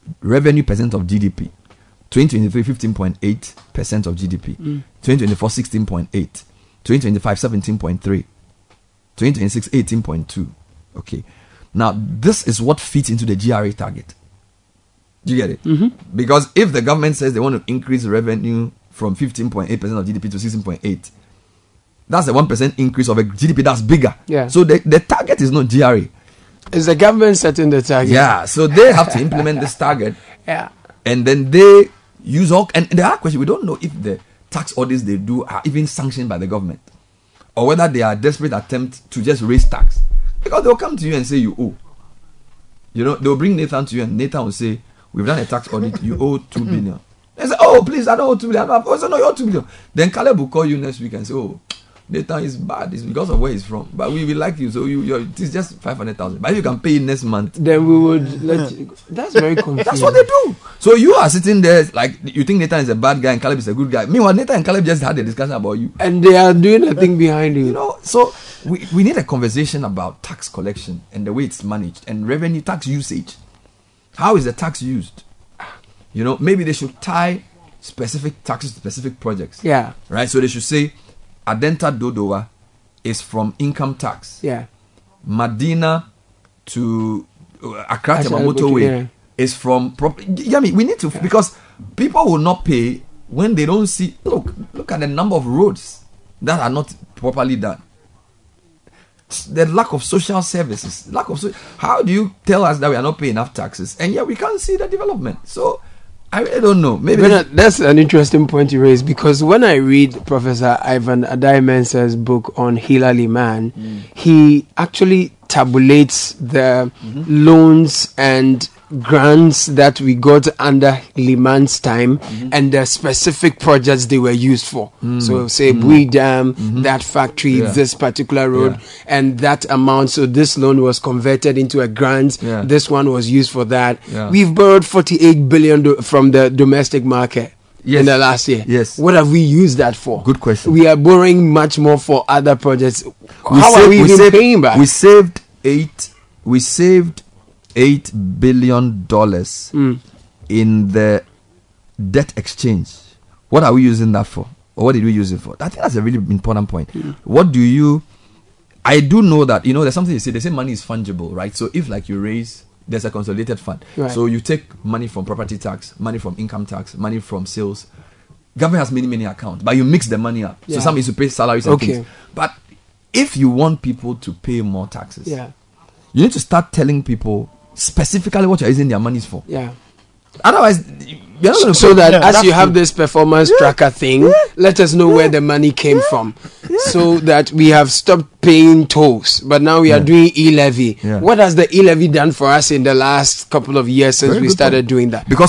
revenue percent of GDP. 2023, 15.8% of GDP. 2024, 16.8. 2025, 17.3. 2026, 18.2. Okay. Now, this is what fits into the GRA target. Do you get it? Because if the government says they want to increase revenue from 15.8% of GDP to 16.8, that's a 1% increase of a GDP that's bigger. Yeah. So the target is not GRA. It's the government setting the target. Yeah. So they have to implement this target. Yeah. And then they use all. And there are questions. We don't know if the tax audits they do are even sanctioned by the government, or whether they are a desperate attempt to just raise tax. Because they'll come to you and say you owe. You know, they'll bring Nathan to you and Nathan will say, we've done a tax audit, you owe 2 billion. They say, oh, please, I don't owe 2 billion. I say, no, you owe 2 billion. Then Caleb will call you next week and say, oh, Nathan is bad. It's because of where he's from. But we will like you, so it's just 500,000. But if you can pay it next month, then we would let you. That's very confusing. That's what they do. So you are sitting there like you think Nathan is a bad guy and Caleb is a good guy. Meanwhile, Nathan and Caleb just had a discussion about you. And they are doing a thing behind you. You know, so we need a conversation about tax collection and the way it's managed and revenue tax usage. How is the tax used? You know, maybe they should tie specific taxes to specific projects. Yeah. Right? So they should say, Adenta Dodowa is from income tax. Yeah. Medina to Accra to Actually, motorway is from property. Yeah, I mean, we need to, because people will not pay when they don't see. Look at the number of roads that are not properly done. The lack of social services, how do you tell us that we are not paying enough taxes and yet we can't see the development? So I really don't know. Maybe that's an interesting point you raise, because when I read Professor Ivan Adai-Mensah's book on Hilal Iman, he actually tabulates the loans and grants that we got under Liman's time and the specific projects they were used for. So say Bui Dam, that factory, this particular road, and that amount. So this loan was converted into a grant. This one was used for that. We've borrowed 48 billion from the domestic market. In the last year. What have we used that for? Good question. We are borrowing much more for other projects. How are we even paying back? We saved $8 billion in the debt exchange. What are we using that for? Or what did we use it for? I think that's a really important point. I do know that, there's something they say money is fungible, right? So if like you raise, there's a consolidated fund. Right. So you take money from property tax, money from income tax, money from sales. Government has many accounts, but you mix the money up. So some is to pay salaries and things. But if you want people to pay more taxes, you need to start telling people specifically what you're using their monies for. Otherwise, you're not going to so that as you have this performance tracker thing, let us know where the money came from, so that we have stopped paying tolls, but now we are doing e-levy. What has the e-levy done for us in the last couple of years since we started doing that? Because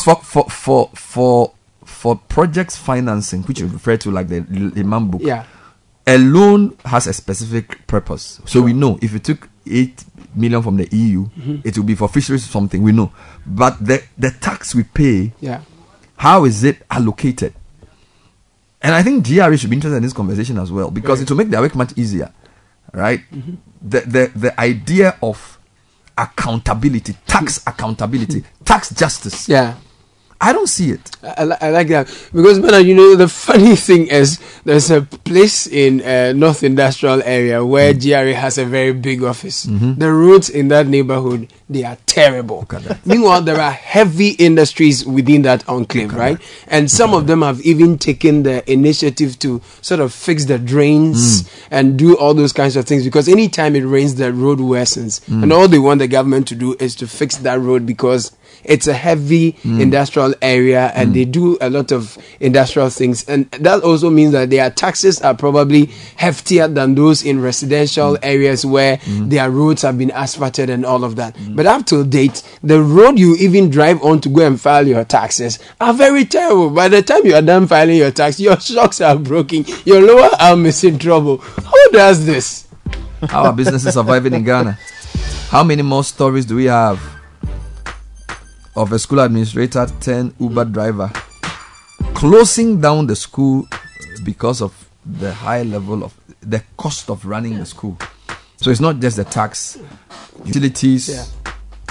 for projects financing, which you refer to like the Imam book, a loan has a specific purpose. So we know if you took 8 million from the EU, it will be for fisheries or something, we know. But the tax we pay, how is it allocated? And I think GRA should be interested in this conversation as well, because it will make their work much easier, right? The idea of accountability, tax accountability, tax justice. I don't see it. I like that, because the funny thing is there's a place in North Industrial area where GRA has a very big office. The roads in that neighborhood, they are terrible. Meanwhile, there are heavy industries within that enclave, right? And some of them have even taken the initiative to sort of fix the drains and do all those kinds of things, because anytime it rains, the road worsens. And all they want the government to do is to fix that road, because it's a heavy industrial area and they do a lot of industrial things. And that also means that their taxes are probably heftier than those in residential areas where their roads have been asphalted and all of that. But up to date, the road you even drive on to go and file your taxes are very terrible. By the time you are done filing your tax, your shocks are broken, your lower arm is in trouble. Who does this? How are businesses surviving in Ghana? How many more stories do we have of a school administrator turned Uber driver closing down the school because of the high level of the cost of running the school? So it's not just the tax, utilities,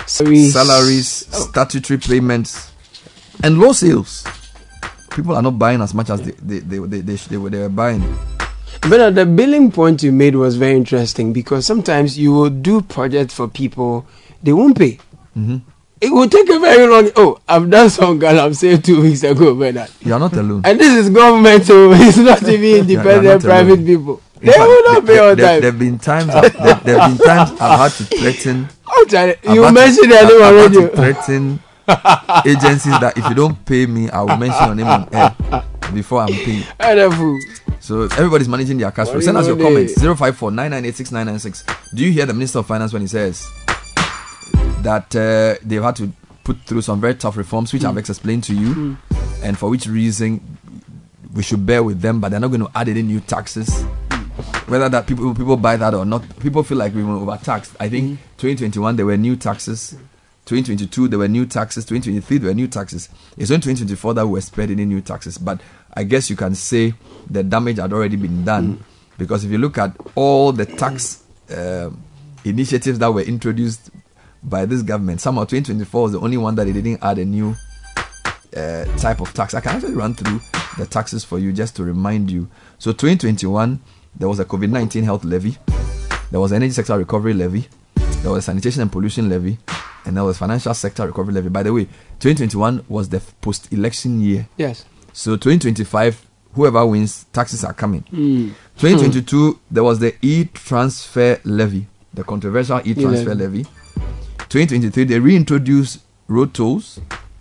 salaries, statutory payments, and low sales. People are not buying as much as they were buying. But the billing point you made was very interesting, because sometimes you will do projects for people, they won't pay. Mm-hmm. It will take a very long. Oh, I've done some girl I've saved 2 weeks ago, Bernard. You are not alone. And this is government, so it's not even independent private people. They will not pay on time. There have been times I've had to threaten. You mentioned their name already. I've had to threaten agencies that if you don't pay me, I will mention your name on air before I'm paid. So everybody's managing their cash flow. Send us your comments. 054-998-6996. Do you hear the Minister of Finance when he says that they've had to put through some very tough reforms, which I've explained to you, and for which reason we should bear with them, but they're not going to add any new taxes? Whether that people buy that or not, people feel like we were overtaxed. I think 2021 there were new taxes, 2022 there were new taxes, 2023 there were new taxes. It's only 2024 that we were spared any new taxes. But I guess you can say the damage had already been done, because if you look at all the tax initiatives that were introduced by this government, somehow 2024 was the only one that they didn't add a new type of tax. I can actually run through the taxes for you just to remind you. So 2021, there was a COVID-19 health levy, there was energy sector recovery levy, there was sanitation and pollution levy, and there was financial sector recovery levy. By the way, 2021 was the post-election year. Yes. So 2025, whoever wins, taxes are coming. 2022, there was the e-transfer levy, the controversial e-transfer levy. 2023, they reintroduced road tolls,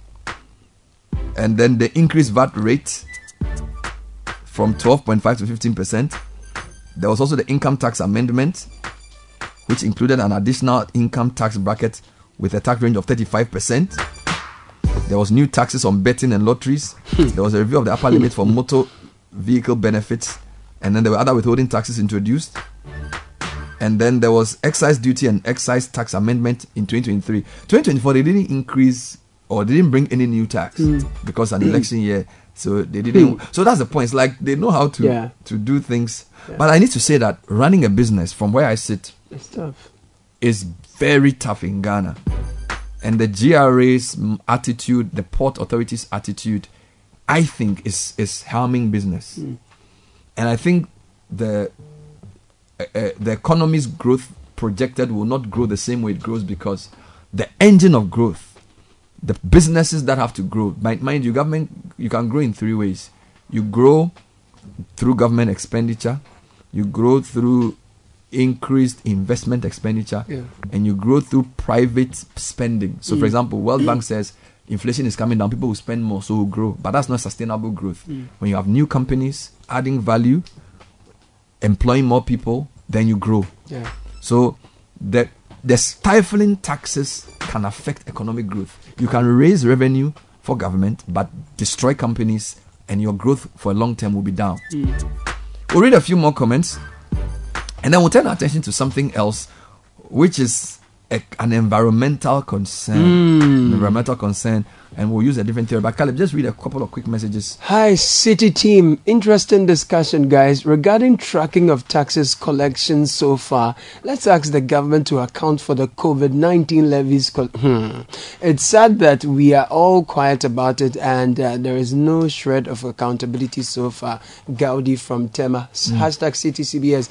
and then they increased VAT rate from 12.5 to 15%. There was also the income tax amendment, which included an additional income tax bracket with a tax range of 35%. There was new taxes on betting and lotteries. There was a review of the upper limit for motor vehicle benefits, and then there were other withholding taxes introduced. And then there was excise duty and excise tax amendment in 2023. 2024, they didn't increase or they didn't bring any new tax because an election year. So they didn't. So that's the point. It's like they know how to do things. Yeah. But I need to say that running a business from where I sit is very tough in Ghana. And the GRA's attitude, the port authority's attitude, I think is harming business. And I think the economy's growth projected will not grow the same way it grows, because the engine of growth, the businesses that have to grow, mind you, government, you can grow in three ways. You grow through government expenditure, you grow through increased investment expenditure, and you grow through private spending. So for example, World Bank says inflation is coming down, people will spend more, so will grow. But that's not sustainable growth. When you have new companies adding value, employing more people, then you grow. So the stifling taxes can affect economic growth. You can raise revenue for government, but destroy companies, and your growth for a long term will be down. We'll read a few more comments, and then we'll turn our attention to something else, which is an environmental concern. And we'll use a different theory. But Caleb, just read a couple of quick messages. Hi, City team. Interesting discussion, guys. Regarding tracking of taxes collection so far, let's ask the government to account for the COVID-19 levies. It's sad that we are all quiet about it, and there is no shred of accountability so far. Gaudi from Tema. Hashtag CityCBS.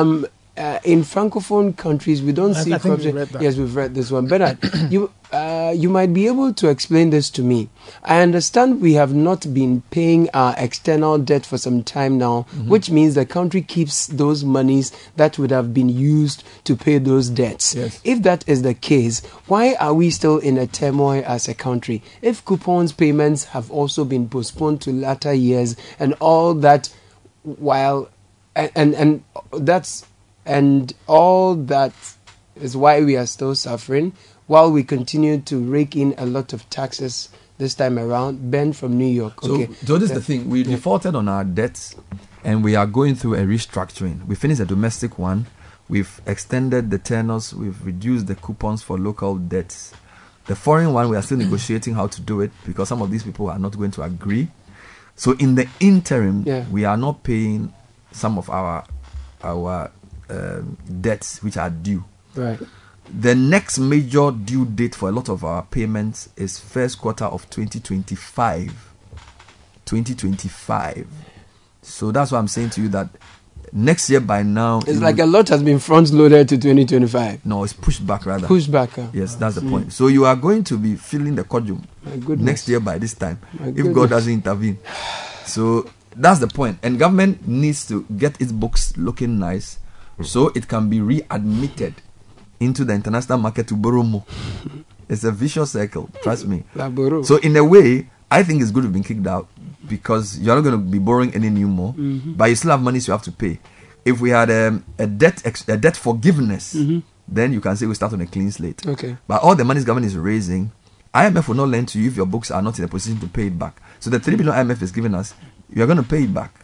In francophone countries, we don't see corruption. Yes, we've read this one. Bernard, you might be able to explain this to me. I understand we have not been paying our external debt for some time now, which means the country keeps those monies that would have been used to pay those debts. If that is the case, why are we still in a turmoil as a country? If coupons payments have also been postponed to latter years and all that, while and all that is why we are still suffering, while we continue to rake in a lot of taxes this time around. Ben from New York. So this is the thing. We defaulted on our debts, and we are going through a restructuring. We finished the domestic one. We've extended the tenors. We've reduced the coupons for local debts. The foreign one, we are still negotiating how to do it, because some of these people are not going to agree. So in the interim, we are not paying some of our debts which are due. Right. The next major due date for a lot of our payments is first quarter of 2025. 2025. So that's why I'm saying to you that next year by now... It's like a lot has been front-loaded to 2025. No, it's pushed back rather. Pushed back. Yes, that's the point. So you are going to be feeling the cojum next year by this time. If God doesn't intervene. So that's the point. And government needs to get its books looking nice so it can be readmitted into the international market to borrow more. It's a vicious circle, trust me. So in a way, I think it's good to be kicked out because you're not going to be borrowing any new more, but you still have money so you have to pay. If we had a debt forgiveness, then you can say we start on a clean slate. Okay. But all the money government is raising, IMF will not lend to you if your books are not in a position to pay it back. So the 3 billion IMF is giving us, you're going to pay it back.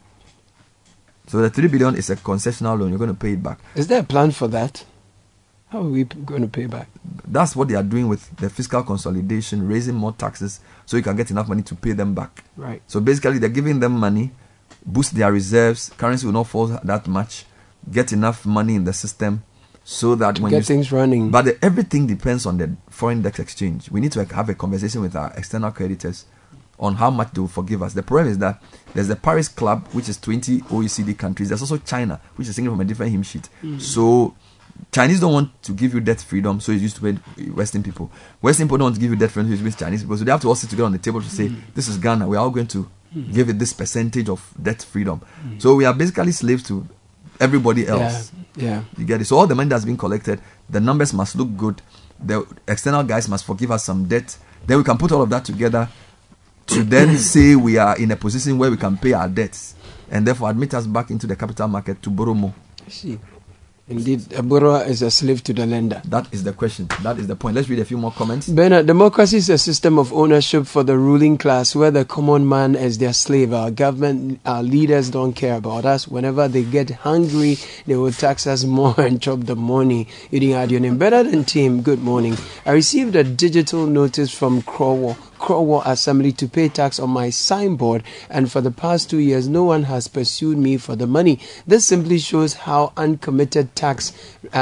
So the 3 billion is a concessional loan, you're going to pay it back. Is there a plan for that? How are we going to pay back? That's what they are doing with the fiscal consolidation, raising more taxes so you can get enough money to pay them back. Right. So basically, they're giving them money, boost their reserves, currency will not fall that much, get enough money in the system so that to when get things running. But everything depends on the foreign debt exchange. We need to have a conversation with our external creditors on how much they will forgive us. The problem is that there's the Paris Club, which is 20 OECD countries. There's also China, which is singing from a different hymn sheet. So Chinese don't want to give you debt freedom, so it's used to pay Western people. Western people don't want to give you debt freedom, so it's with Chinese people. So they have to all sit together on the table to say, this is Ghana, we are all going to give it this percentage of debt freedom. So we are basically slaves to everybody else. Yeah. You get it? So all the money that's been collected, the numbers must look good. The external guys must forgive us some debt. Then we can put all of that together to then say we are in a position where we can pay our debts and therefore admit us back into the capital market to borrow more. I see. Indeed, a borrower is a slave to the lender. That is the question. That is the point. Let's read a few more comments. Bernard, democracy is a system of ownership for the ruling class where the common man is their slave. Our government, our leaders don't care about us. Whenever they get hungry, they will tax us more and chop the money. You didn't add your name. Better than team. Good morning. I received a digital notice from Crowell Assembly to pay tax on my signboard, and for the past 2 years no one has pursued me for the money. This simply shows how uncommitted tax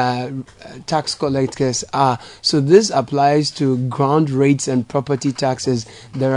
collectors are. So this applies to ground rates and property taxes. There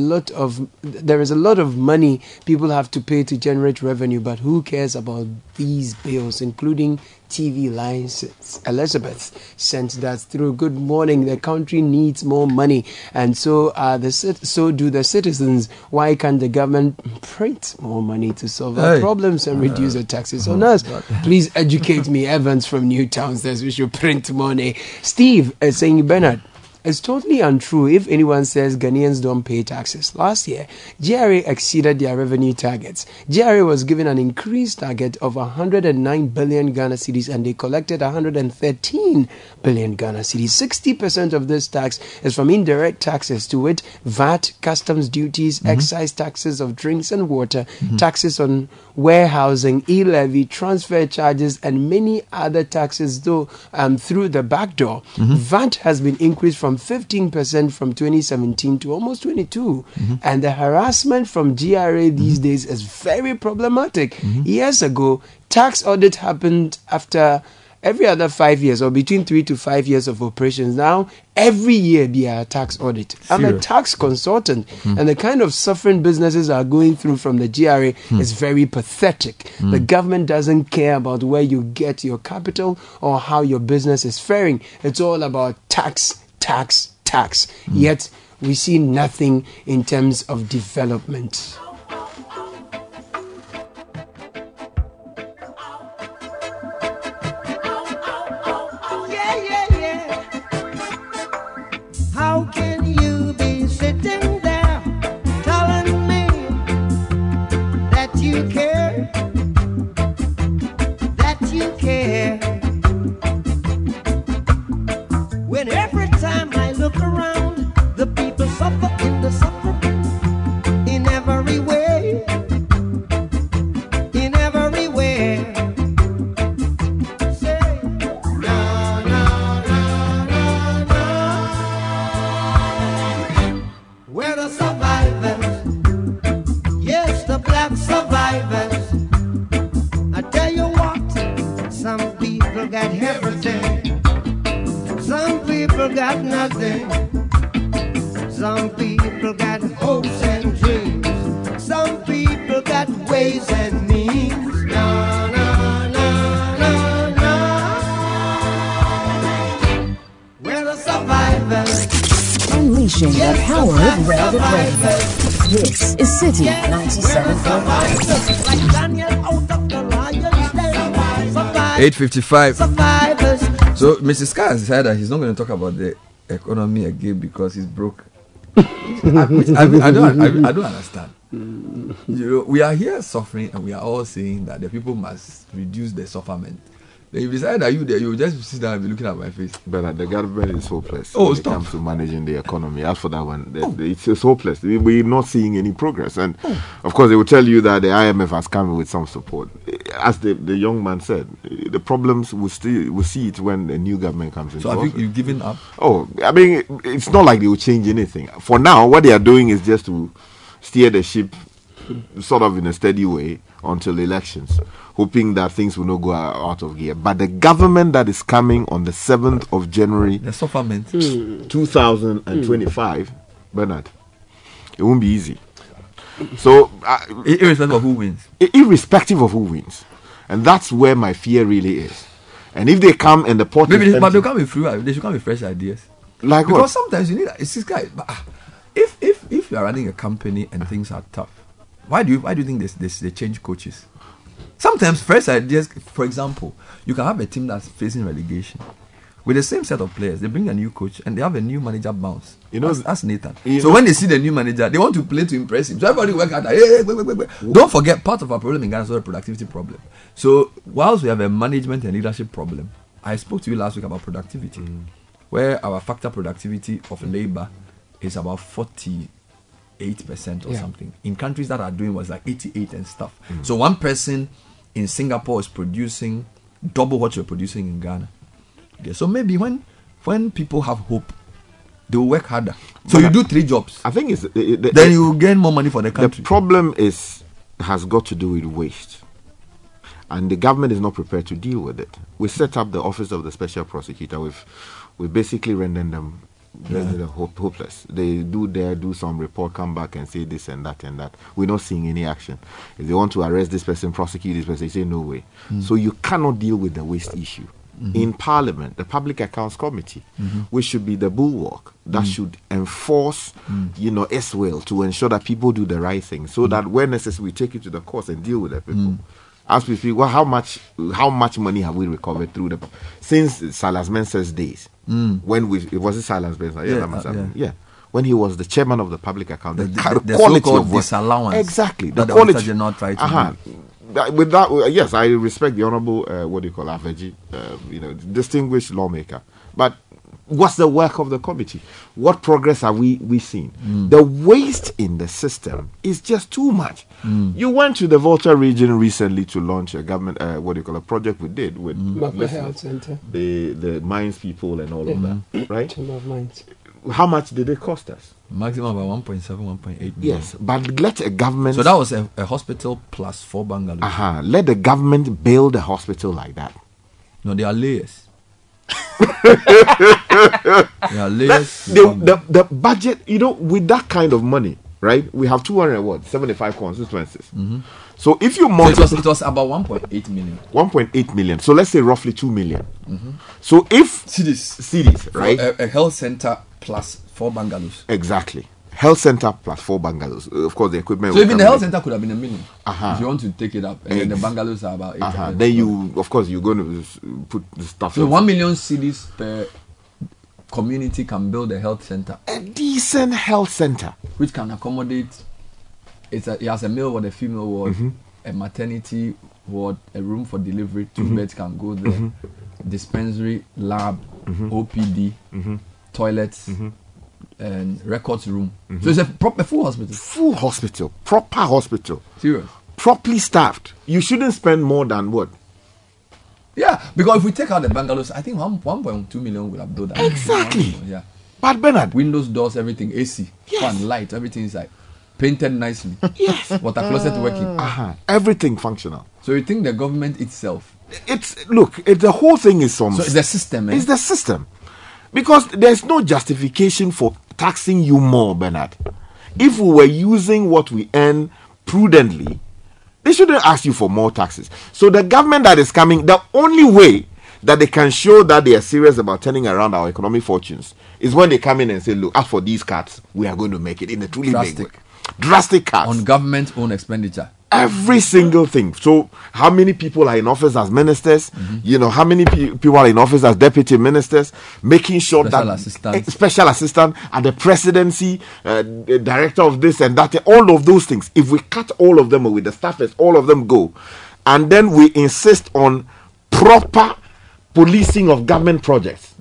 is a lot of money people have to pay to generate revenue, but who cares about these bills, including TV license? Elizabeth sent that through. Good morning. The country needs more money, and so do the citizens. Why can't the government print more money to solve our problems and reduce the taxes on us? Please educate me. Evans from Newtown says we should print money. Steve is saying, Bernard, it's totally untrue if anyone says Ghanaians don't pay taxes. Last year, GRA exceeded their revenue targets. GRA was given an increased target of 109 billion Ghana cedis and they collected 113 billion Ghana cedis. 60% of this tax is from indirect taxes, to wit, VAT, customs duties, excise taxes of drinks and water, taxes on warehousing, e-levy, transfer charges, and many other taxes through the back door. VAT has been increased from 15% from 2017 to almost 22%. And the harassment from GRA these days is very problematic. Years ago, tax audit happened after every other 5 years or between 3 to 5 years of operations. Now, every year be a tax audit. I'm a tax consultant, and the kind of suffering businesses are going through from the GRA is very pathetic. The government doesn't care about where you get your capital or how your business is faring. It's all about tax. Yet we see nothing in terms of development. How can you be sitting there telling me that you care? That you care? When every time I look around, the people suffer in the suffering in every way. In every way. Say, no, no, no, no, no. We're the survivors. Yes, the black survivors. I tell you what, some people got everything. people got nothing. Some people got hopes and dreams. Some people got ways and means. No, no, no, no, no. We're the survivors. Unleashing the power of relevant radio. This is City 97.9. 8:55. So Mrs. Carr said that he's not going to talk about the economy again because he's broke. I don't understand. You know, we are here suffering, and we are all saying that the people must reduce their sufferment. Then you decide that you will just sit down and be looking at my face. But the government is hopeless when it comes to managing the economy. As for that one, it's hopeless. We're not seeing any progress. And of course, they will tell you that the IMF has come with some support. As the young man said, the problems we'll see it when the new government comes in. So I think you've given up. Oh, I mean, it's not like they will change anything. For now, what they are doing is just to steer the ship sort of in a steady way until elections, hoping that things will not go out of gear. But the government that is coming on the 7th of January, the sufferment, 2025, Bernard, it won't be easy. So, irrespective of who wins. Irrespective of who wins. And that's where my fear really is. And if they come and the pot but they'll come with they should come with fresh ideas. Like because what? Sometimes you need it's this guy. But if you are running a company and things are tough, why do you think they change coaches? Sometimes fresh ideas. For example, you can have a team that's facing relegation with the same set of players. They bring a new coach and they have a new manager bounce. You know, that's Nathan. So when they see the new manager, they want to play to impress him. So everybody work hard. Wait. Don't forget, part of our problem in Ghana is also a productivity problem. So whilst we have a management and leadership problem, I spoke to you last week about productivity, where our factor productivity of labor is about 48% or something. In countries that are doing was like 88 and stuff. So one person in Singapore is producing double what you're producing in Ghana. Okay, so maybe when people have hope, they will work harder. So you do 3 jobs. I think it's then you will gain more money for the country. The problem has got to do with waste, and the government is not prepared to deal with it. We set up the office of the special prosecutor. We basically rendered them hopeless. They do some report, come back and say this and that and that. We're not seeing any action. If they want to arrest this person, prosecute this person, they say no way. So you cannot deal with the waste issue. In Parliament, the Public Accounts Committee, which should be the bulwark that should enforce, as well, to ensure that people do the right thing, so that when necessary, we take it to the courts and deal with the people. As we speak, well, how much money have we recovered through since Silas Mensah's days? When it was Silas Mensah, when he was the chairman of the Public Account, the quality of disallowance, exactly, the quality. Not try to with that, yes, I respect the honourable, Aveji, distinguished lawmaker. But what's the work of the committee? What progress have we seen? The waste in the system is just too much. You went to the Volta region recently to launch a government, a project we did with Health Center, the mines people and all of that, right? Chamber of Mines. How much did it cost us? Maximum about 1.7, 1.8 million. Yes, but let a government... So that was a hospital plus 4 bungalows. Let the government build a hospital like that. No, they are layers. They are layers. The budget, with that kind of money, right? We have 275 constituencies. So if you multiply... It was about 1.8 million. 1.8 million. So let's say roughly 2 million. So if... Cities, right? A health center plus 4 bungalows. Exactly. Health center plus 4 bungalows. Of course, the equipment... So even the health center could have been $1 million. If you want to take it up. And then the bungalows are about 8. Then you're going to put the stuff... So 1 million cities per community can build a health center. A decent health center. Which can accommodate... It has a male ward, a female ward, a maternity ward, a room for delivery, 2 beds can go there, dispensary, lab, OPD, toilets, and records room. So it's a proper full hospital. Full hospital. Proper hospital. Serious. Properly staffed. You shouldn't spend more than what? Yeah, because if we take out the bungalows, I think 1.2 million would have done that. Exactly. Yeah. But Bernard. Windows, doors, everything, AC, fan, light, everything is like painted nicely. Yes. Water closet working. Everything functional. So you think the government itself? The whole thing is So it's the system. It's the system. Because there's no justification for taxing you more, Bernard. If we were using what we earn prudently, they shouldn't ask you for more taxes. So the government that is coming, the only way that they can show that they are serious about turning around our economic fortunes is when they come in and say, look, as for these cuts, we are going to make it in a truly big way. Drastic cuts. On government-owned expenditure. Every single thing. So how many people are in office as ministers? You know, how many people are in office as deputy ministers? Making sure special assistant and the presidency, the director of this and that, all of those things. If we cut all of them away, the staffers, all of them go, and then we insist on proper policing of government projects.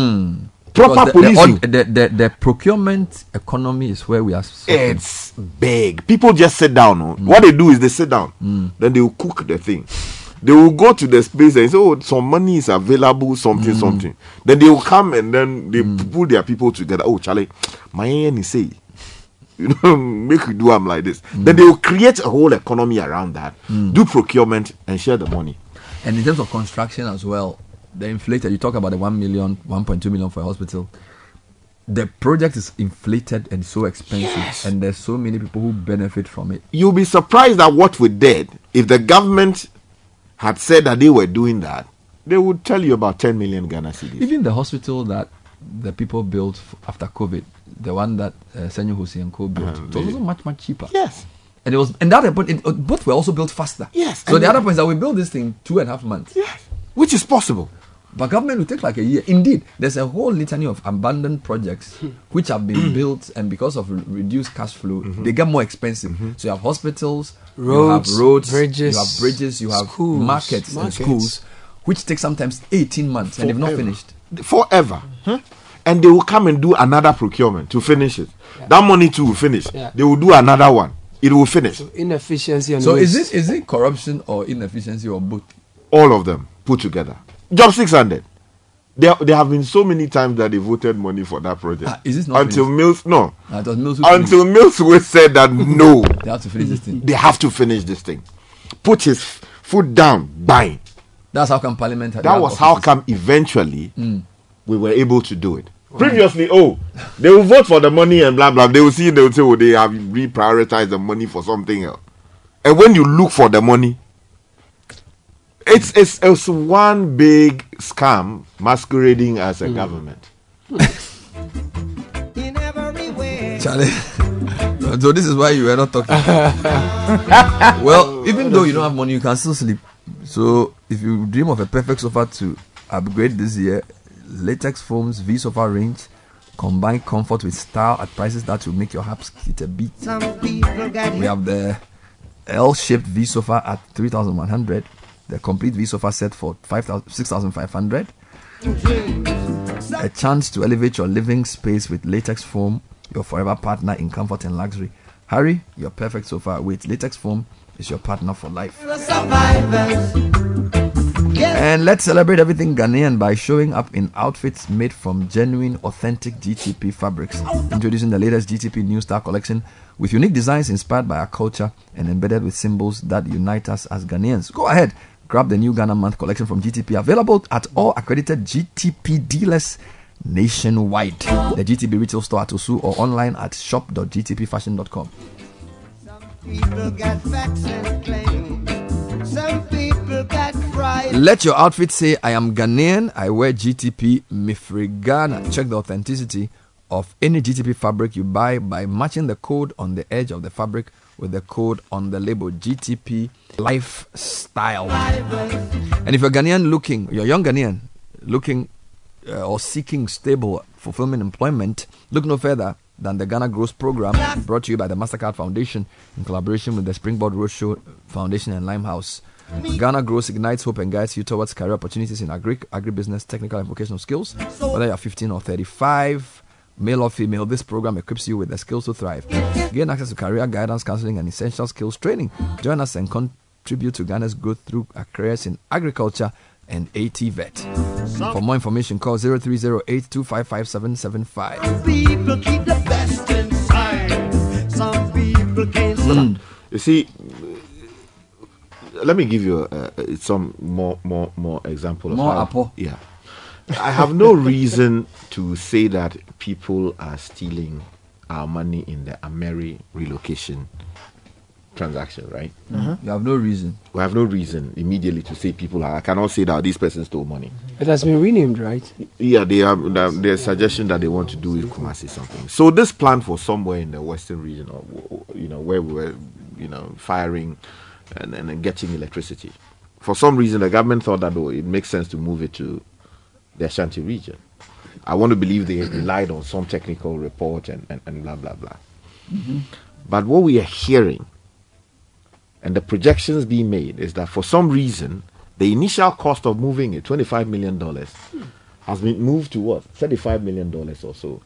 Proper policing. The procurement economy is where we are. It's big. People just sit down. What they do is they sit down. Then they will cook the thing. They will go to the space and say, oh, some money is available, something. Then they will come and then they pull their people together. Oh, Charlie, my is say, you know, make we do them like this. Then they will create a whole economy around that. Do procurement and share the money. And in terms of construction as well, the inflated, you talk about the 1 million, 1.2 million for a hospital. The project is inflated and so expensive, and there's so many people who benefit from it. You'll be surprised at what we did. If the government had said that they were doing that, they would tell you about 10 million Ghana cedis. Even the hospital that the people built after COVID, the one that Senyo Hussein Co built, it was also much cheaper. Yes. And it was, and that both were also built faster. Yes. So the other point is that we built this thing 2.5 months. Yes. Which is possible. But government will take like a year. Indeed, there's a whole litany of abandoned projects which have been built, and because of reduced cash flow, they get more expensive. So you have hospitals, roads, bridges, you have schools, markets and schools, which take sometimes 18 months and they've not finished. Forever. And they will come and do another procurement to finish it. That money too will finish. They will do another one. It will finish. So inefficiency and so is it corruption or inefficiency or both? All of them put together. Job 600. There have been so many times that they voted money for that project. Is this not until finished? Mills? No. It was Mills until Mills said that no. They have to finish this thing. They have to finish this thing. Put his foot down. Bang. That's how come Parliament had. That was how come eventually we were able to do it. Previously, they will vote for the money and blah blah. They will say, oh, they have reprioritized the money for something else. And when you look for the money, it's one big scam masquerading as a government. Charlie, so this is why you were not talking. Well, even though you don't have money, you can still sleep. So if you dream of a perfect sofa to upgrade this year, Latex Foam's V-Sofa range combine comfort with style at prices that will make your hips hit a beat. We have the L-shaped V-Sofa at 3,100. The complete V-Sofa set for 6,500. A chance to elevate your living space with Latex Foam, your forever partner in comfort and luxury. Hurry, your perfect sofa awaits. Latex Foam is your partner for life. And let's celebrate everything Ghanaian by showing up in outfits made from genuine, authentic GTP fabrics. Introducing the latest GTP New Star collection with unique designs inspired by our culture and embedded with symbols that unite us as Ghanaians. Go ahead, grab the new Ghana Month collection from GTP, available at all accredited GTP dealers nationwide. The GTP retail store at Osu or online at shop.gtpfashion.com. People got facts and claims. Some people got pride. Let your outfit say, I am Ghanaian, I wear GTP, Mifri Ghana. Check the authenticity of any GTP fabric you buy by matching the code on the edge of the fabric with the code on the label, GTP Lifestyle. And if you're Ghanaian you're a young Ghanaian looking or seeking stable, fulfillment employment, look no further than the Ghana Growth Program, brought to you by the MasterCard Foundation in collaboration with the Springboard Roadshow Foundation and Limehouse. Ghana Growth ignites hope and guides you towards career opportunities in agribusiness, technical and vocational skills. Whether you're 15 or 35, male or female, this program equips you with the skills to thrive. Gain access to career guidance, counseling, and essential skills training. Join us and contribute to Ghana's growth through careers in agriculture and ATVET. For more information, call 0308255775. People keep the best inside. Some people can't. You see, let me give you some more example of more how, apple. Yeah, I have no reason to say that people are stealing our money in the Ameri relocation transaction, right? You have no reason. We have no reason immediately to say people are. I cannot say that this person stole money. It has been renamed, right? Yeah, they have their suggestion that they want to do with Kumasi something. So this plant was somewhere in the western region, or where we were, firing and getting electricity. For some reason, the government thought that it makes sense to move it to the Ashanti region. I want to believe they relied on some technical report and blah blah blah. But what we are hearing and the projections being made is that for some reason, the initial cost of moving it, $25 million, has been moved to what? $35 million or so.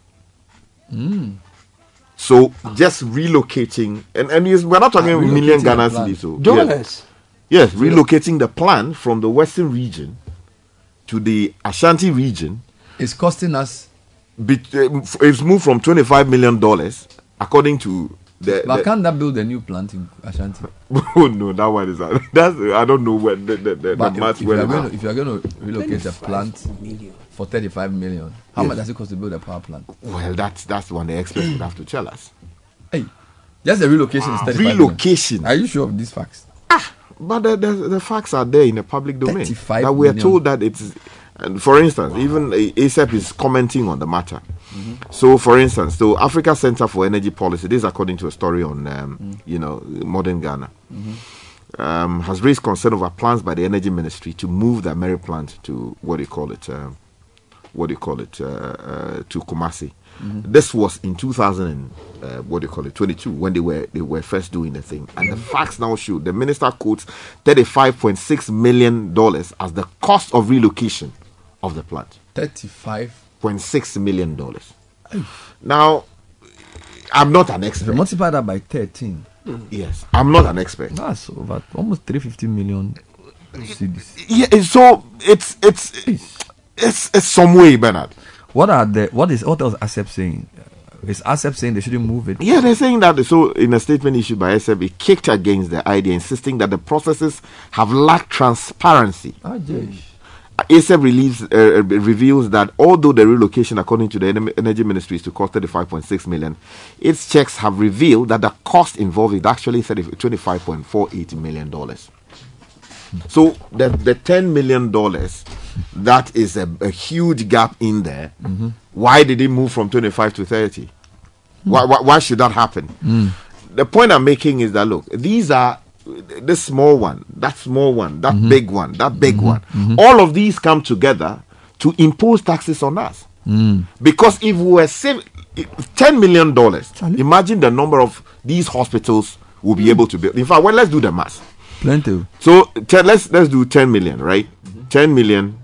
So just relocating, and we're not talking $1 million Ghana cedis. So dollars. Yes, relocating the plant from the western region to the Ashanti region. It's costing us. It's moved from $25 million, according to but can't that build a new plant in Ashanti? Oh no, that one is that's I don't know when the math went. If you are going to relocate a plant for 35 million, how much does it cost to build a power plant? Well, that's one the experts would have to tell us. Hey, just the relocation is 35 relocation. Million. Are you sure of these facts? But the facts are there in the public domain. 35 that we are million. told that it's. And for instance, even ASAP is commenting on the matter. So, for instance, the Africa Center for Energy Policy, this is according to a story on, Modern Ghana, has raised concern over plans by the Energy Ministry to move the Ameri plant to to Kumasi. This was in 22 when they were first doing the thing, and the facts now show the minister quotes $35.6 million as the cost of relocation of the plant. $35.6 million. Now, I'm not an expert. Multiply that by 13. Yes, I'm not an expert. That's over almost 350 million cedis. Yeah, so it's some way, Bernard. What is ASEP saying? Is ASEP saying they shouldn't move it? Yeah, they're saying that. So, in a statement issued by ASEP, it kicked against the idea, insisting that the processes have lacked transparency. ASEP reveals that although the relocation, according to the Energy Ministry, is to cost $35.6 million, its checks have revealed that the cost involved is actually $25.48 million. So the $10 million, that is a huge gap in there. Why did it move from 25 to 30? Why should that happen? The point I'm making is that, look, these are this small one, that small one, that big one, that big one. All of these come together to impose taxes on us. Because if we were saving $10 million, imagine the number of these hospitals we'll be able to build. In fact, well, let's do the math. Plenty. So let's do 10 million, right? $10 million.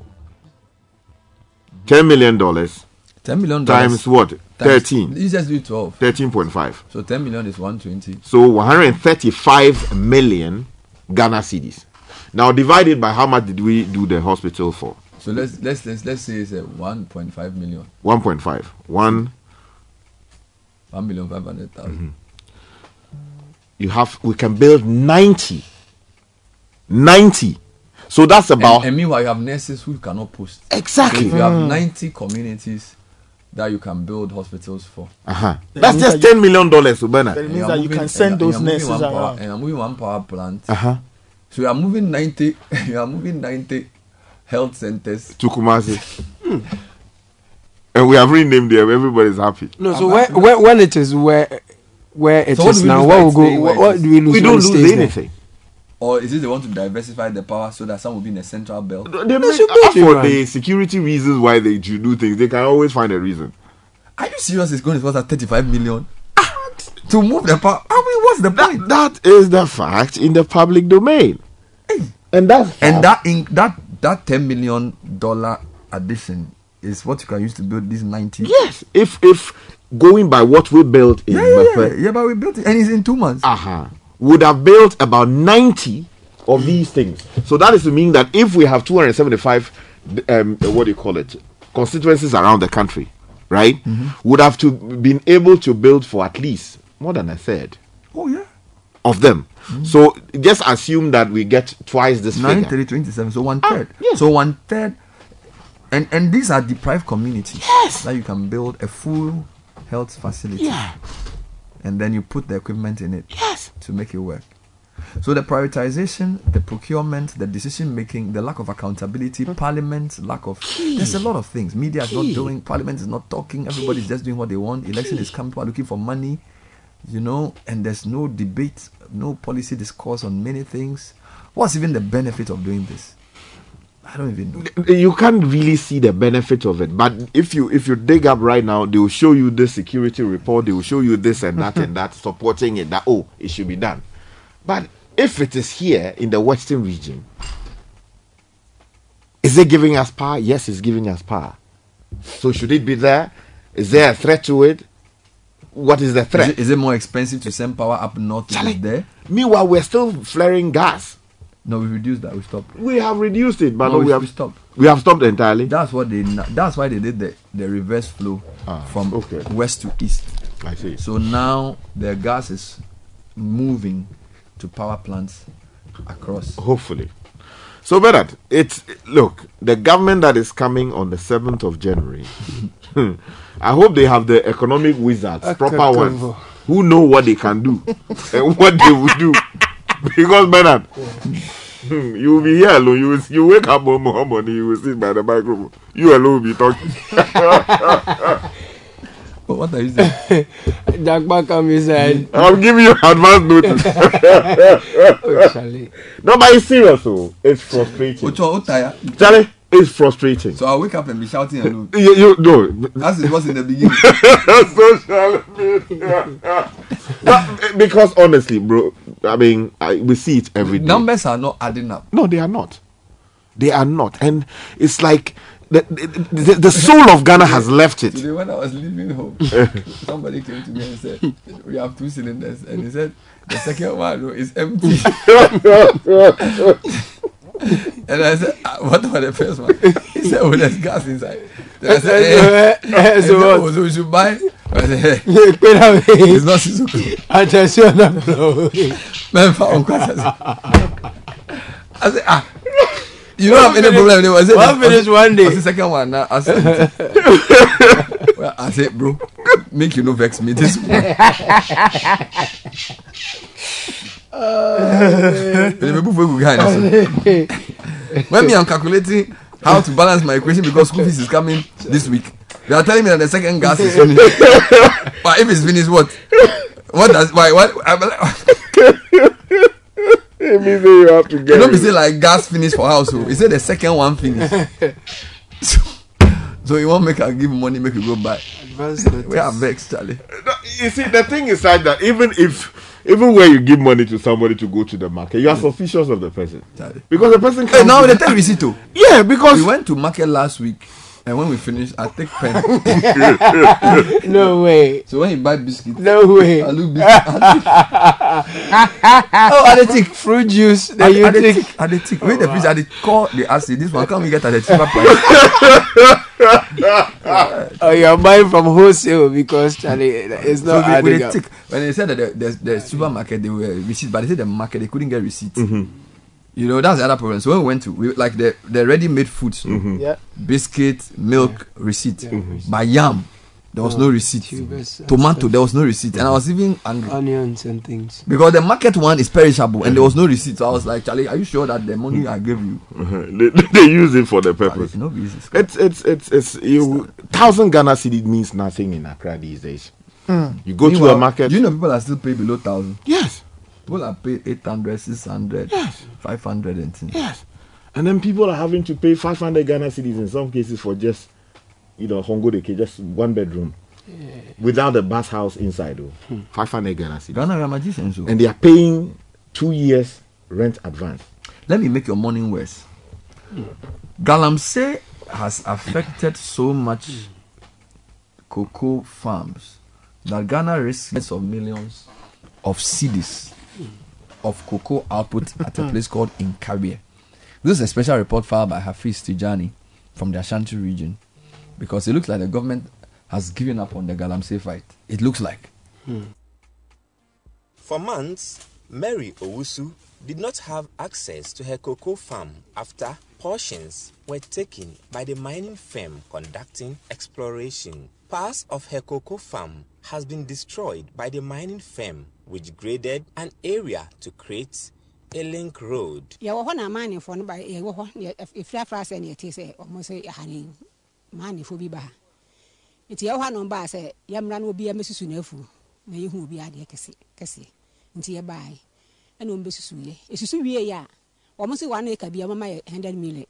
$10 million. $10 million times what? 13. You just do 12. 13.5. So 10 million is 120. So 135 million Ghana cedis. Now divided by how much did we do the hospital for? So let's say it's 1.5 million. 1.5. 1,500,000. We can build 90. So that's about. And meanwhile, you have nurses who cannot post. Exactly. So if you have 90 communities that you can build hospitals for. That's just $10 million to Bernard. That means that you can send those nurses around. And I'm moving one power plant. So you are moving 90. You are moving 90 health centers to Kumasi. And we have renamed them. Everybody's happy. No, so when it is where it so is now, what will go? What do we lose? We don't lose anything. Or is it they want to diversify the power so that some will be in a central belt? They for the security reasons why they do things, they can always find a reason. Are you serious? It's going to cost us 35 million to move the power? I mean, what's the point? That is the fact in the public domain, and that $10 million addition is what you can use to build these 90. Yes, if going by what we built in but we built it and it's in 2 months. Would have built about 90 of these things. So that is to mean that if we have 275 constituencies around the country, right, would have to been able to build for at least more than a third of them. So just assume that we get twice this 9, figure. 30, 27, so 1/3. So 1/3 And these are deprived communities. Yes. That you can build a full health facility. Yeah. And then you put the equipment in it. Yes. To make it work. So the prioritization, the procurement, the decision making, the lack of accountability, Parliament, lack of... There's a lot of things. Media is not doing, Parliament is not talking, everybody's just doing what they want. Election is coming, people are looking for money, and there's no debate, no policy discourse on many things. What's even the benefit of doing this? I don't even know. You can't really see the benefit of it. But if you dig up right now, they will show you this security report, they will show you this and that and that, supporting it, that, it should be done. But if it is here in the Western region, is it giving us power? Yes, it's giving us power. So should it be there? Is there a threat to it? What is the threat? Is it more expensive to send power up north to it there? Meanwhile, we're still flaring gas. No, we reduced that. We stopped. We have reduced it, but we have stopped. We have stopped entirely. That's why they did the reverse flow from west to east. I see. So now the gas is moving to power plants across. Hopefully. So Bernard, look, the government that is coming on the 7th of January, I hope they have the economic wizards, proper ones, who know what they can do and what they will do. Because Bernard, you will be here alone. You wake up on morning, you will sit by the microphone. You alone will be talking. What are you saying? Jackman come inside. I'll give you advance notice. No, but it's serious, though. It's frustrating. Charlie, it's frustrating. So I'll wake up and be shouting alone. No. As it was in the beginning. Because honestly, bro, I mean, we see it every day. Numbers are not adding up. No, they are not. They are not. And it's like the soul of Ghana has left it. Today when I was leaving home, somebody came to me and said, we have 2 cylinders. And he said, the second one is empty. And I said, what about the first one? He said, there's gas inside. Then I said, so we should buy. I said, it's not Suzuki. Attention. I said, you don't have any problem. I said, one finish one day. I said, the second one now. I said, well, I said, bro, make you no vex me this morning. When me I'm calculating how to balance my equation because school fees is coming this week, they are telling me that the second gas is finished. But if it's finished, what It means you have to get. You don't be saying like gas finished for household. He said the second one finished. So you won't make her give money, make you go buy. We are vexed, Charlie. No, you see, the thing is like that. Even when you give money to somebody to go to the market, you are suspicious of the person, Charlie. Because the person. Hey, now they tell receipt too. Yeah, because we went to market last week. And when we finish, I take pen. No way. So when you buy biscuits, no way. I look biscuit. I take fruit juice. Then you take. I take. Wait the fish. I call the acid. This one can we get at the cheaper price? Oh, you're buying from wholesale because Charlie, it's not adding up. When they said that the supermarket they were receipts, but they said the market they couldn't get receipts. You know, that's the other problem. So when we went to like the ready-made foods, biscuit, milk, receipt. By yam, there was no receipt. Tomato, there was no receipt. And I was even angry. Onions and things. Because the market one is perishable and there was no receipt. So I was like, Charlie, are you sure that the money I gave you? They use it for the purpose. No it's you. 1,000 Ghana cedi means nothing in Accra these days. You go to a market. You know people are still paid below 1,000. Yes. People are paid 800, 600, 500 and things. Yes. And then people are having to pay 500 Ghana cedis in some cases for just, Hongo Deke, just 1 bedroom. Without a bath house inside, 500 Ghana cedis. Ghana are magicians. And they are paying 2 years rent advance. Let me make your morning worse. Galamsey has affected so much cocoa farms that Ghana risks of millions of cedis of cocoa output at a place called Inkaria. This is a special report filed by Hafiz Tijani from the Ashanti region because it looks like the government has given up on the Galamsey fight. It looks like. For months, Mary Owusu did not have access to her cocoa farm after portions were taken by the mining firm conducting exploration. Parts of her cocoa farm has been destroyed by the mining firm, which graded an area to create a link road. Mining for if you have any say almost say honey money for biba. It's your one on bar say Yamran will be a Mrs. Nefu, may you will be a dear Cassie. Until you buy and no Mrs. Suye. It's a ya. Almost 1 acre be a mamma 100 million.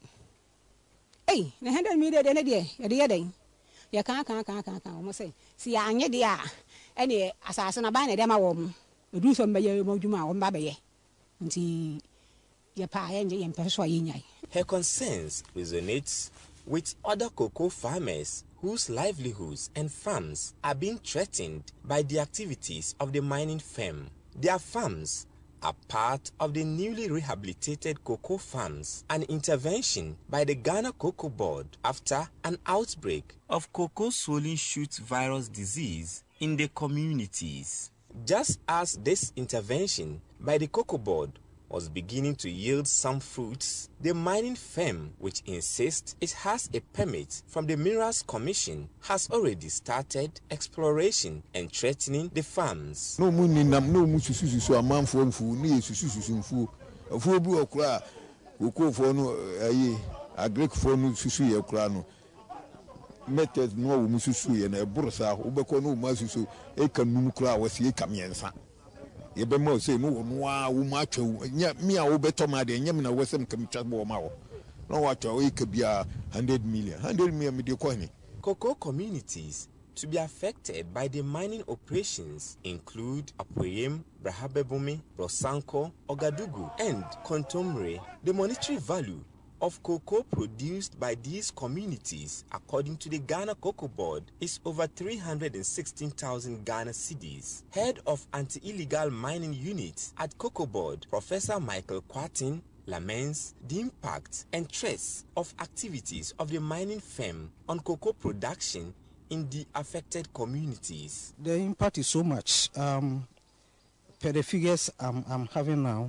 Eh, 100 million a day, a day. You can't almost say. See, I need the any assassin a banner, them a woman. Do some by your Mojuma on Babaye. Until your pie and persuade. Her concerns resonates with other cocoa farmers whose livelihoods and farms are being threatened by the activities of the mining firm. Their farms are part of the newly rehabilitated cocoa farms, an intervention by the Ghana Cocoa Board after an outbreak of cocoa swollen shoot virus disease in the communities. Just as this intervention by the Cocoa Board was beginning to yield some fruits, the mining firm, which insists it has a permit from the Minerals Commission, has already started exploration and threatening the farms. No money, no mususu, a man for food, near susu, a full blue cry, who call for no a Greek for no susu, a crano. Meted no mususu and a bursa, Ubako masusu, a canumcra was ye camiensa. Yebemo say no macho me a better mad and yamina wasn't come chatbo mao. No what it could be 100 million. 100 million media coin. Cocoa communities to be affected by the mining operations include Apoyem, Brahabebumi, Rosanko, Ogadugu, and Kontomre. The monetary value of cocoa produced by these communities, according to the Ghana Cocoa Board, is over 316,000 Ghana cedis. Head of Anti-Illegal Mining Unit at Cocoa Board, Professor Michael Kwatin, laments the impact and stress of activities of the mining firm on cocoa production in the affected communities. The impact is so much. Per the figures I'm having now,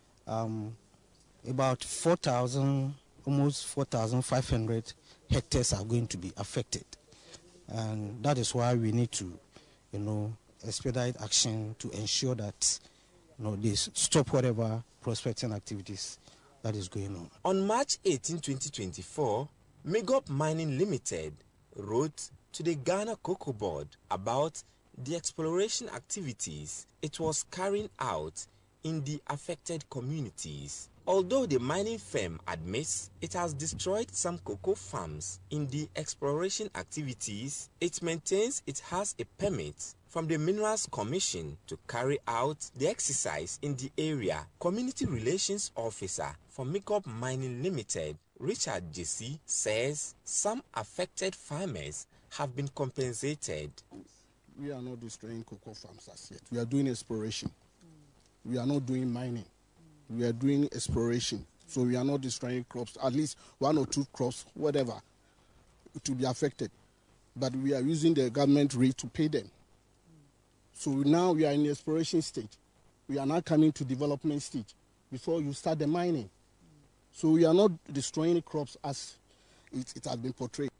about 4,000, almost 4,500 hectares are going to be affected. And that is why we need to, expedite action to ensure that, they stop whatever prospecting activities that is going on. On March 18, 2024, Megop Mining Limited wrote to the Ghana Cocoa Board about the exploration activities it was carrying out in the affected communities. Although the mining firm admits it has destroyed some cocoa farms in the exploration activities, it maintains it has a permit from the Minerals Commission to carry out the exercise in the area. Community Relations Officer for Megop Mining Limited, Richard Jesse, says some affected farmers have been compensated. We are not destroying cocoa farms as yet. We are doing exploration. We are not doing mining. We are doing exploration. So we are not destroying crops, at least 1 or 2 crops, whatever, to be affected. But we are using the government rate to pay them. So now we are in the exploration stage. We are now coming to development stage before you start the mining. So we are not destroying crops as it has been portrayed.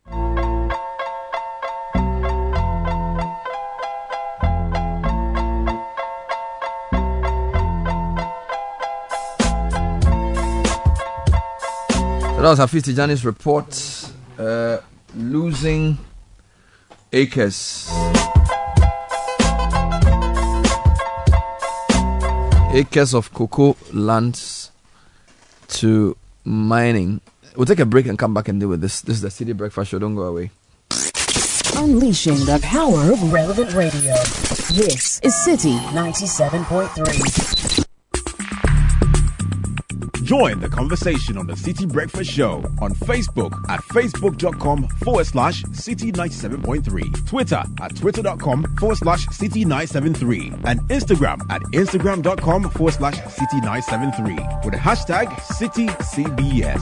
That was Hafiz Tijani's report. Losing acres. Acres of cocoa lands to mining. We'll take a break and come back and deal with this. This is the City Breakfast Show. Don't go away. Unleashing the power of relevant radio. This is City 97.3. Join the conversation on the City Breakfast Show on Facebook at facebook.com/City97.3, Twitter at twitter.com/City973, and Instagram at instagram.com/City973 with the hashtag CityCBS.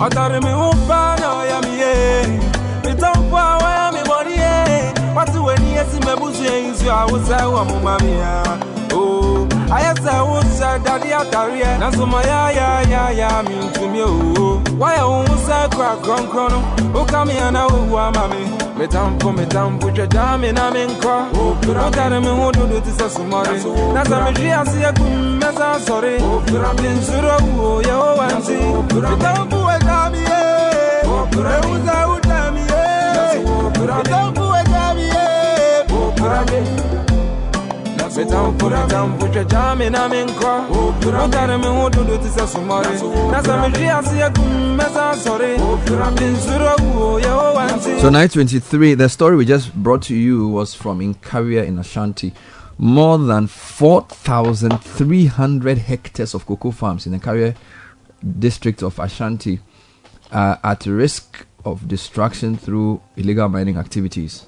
Otari me upana ya miye. Mitampa wa ya mi body ye. Watu weni yesi mebuzu ye insu ya usa wa mumamia. Oh, ayasa usa daddy atari. Nasuma ya mintumye oh. Waya usa kwa krono. Ukami ana uwa mami. Metampo jajame na minko. Otari me hudu tisa sumari. Nasa mejia siya kumesa sorry. Binsuro uo ya owansi. Metampo wajami ye. Meuza utami ye. Metampo wajami ye. Metampo jajame na minko. Otari me hudu tisa sumari. Nasa mejia siya kumesa sorry. Binsuro uo ya owansi. So 9:23, the story we just brought to you was from Inkaria in Ashanti. More than 4,300 hectares of cocoa farms in the Inkaria district of Ashanti are at risk of destruction through illegal mining activities.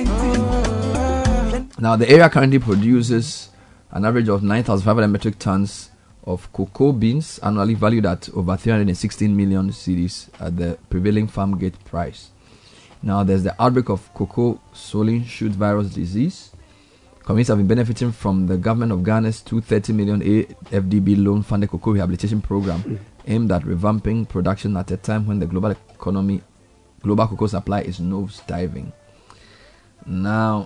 Now, the area currently produces an average of 9,500 metric tons of cocoa beans annually, valued at over 316 million cedis at the prevailing farm gate price. Now, there's the outbreak of cocoa swollen shoot virus disease. Communities have been benefiting from the government of Ghana's 230 million AFDB loan-funded cocoa rehabilitation program aimed at revamping production at a time when the global cocoa supply is nose-diving. Now,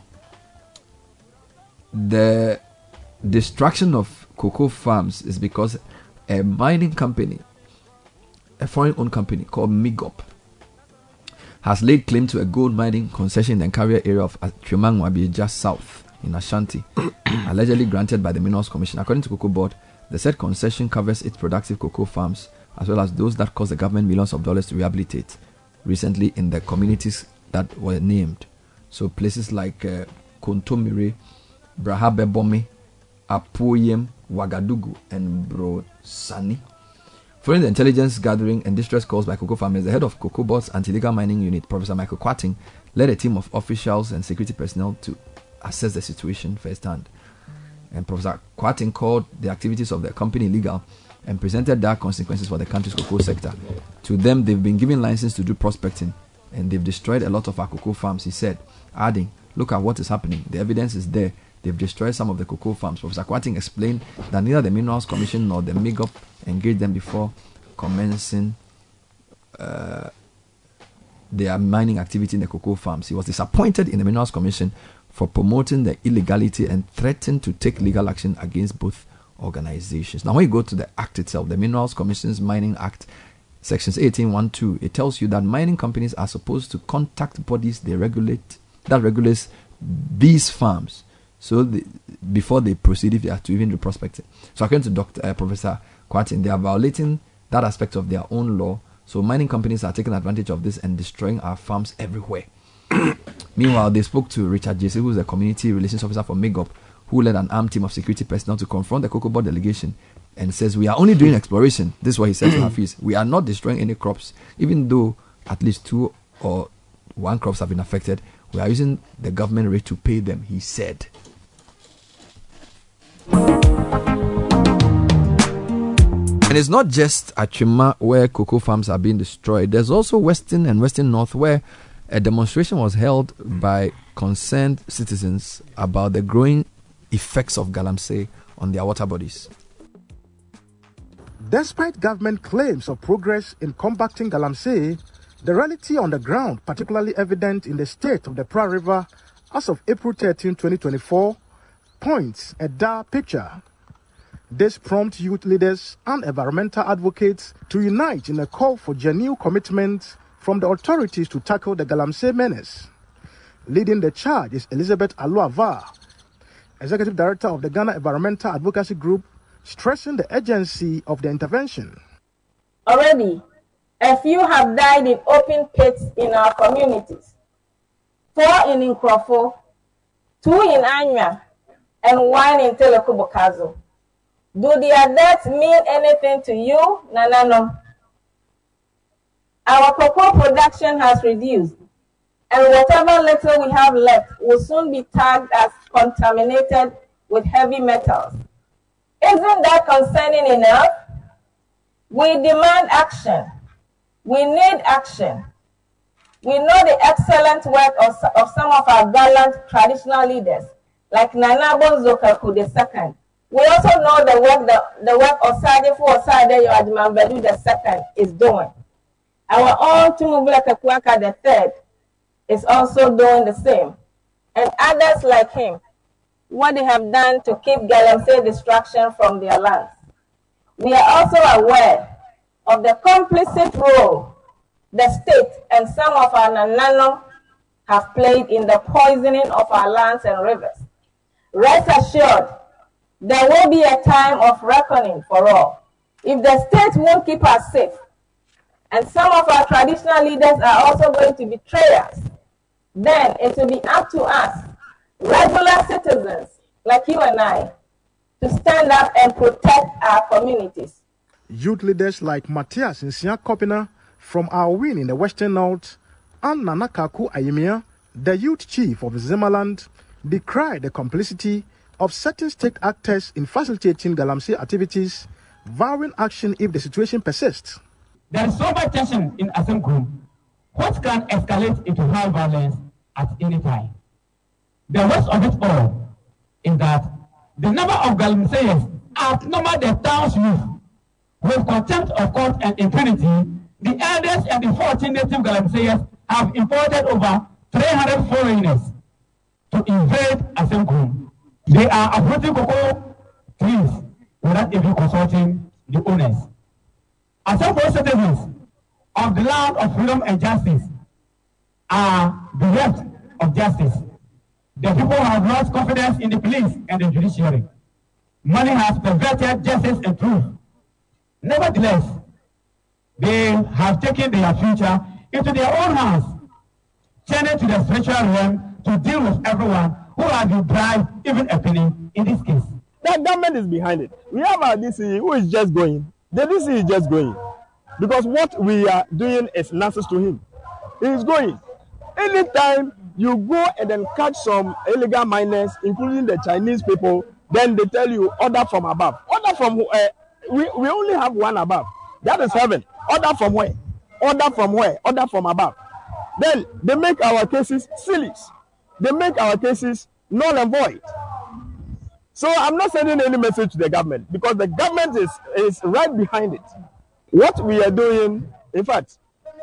the destruction of cocoa farms is because a mining company, a foreign-owned company called Migop, has laid claim to a gold mining concession in the Inkaria area of Atwemangwabi, just south in Ashanti, allegedly granted by the Minerals Commission. According to Cocoa Board, the said concession covers its productive cocoa farms as well as those that cost the government millions of dollars to rehabilitate recently in the communities that were named. So places like Kontomire, Brahabebomi, Apoyem, Wagadugu, and Brosani. Following the intelligence gathering and distress calls by cocoa farmers, the head of Cocoa Board's anti-illegal mining unit, Professor Michael Quatting, led a team of officials and security personnel to assess the situation firsthand. And Professor Quatting called the activities of the company illegal and presented dark consequences for the country's cocoa sector. To them, they've been given license to do prospecting and they've destroyed a lot of our cocoa farms, he said, adding, "Look at what is happening. The evidence is there. They've destroyed some of the cocoa farms." Professor Quatting explained that neither the Minerals Commission nor the MIGOP engaged them before commencing their mining activity in the cocoa farms. He was disappointed in the Minerals Commission for promoting the illegality and threatened to take legal action against both organizations. Now, when you go to the Act itself, the Minerals Commission's Mining Act, Sections 18.1.2, it tells you that mining companies are supposed to contact bodies that regulates these farms. So before they proceed, if they are to even do prospecting. So according to Professor Quatting, they are violating that aspect of their own law. So mining companies are taking advantage of this and destroying our farms everywhere. Meanwhile, they spoke to Richard Jesse, who is the community relations officer for MIGOP, who led an armed team of security personnel to confront the Cocoa Board delegation and says, "We are only doing exploration." This is what he said to Hafiz. "We are not destroying any crops, even though at least 2 or 1 crops have been affected. We are using the government rate to pay them," he said. And it's not just Achima where cocoa farms are being destroyed. There's also Western and Western North where a demonstration was held by concerned citizens about the growing effects of galamsey on their water bodies. Despite government claims of progress in combating galamsey, the reality on the ground, particularly evident in the state of the Pra River as of April 13, 2024, points a dire picture. This prompts youth leaders and environmental advocates to unite in a call for genuine commitment from the authorities to tackle the galamsey menace. Leading the charge is Elizabeth Aluava, Executive Director of the Ghana Environmental Advocacy Group, stressing the urgency of the intervention. Already, a few have died in open pits in our communities. 4 in Nkrofo, 2 in Anya, and 1 in Telekubokazo. Do their deaths mean anything to you? No. Our cocoa production has reduced, and whatever little we have left will soon be tagged as contaminated with heavy metals. Isn't that concerning enough? We demand action. We need action. We know the excellent work of some of our gallant traditional leaders, like Nanabo Zokaku II. We also know the work Osadefu Osade Yoadimambedu II is doing. Our own Tumubula Kakwaka III is also doing the same. And others like him, what they have done to keep Galamsey distraction from their lands. We are also aware of the complicit role the state and some of our Nanano have played in the poisoning of our lands and rivers. Rest assured, there will be a time of reckoning for all. If the state won't keep us safe, and some of our traditional leaders are also going to betray us, then it will be up to us, regular citizens like you and I, to stand up and protect our communities. Youth leaders like Matthias Nsia Kopina from our win in the Western North and Nanakaku Ayemia, the youth chief of Zimmerland, decried the complicity of certain state actors in facilitating Galamsey activities, vowing action if the situation persists. There is so much tension in Asemkrum, which can escalate into high violence at any time. The worst of it all is that the number of Galamseyers outnumber the town's youth. With contempt of court and impunity, the elders and the 14 native Galamseyers have imported over 300 foreigners to invade Asemkrum. They are uprooting cocoa trees without even consulting the owners. Asemkrum citizens of the land of freedom and justice are bereft of justice. The people have lost confidence in the police and the judiciary. Money has perverted justice and truth. Nevertheless, they have taken their future into their own hands, turning to the spiritual realm to deal with everyone who has been bribed, even a penny in this case. The government is behind it. We have our DC who is just going. The DC is just going. Because what we are doing is nonsense to him. He is going. Anytime you go and then catch some illegal miners, including the Chinese people, then they tell you order from above. Order from we only have one above. That is heaven. Order from where? Order from where? Order from above. Then they make our cases silly. They make our cases null and void. So I'm not sending any message to the government because the government is right behind it. What we are doing, in fact,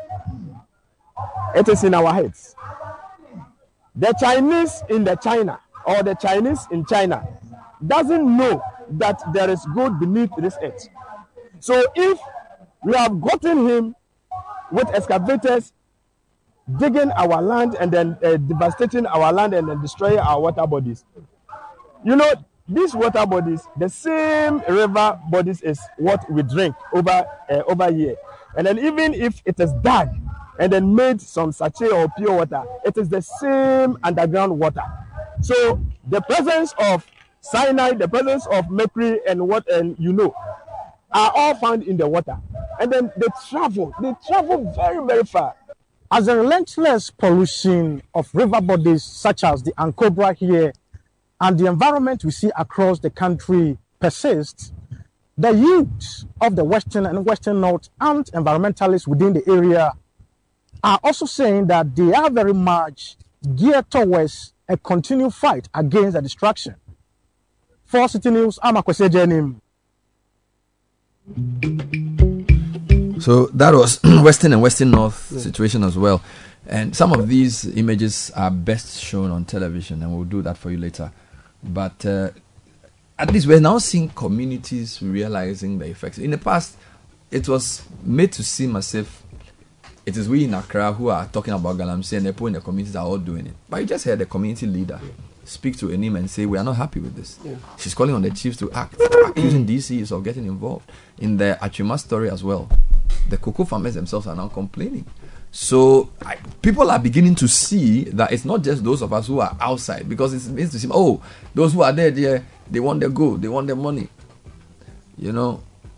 it is in our heads. The Chinese in the China or the Chinese in China doesn't know that there is gold beneath this earth. So if we have gotten him with excavators digging our land and then devastating our land and then destroying our water bodies, you know, these water bodies, the same river bodies is what we drink over here. And then even if it is dug and then made some sachet or pure water, it is the same underground water. So the presence of cyanide, the presence of mercury and are all found in the water. And then they travel very, very far. As the relentless pollution of river bodies such as the Ankobra here and the environment we see across the country persists, the youth of the Western and Western North and environmentalists within the area are also saying that they are very much geared towards a continued fight against the destruction. For City News, I'm Akwese Jenim. So that was Western and Western North situation as well. And some of these images are best shown on television, and we'll do that for you later. But at least we're now seeing communities realizing the effects. In the past, it was made to seem as if it is we in Accra who are talking about Galamsey and the people in the communities are all doing it. But you just heard the community leader speak to Enim and say, we are not happy with this. Yeah. She's calling on the chiefs to act, accusing DCs of getting involved. In the Achima story as well, the cocoa farmers themselves are now complaining. So people are beginning to see that it's not just those of us who are outside, because it's meant to seem, oh, those who are there, they want their gold, they want their money. You know,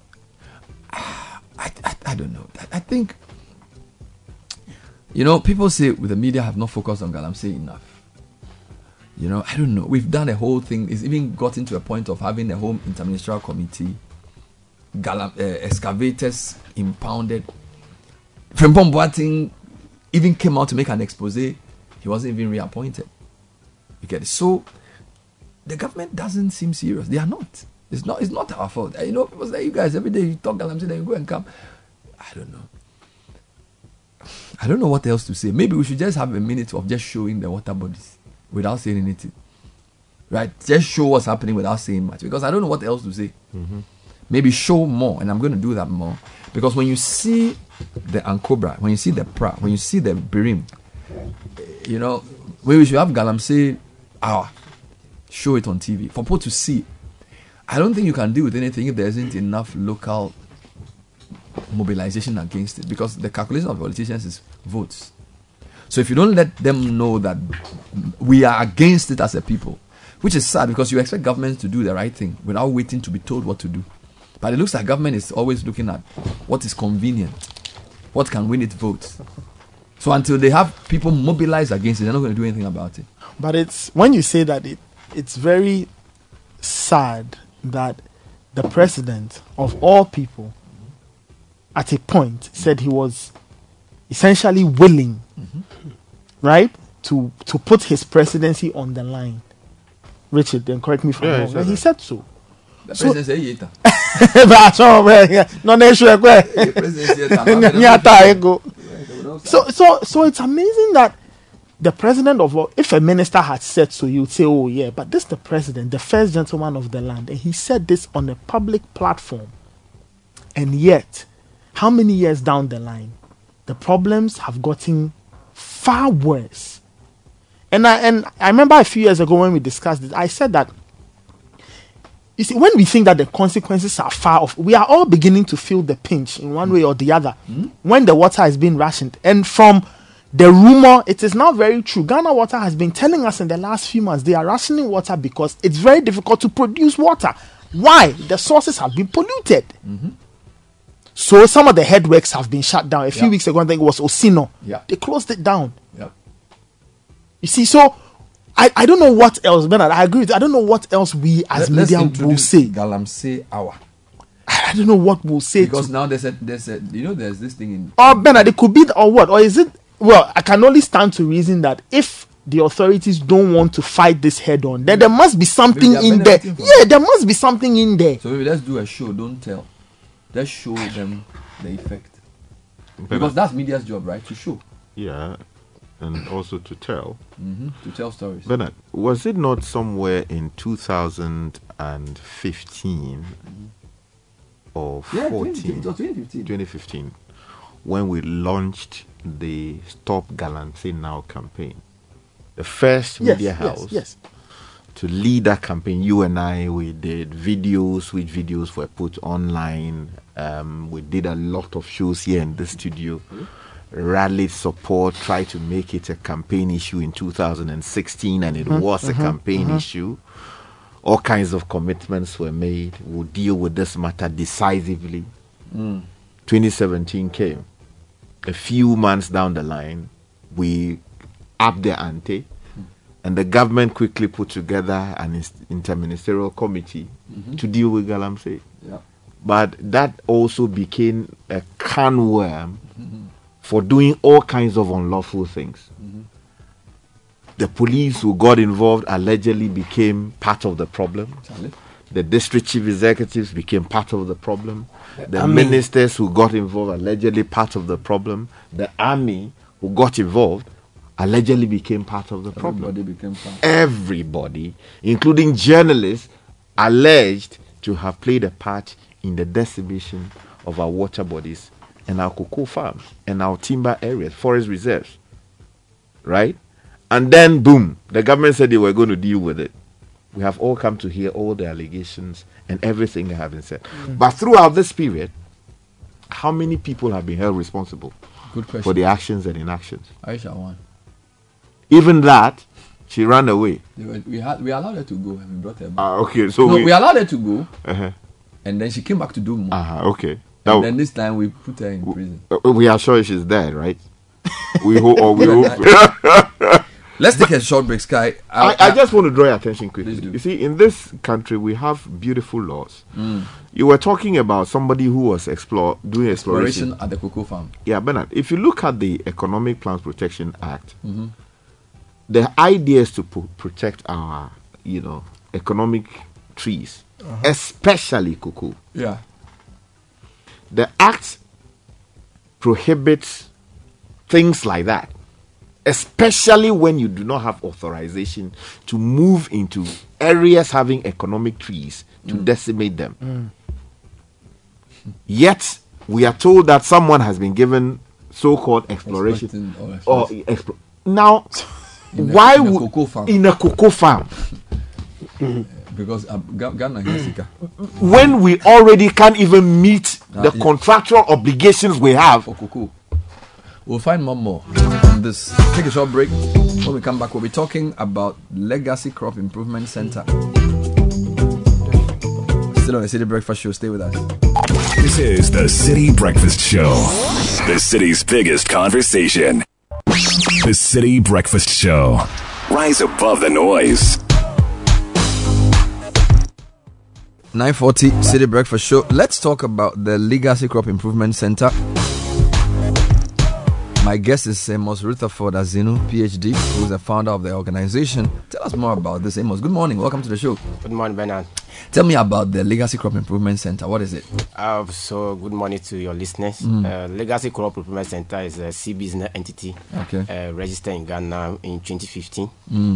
I don't know. I think, you know, people say the media have not focused on Galamsey enough. You know, I don't know. We've done a whole thing. It's even gotten to a point of having a whole interministerial committee, excavators impounded. Frimpong Boateng even came out to make an expose. He wasn't even reappointed. You get it? So the government doesn't seem serious. They are not. It's not our fault. You know, people say, you guys, every day you talk Galamsey, then you go and come. I don't know what else to say. Maybe we should just have a minute of just showing the water bodies without saying anything. Right? Just show what's happening without saying much. Because I don't know what else to say. Mm-hmm. Maybe show more, and I'm going to do that more. Because when you see the Ankobra, when you see the Pra, when you see the Birim, you know, maybe we should have Galamsey hour. Show it on TV for people to see. I don't think you can deal with anything if there isn't enough local mobilization against it, because the calculation of politicians is votes. So if you don't let them know that we are against it as a people, which is sad because you expect governments to do the right thing without waiting to be told what to do. But it looks like government is always looking at what is convenient, what can win its votes. So until they have people mobilize against it, they're not going to do anything about it. But it's when you say that it's very sad that the president of all people at a point said he was essentially willing, right, to put his presidency on the line. Richard, then correct me if I'm wrong. He said so. The president said it. So it's amazing that the president of, if a minister had said so, you'd say, oh yeah, but this is the president, the first gentleman of the land, and he said this on a public platform. And yet, how many years down the line, the problems have gotten far worse. And I remember a few years ago when we discussed this, I said that, you see, when we think that the consequences are far off, we are all beginning to feel the pinch in one way or the other when the water is being rationed. And from the rumor, it is now very true. Ghana Water has been telling us in the last few months they are rationing water because it's very difficult to produce water. Why? The sources have been polluted. So some of the headworks have been shut down. A few weeks ago, I think it was Osino. They closed it down. You see, so I don't know what else, Bernard. I agree with you. I don't know what else we as media will say. Galamsey hour. I don't know what we'll say. Because now there's this thing in. Or Bernard, it could be or what? Or is it? Well, I can only stand to reason that if the authorities don't want to fight this head on, then there must be something in there. Yeah, there must be something in there. So maybe let's do a show. Don't tell. Let's show them the effect. Because that's media's job, right? To show. Yeah. And also to tell. To tell stories. Bernard, was it not somewhere in 2015 or 2015 when we launched the Stop Galamsey Now campaign? The first media house to lead that campaign. You and I, we did videos, which videos were put online. We did a lot of shows here in the studio. Rallied support, tried to make it a campaign issue in 2016, and it was a campaign issue. All kinds of commitments were made. We'll deal with this matter decisively. 2017 came. A few months down the line, we upped the ante, and the government quickly put together an interministerial committee to deal with Galamsey. But that also became a can worm for doing all kinds of unlawful things. The police who got involved allegedly became part of the problem. The district chief executives became part of the problem. The ministers who got involved allegedly part of the problem. The army who got involved allegedly became part of the problem. Everybody, including journalists, alleged to have played a part in the decimation of our water bodies and our cocoa farms and our timber areas, forest reserves. Right? And then, boom, the government said they were going to deal with it. We have all come to hear all the allegations and everything that have been said. But throughout this period, how many people have been held responsible for the actions and inactions? Aisha won. Even that, she ran away. We allowed her to go and we brought her back. Okay, so we allowed her to go, and then she came back to do more. Okay. And then this time we put her in prison. We are sure she's dead, right? We hope. Let's take a short break, Sky. I just want to draw your attention quickly. You see, in this country, we have beautiful laws. You were talking about somebody who was doing exploration at the cocoa farm. Yeah, Bernard, if you look at the Economic Plants Protection Act, the idea is to protect our, economic trees, especially cocoa. Yeah. The act prohibits things like that, especially when you do not have authorization to move into areas having economic trees to decimate them. Yet, we are told that someone has been given so-called exploration. Now, why would in a cocoa farm? Because Ghana has when we already can't even meet the contractual obligations we have for cocoa. We'll find more on this. Take a short break. When we come back, we'll be talking about Legacy Crop Improvement Center. Still on the City Breakfast Show. Stay with us. This is the City Breakfast Show, the city's biggest conversation. The City Breakfast Show. Rise above the noise. 9:40 City Breakfast Show. Let's talk about the Legacy Crop Improvement Center. My guest is Amos Rutherford Azinu, PhD, who is the founder of the organization. Tell us more about this, Amos. Good morning. Welcome to the show. Good morning, Bernard. Tell me about the Legacy Crop Improvement Center. What is it? So, good morning to your listeners. Legacy Crop Improvement Center is a C-business entity registered in Ghana in 2015.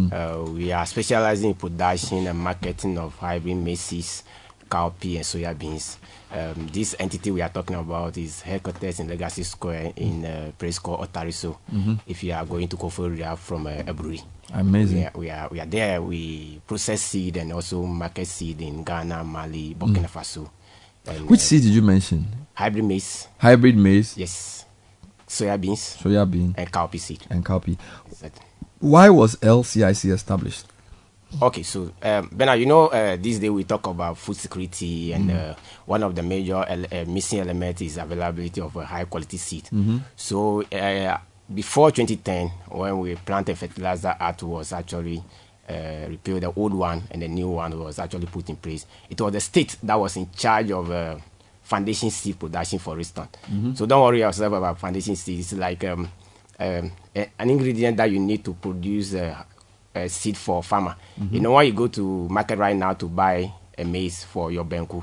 We are specializing in production and marketing of hybrid maize seeds, cowpea, and soya beans. This entity we are talking about is headquarters in Legacy Square in a place called Otariso. If you are going to Koforia from Eburi. Amazing. We are there. We process seed and also market seed in Ghana, Mali, Burkina Faso. And, which seed did you mention? Hybrid maize. Hybrid maize? Yes. Soya beans. Soya bean. And cowpea seed. And cowpea. Exactly. Why was LCIC established? Okay, so Bernard, this day we talk about food security, and one of the major missing elements is availability of a high quality seed. So before 2010, when we planted fertilizer act was actually repealed, the old one and the new one was actually put in place. It was the state that was in charge of foundation seed production, for instance. So don't worry yourself about foundation seed. It's like an ingredient that you need to produce seed for farmer. When you go to market right now to buy a maize for your benku,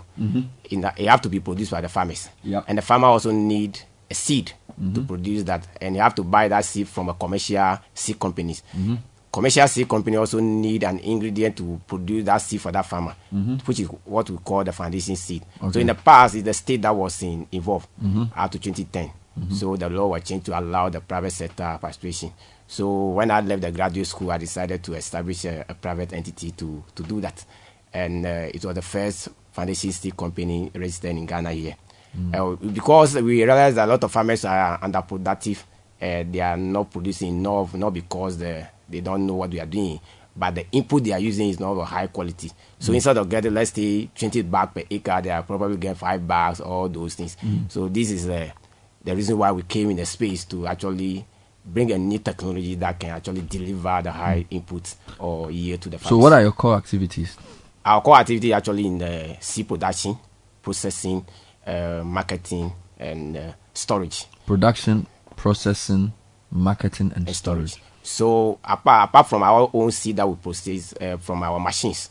it have to be produced by the farmers. And the farmer also need a seed to produce that, and you have to buy that seed from a commercial seed companies. Commercial seed company also need an ingredient to produce that seed for that farmer, which is what we call the foundation seed. So in the past, it's the state that was involved up to 2010. So the law was changed to allow the private sector participation. So when I left the graduate school, I decided to establish a private entity to do that. And it was the first foundation seed company registered in Ghana here. Because we realized that a lot of farmers are underproductive. They are not producing enough, not because they don't know what they are doing, but the input they are using is not of high quality. So instead of getting, let's say, 20 bags per acre, they are probably getting 5 bags, all those things. So this is the reason why we came in the space to actually bring a new technology that can actually deliver the high input or yield to the farmers. So what are your core activities? Our core activity actually in the seed production, processing, marketing, and storage. Production, processing, marketing, and storage. So apart from our own seed that we process from our machines,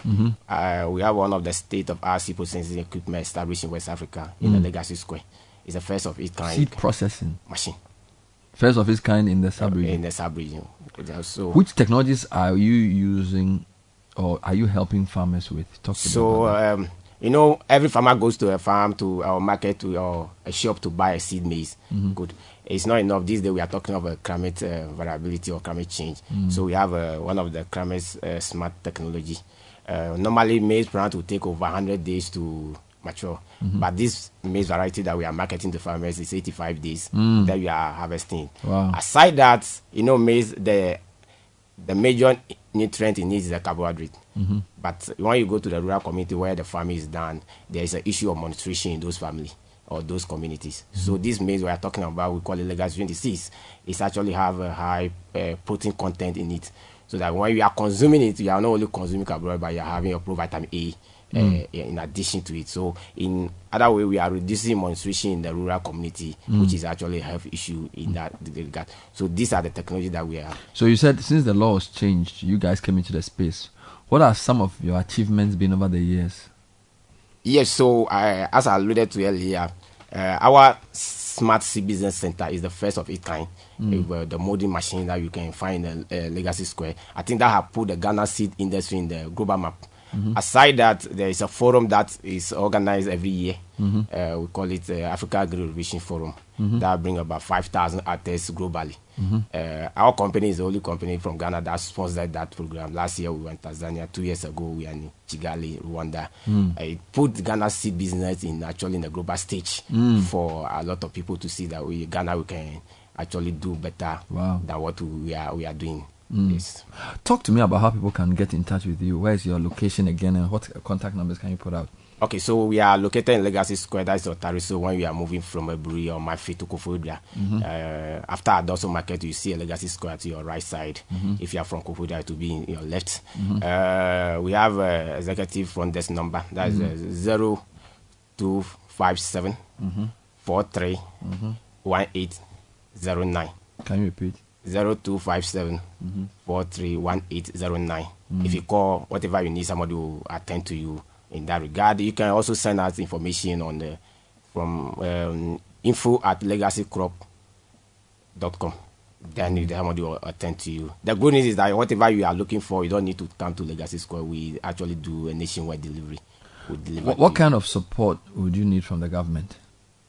we have one of the state-of-art seed processing equipment established in West Africa in the Legacy Square. It's the first of its kind. Seed processing machine. First of its kind in the sub-region. In the sub-region. So, which technologies are you using, or are you helping farmers with? Talk about that. Every farmer goes to a farm, to our market, to a shop to buy a seed maize. Good. It's not enough. This day we are talking about climate variability or climate change. So we have one of the climate smart technology. Normally, maize plant will take over 100 days to mature. But this maize variety that we are marketing to farmers is 85 days that we are harvesting. Wow. Aside that, maize, the major nutrient it needs is a carbohydrate. But when you go to the rural community where the farming is done, there is an issue of malnutrition in those families or those communities. So this maize we are talking about, we call it Legacy 26. It actually have a high protein content in it. so that when you are consuming it, you are not only consuming carbohydrate, but you are having your provitamin A in addition to it. So in other way, we are reducing malnutrition in the rural community, which is actually a health issue in that regard. So these are the technology that we have. So you said since the law was changed, you guys came into the space. What are some of your achievements been over the years? Yes, so as I alluded to earlier, our Smart Seed Business Center is the first of its kind. The molding machine that you can find in Legacy Square. I think that have put the Ghana seed industry in the global map. Aside that, there is a forum that is organized every year. We call it Africa Agri Innovation Forum. That bring about 5,000 artists globally. Our company is the only company from Ghana that sponsored that program. Last year we went to Tanzania. 2 years ago we are in Kigali, Rwanda. It put Ghana seed business in the global stage for a lot of people to see that Ghana we can actually do better than what we are doing. Yes. Talk to me about how people can get in touch with you. Where is your location again, and what contact numbers can you put out? Okay, so we are located in Legacy Square. That's Otari. So when we are moving from Eburi or Mafi to Koforidua, after Adoso Market, you see a Legacy Square to your right side. If you are from Koforidua, it will be in your left. We have an executive front desk number. That is 0257 43 1809. Can you repeat? 0257 431809. If you call, whatever you need, somebody will attend to you in that regard. You can also send us information on from info@legacycrop.com. Then somebody will attend to you. The good news is that whatever you are looking for, you don't need to come to Legacy Square. We actually do a nationwide delivery. What kind of support would you need from the government?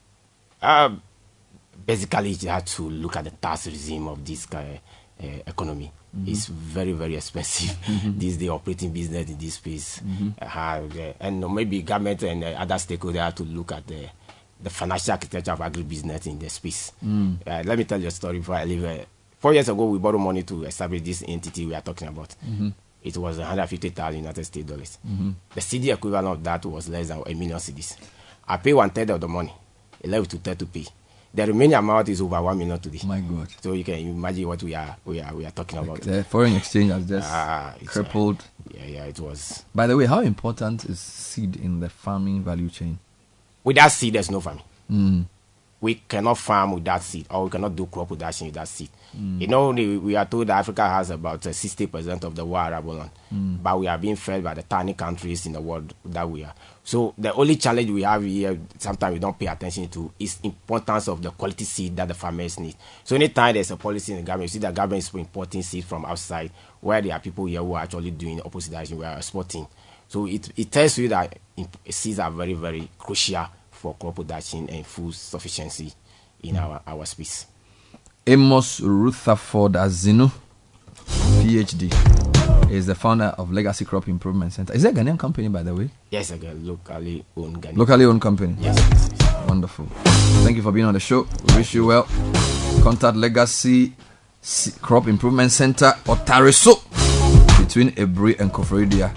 Basically, you have to look at the tax regime of this economy. It's very, very expensive. This day operating business in this space. And maybe government and other stakeholders have to look at the financial architecture of agribusiness in the space. Let me tell you a story before I leave. 4 years ago, we borrowed money to establish this entity we are talking about. It was 150,000 United States dollars. The CD equivalent of that was less than 1 million cedis. I pay 1/3 of the money. It left to 3rd to pay. The remaining amount is over 1 million today. My God! So you can imagine what we are talking about. The foreign exchange has just crippled. It was. By the way, how important is seed in the farming value chain? Without seed, there's no farming. We cannot farm without seed, or we cannot do crop production without seed. You know, we are told that Africa has about 60% of the world arable land, but we are being fed by the tiny countries in the world that we are. So the only challenge we have here, sometimes we don't pay attention to, is importance of the quality seed that the farmers need. So anytime there's a policy in the government, you see the government is importing seed from outside, where there are people here who are actually doing opposite direction, we are exporting. So it tells you that seeds are very, very crucial for crop production and food sufficiency in our space. Amos Rutherford Azinu, PhD, is the founder of Legacy Crop Improvement Center. Is it a Ghanaian company, by the way? Yes, a locally owned Ghanaian. Locally owned company? Yes. Wonderful. Thank you for being on the show. We wish you well. Contact Legacy Crop Improvement Center, Otariso, between Ebri and Koforidua.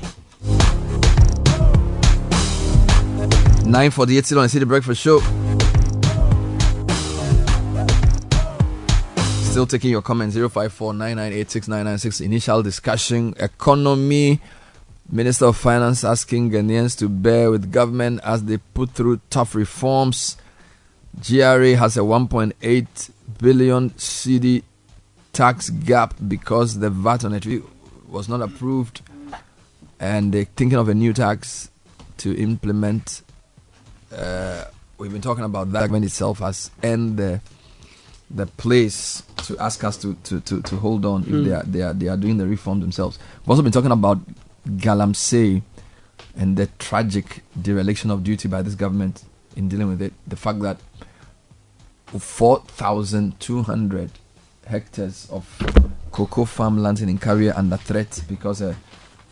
9:48 still on the City Breakfast Show. Still taking your comments. 054-998-6996. Initial discussion. Economy. Minister of Finance asking Ghanaians to bear with government as they put through tough reforms. GRA has a 1.8 billion cedi tax gap because the VAT on it was not approved, and they're thinking of a new tax to implement. We've been talking about that. Government itself has ended the place to ask us to hold on if they are doing the reform themselves. We've also been talking about Galamsey and the tragic dereliction of duty by this government in dealing with it. The fact that 4,200 hectares of cocoa farmlands in Inkaria under threat because a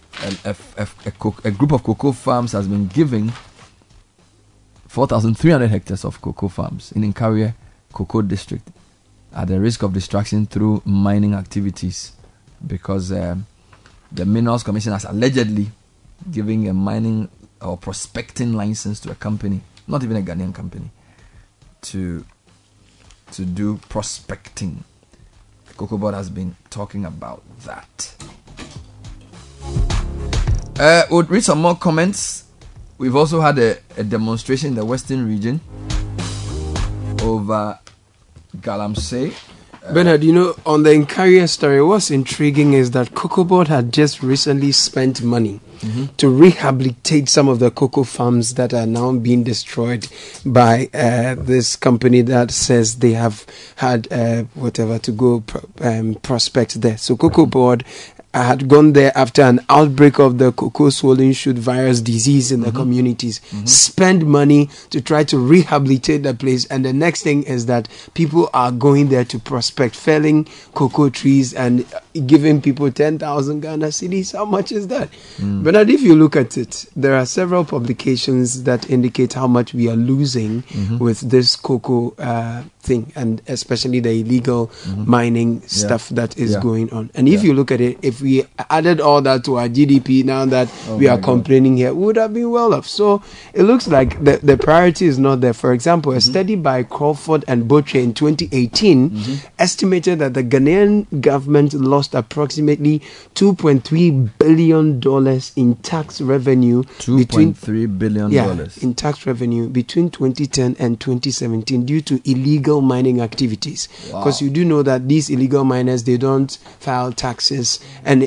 group of cocoa farms has been giving 4,300 hectares of cocoa farms in Inkaria Cocoa District at the risk of destruction through mining activities, because the Minerals Commission has allegedly giving a mining or prospecting license to a company, not even a Ghanaian company, to do prospecting. The Cocoa Board has been talking about that. We'll read some more comments. We've also had a demonstration in the Western region over Galamsey. Bernard, on the Nkaria story, what's intriguing is that Cocoa Board had just recently spent money to rehabilitate some of the cocoa farms that are now being destroyed by this company that says they have had to go prospect there. So Cocoa Board had gone there after an outbreak of the cocoa swollen shoot virus disease in the communities, spend money to try to rehabilitate the place, and the next thing is that people are going there to prospect, felling cocoa trees and giving people 10,000 Ghana cedis. How much is that? But if you look at it, there are several publications that indicate how much we are losing with this cocoa thing, and especially the illegal mining stuff that is going on. And if you look at it, if we added all that to our GDP now that we are complaining here, we would have been well off. So it looks like the priority is not there. For example, a study by Crawford and Butcher in 2018 estimated that the Ghanaian government lost approximately $2.3 billion in tax revenue. $2.3 billion in tax revenue between 2010 and 2017 due to illegal mining activities. Because you do know that these illegal miners, they don't file taxes, and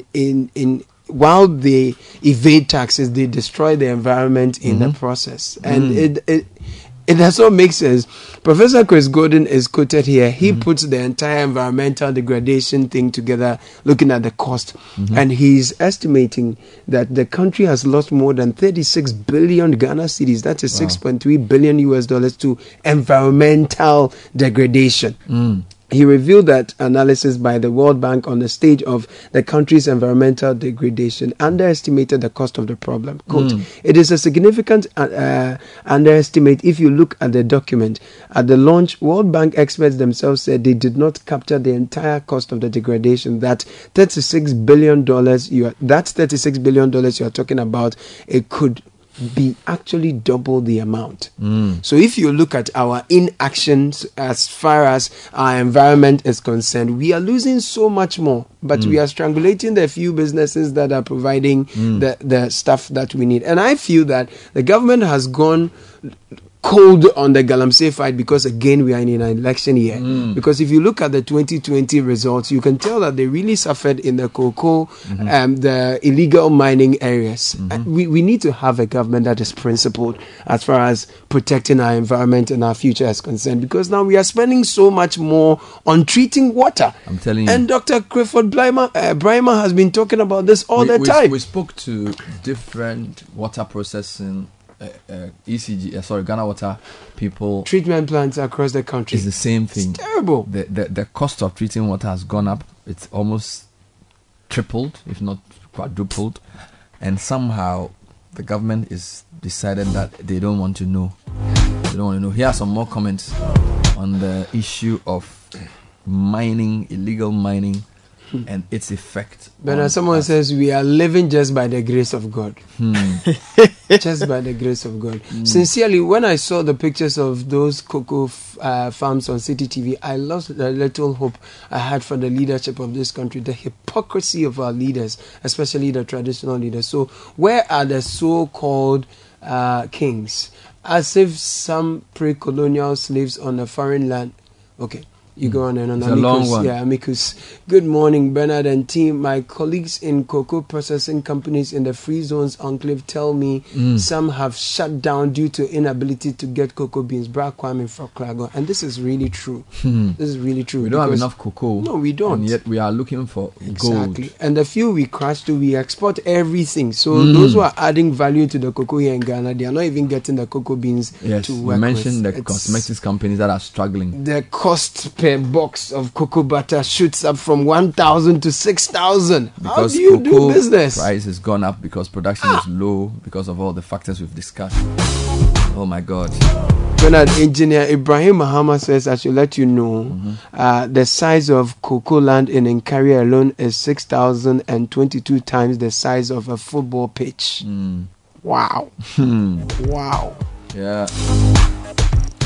in while they evade taxes, they destroy the environment in the process. And it does not make sense. Professor Chris Gordon is quoted here. He puts the entire environmental degradation thing together, looking at the cost. And he's estimating that the country has lost more than 36 billion Ghana cedis. That is $6.3 billion US to environmental degradation. He revealed that analysis by the World Bank on the stage of the country's environmental degradation underestimated the cost of the problem. Quote, it is a significant underestimate if you look at the document. At the launch, World Bank experts themselves said they did not capture the entire cost of the degradation. That $36 billion, $36 billion you are talking about, it could be actually double the amount. So if you look at our inactions as far as our environment is concerned, we are losing so much more, but we are strangulating the few businesses that are providing the stuff that we need. And I feel that the government has gone cold on the Galamsey fight because, again, we are in an election year. Because if you look at the 2020 results, you can tell that they really suffered in the cocoa and the illegal mining areas. We need to have a government that is principled as far as protecting our environment and our future is concerned, because now we are spending so much more on treating water. I'm telling you. And Dr. Clifford Brima has been talking about this all the time. We spoke to different water processing Ghana Water people. Treatment plants across the country. It's the same thing. It's terrible. The cost of treating water has gone up. It's almost tripled, if not quadrupled. And somehow the government is decided that they don't want to know. They don't want to know. Here are some more comments on the issue of mining, illegal mining, and its effect. But as someone says, we are living just by the grace of God. Just by the grace of God. Sincerely, when I saw the pictures of those cocoa farms on City TV, I lost the little hope I had for the leadership of this country, the hypocrisy of our leaders, especially the traditional leaders. So where are the so-called kings? As if some pre-colonial slaves on a foreign land. Okay. You go on and on. It's a long one. Yeah, Amicus. Good morning, Bernard and team. My colleagues in cocoa processing companies in the Free Zones Enclave tell me some have shut down due to inability to get cocoa beans. Bra Kwame from Klago. And this is really true. This is really true. We don't have enough cocoa. No, we don't. And yet we are looking for gold. And the few we crash to, we export everything. So those who are adding value to the cocoa here in Ghana, they are not even getting the cocoa beans to work with. You mentioned the cosmetics companies that are struggling. The cost per box of cocoa butter shoots up from 1,000 to 6,000. How do you do business? Price has gone up because production is low because of all the factors we've discussed. Oh my God. Bernard, Engineer Ibrahim Mahama says I should let you know the size of cocoa land in Nkaria alone is 6,022 times the size of a football pitch. Wow. Wow. Yeah.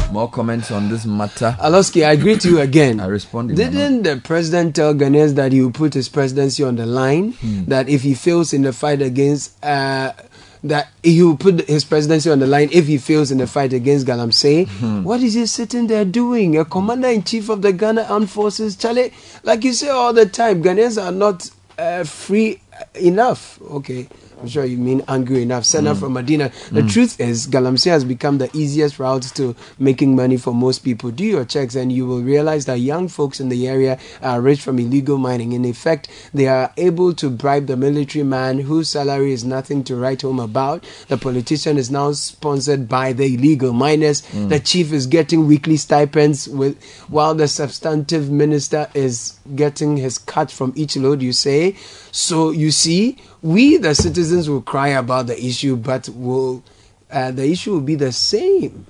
More comments on this matter. Aloski, I agree to you again. I responded. Didn't the president tell Ghanaians that he will put his presidency on the line? That if he fails in the fight against, that he will put his presidency on the line if he fails in the fight against Galamsey? What is he sitting there doing? A commander-in-chief of the Ghana Armed Forces, Charlie, like you say all the time, Ghanaians are not free enough. Okay. I'm sure you mean angry enough. Senna from Medina. The truth is, Galamsey has become the easiest route to making money for most people. Do your checks and you will realize that young folks in the area are rich from illegal mining. In effect, they are able to bribe the military man whose salary is nothing to write home about. The politician is now sponsored by the illegal miners. The chief is getting weekly stipends while the substantive minister is getting his cut from each load, you say. So you see, we the citizens will cry about the issue, but the issue will be the same.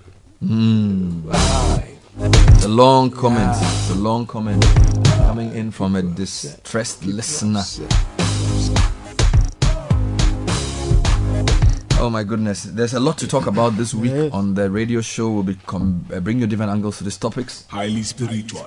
The long comment. The long comment coming in from a distressed listener. Oh my goodness, there's a lot to talk about this week on the radio show. We'll bring you different angles to these topics. Highly spiritual.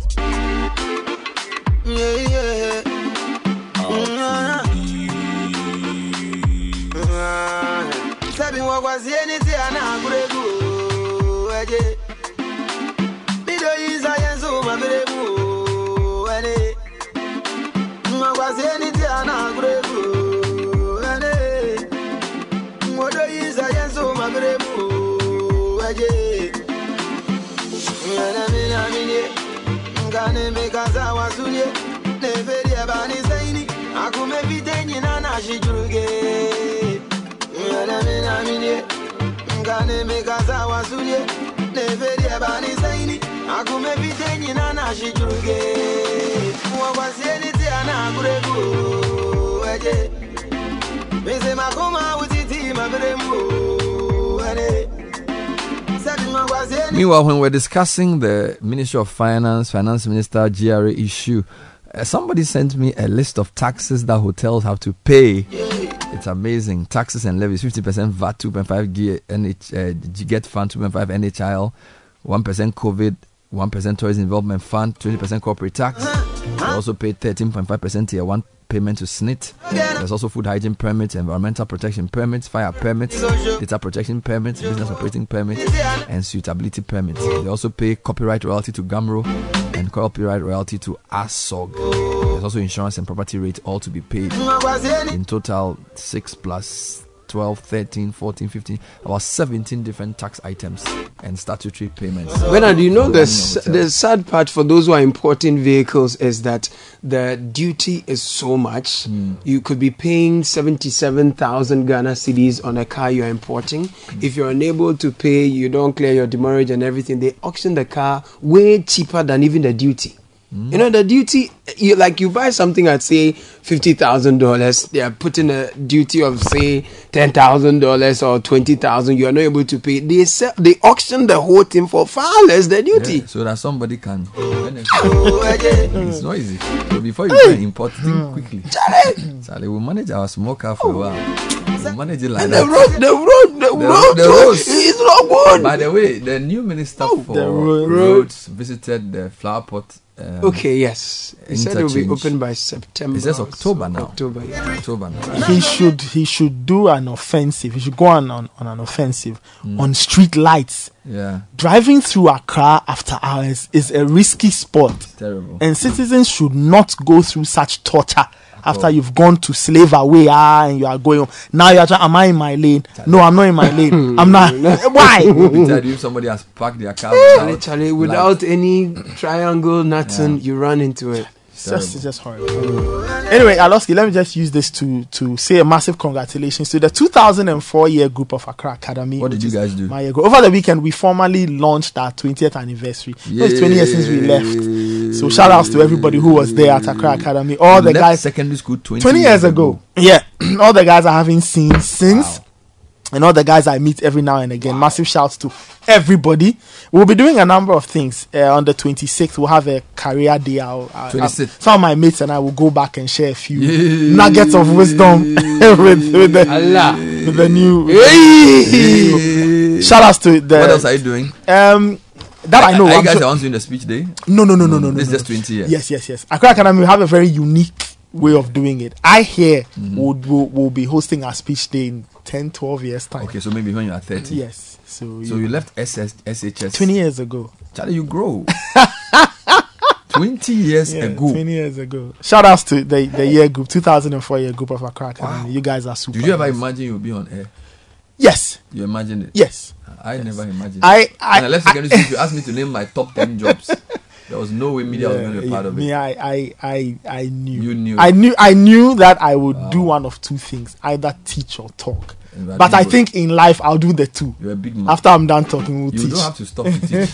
Sabi wakwazi eniti anakuregu eje Mido yiza yenzu mabiregu ene Wakwazi eniti anakuregu ene Modo yiza yenzu mabiregu eje Yana mina minye Ngane mekaza wasunye Neferi ebani zaini Akume vitenyi na nashijuruge Ngane mekaza wasunye Neferi ebani zaini Akume vitenyi na nashijuruge Mwagwasieni ti anakuregu Eje Mese makuma utiti mabiremu Ene Meanwhile, when we're discussing the Ministry of Finance Minister GRA issue, somebody sent me a list of taxes that hotels have to pay. It's amazing. Taxes and levies: 50% VAT, 2.5 GET Fund, 2.5 NHIL, 1% COVID, 1% Tourism Development Fund, 20% corporate tax. They also pay 13.5% Tier 1 payment to SNIT. There's also food hygiene permits, environmental protection permits, fire permits, data protection permits, business operating permits, and suitability permits. They also pay copyright royalty to Gamro and copyright royalty to ASOG. There's also insurance and property rate, all to be paid. In total, 6 plus 12, 13, 14, 15, about 17 different tax items and statutory payments. Bernard, you know the sad part for those who are importing vehicles is that the duty is so much. You could be paying 77,000 Ghana cedis on a car you're importing. If you're unable to pay, you don't clear your demurrage and everything, they auction the car way cheaper than even the duty. You know, the duty, you buy something at say $50,000, they are putting a duty of say $10,000 or $20,000. You are not able to pay. They auction the whole thing for far less the duty. Yeah, so that somebody can benefit. It's noisy. So before you can import things quickly, Charlie, we'll manage our small car for a while. We'll manage it like and that. The road is not good. By the way, the new minister for roads visited the flower pot. Okay, yes. He said it will be open by September. It says October now. October, yeah. October now. He should do an offensive. He should go on an offensive on street lights. Yeah. Driving through Accra after hours is a risky sport. It's terrible. And citizens should not go through such torture after you've gone to slave away and you are going home. Now you are trying, am I in my lane? No, I'm not in my lane. I'm not. Why? If somebody has parked their car without any triangle, nothing, you run into it. It's just horrible. Anyway, Aloski, let me just use this to say a massive congratulations to the 2004 year group of Accra Academy. What did you guys do? Over the weekend, we formally launched our 20th anniversary. It's 20 years since we left. So shout outs to everybody who was there at Accra Academy. All the guys. Secondary school 20 years ago. Yeah. All the guys I haven't seen since. Wow. And all the guys I meet every now and again. Wow. Massive shouts to everybody. We'll be doing a number of things. On the 26th, we'll have a career day. Some of my mates and I will go back and share a few nuggets of wisdom with the new. Shout outs to the. What else are you doing? That I know. Are you guys the ones doing the speech day? No. This is just 20 years. Yes. Accra Academy have a very unique way of doing it. I hear we'll be hosting our speech day in 10, 12 years time. Okay, so maybe when you are 30. Yes. So you left SHS 20 years ago. Charlie, you grow. 20 years ago. 20 years ago. Shout outs to the year group, 2004 year group of Accra Academy. Wow. You guys are super. Did you ever imagine you'll be on air? Yes. You imagined it? Yes. I never imagined it. If you asked me to name my top 10 jobs, there was no way media was going to be part of it. I knew. You knew. I knew that I would do one of two things, either teach or talk. But I think in life I'll do the two. You're a big man. After I'm done talking, we'll teach. You don't have to stop to teach.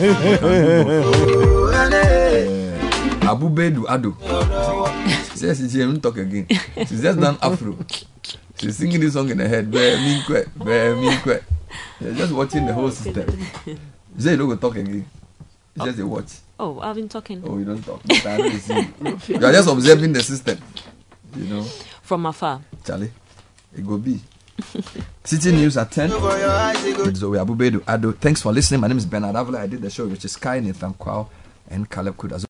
Abubedu Ado. She says she didn't talk again. She's just done Afro. She's singing this song in her head. You're just watching the whole system. You say you don't go talk again. It's just a watch. Oh, I've been talking. Oh, you don't talk. But I know you see. You are just observing the system. You know. From afar. Charlie, it go be. City News at 10. With Zoe Abubedu Ado. Thanks for listening. My name is Bernard Avila. I did the show, which is Sky, Nathan Kwao, and Caleb Kuda.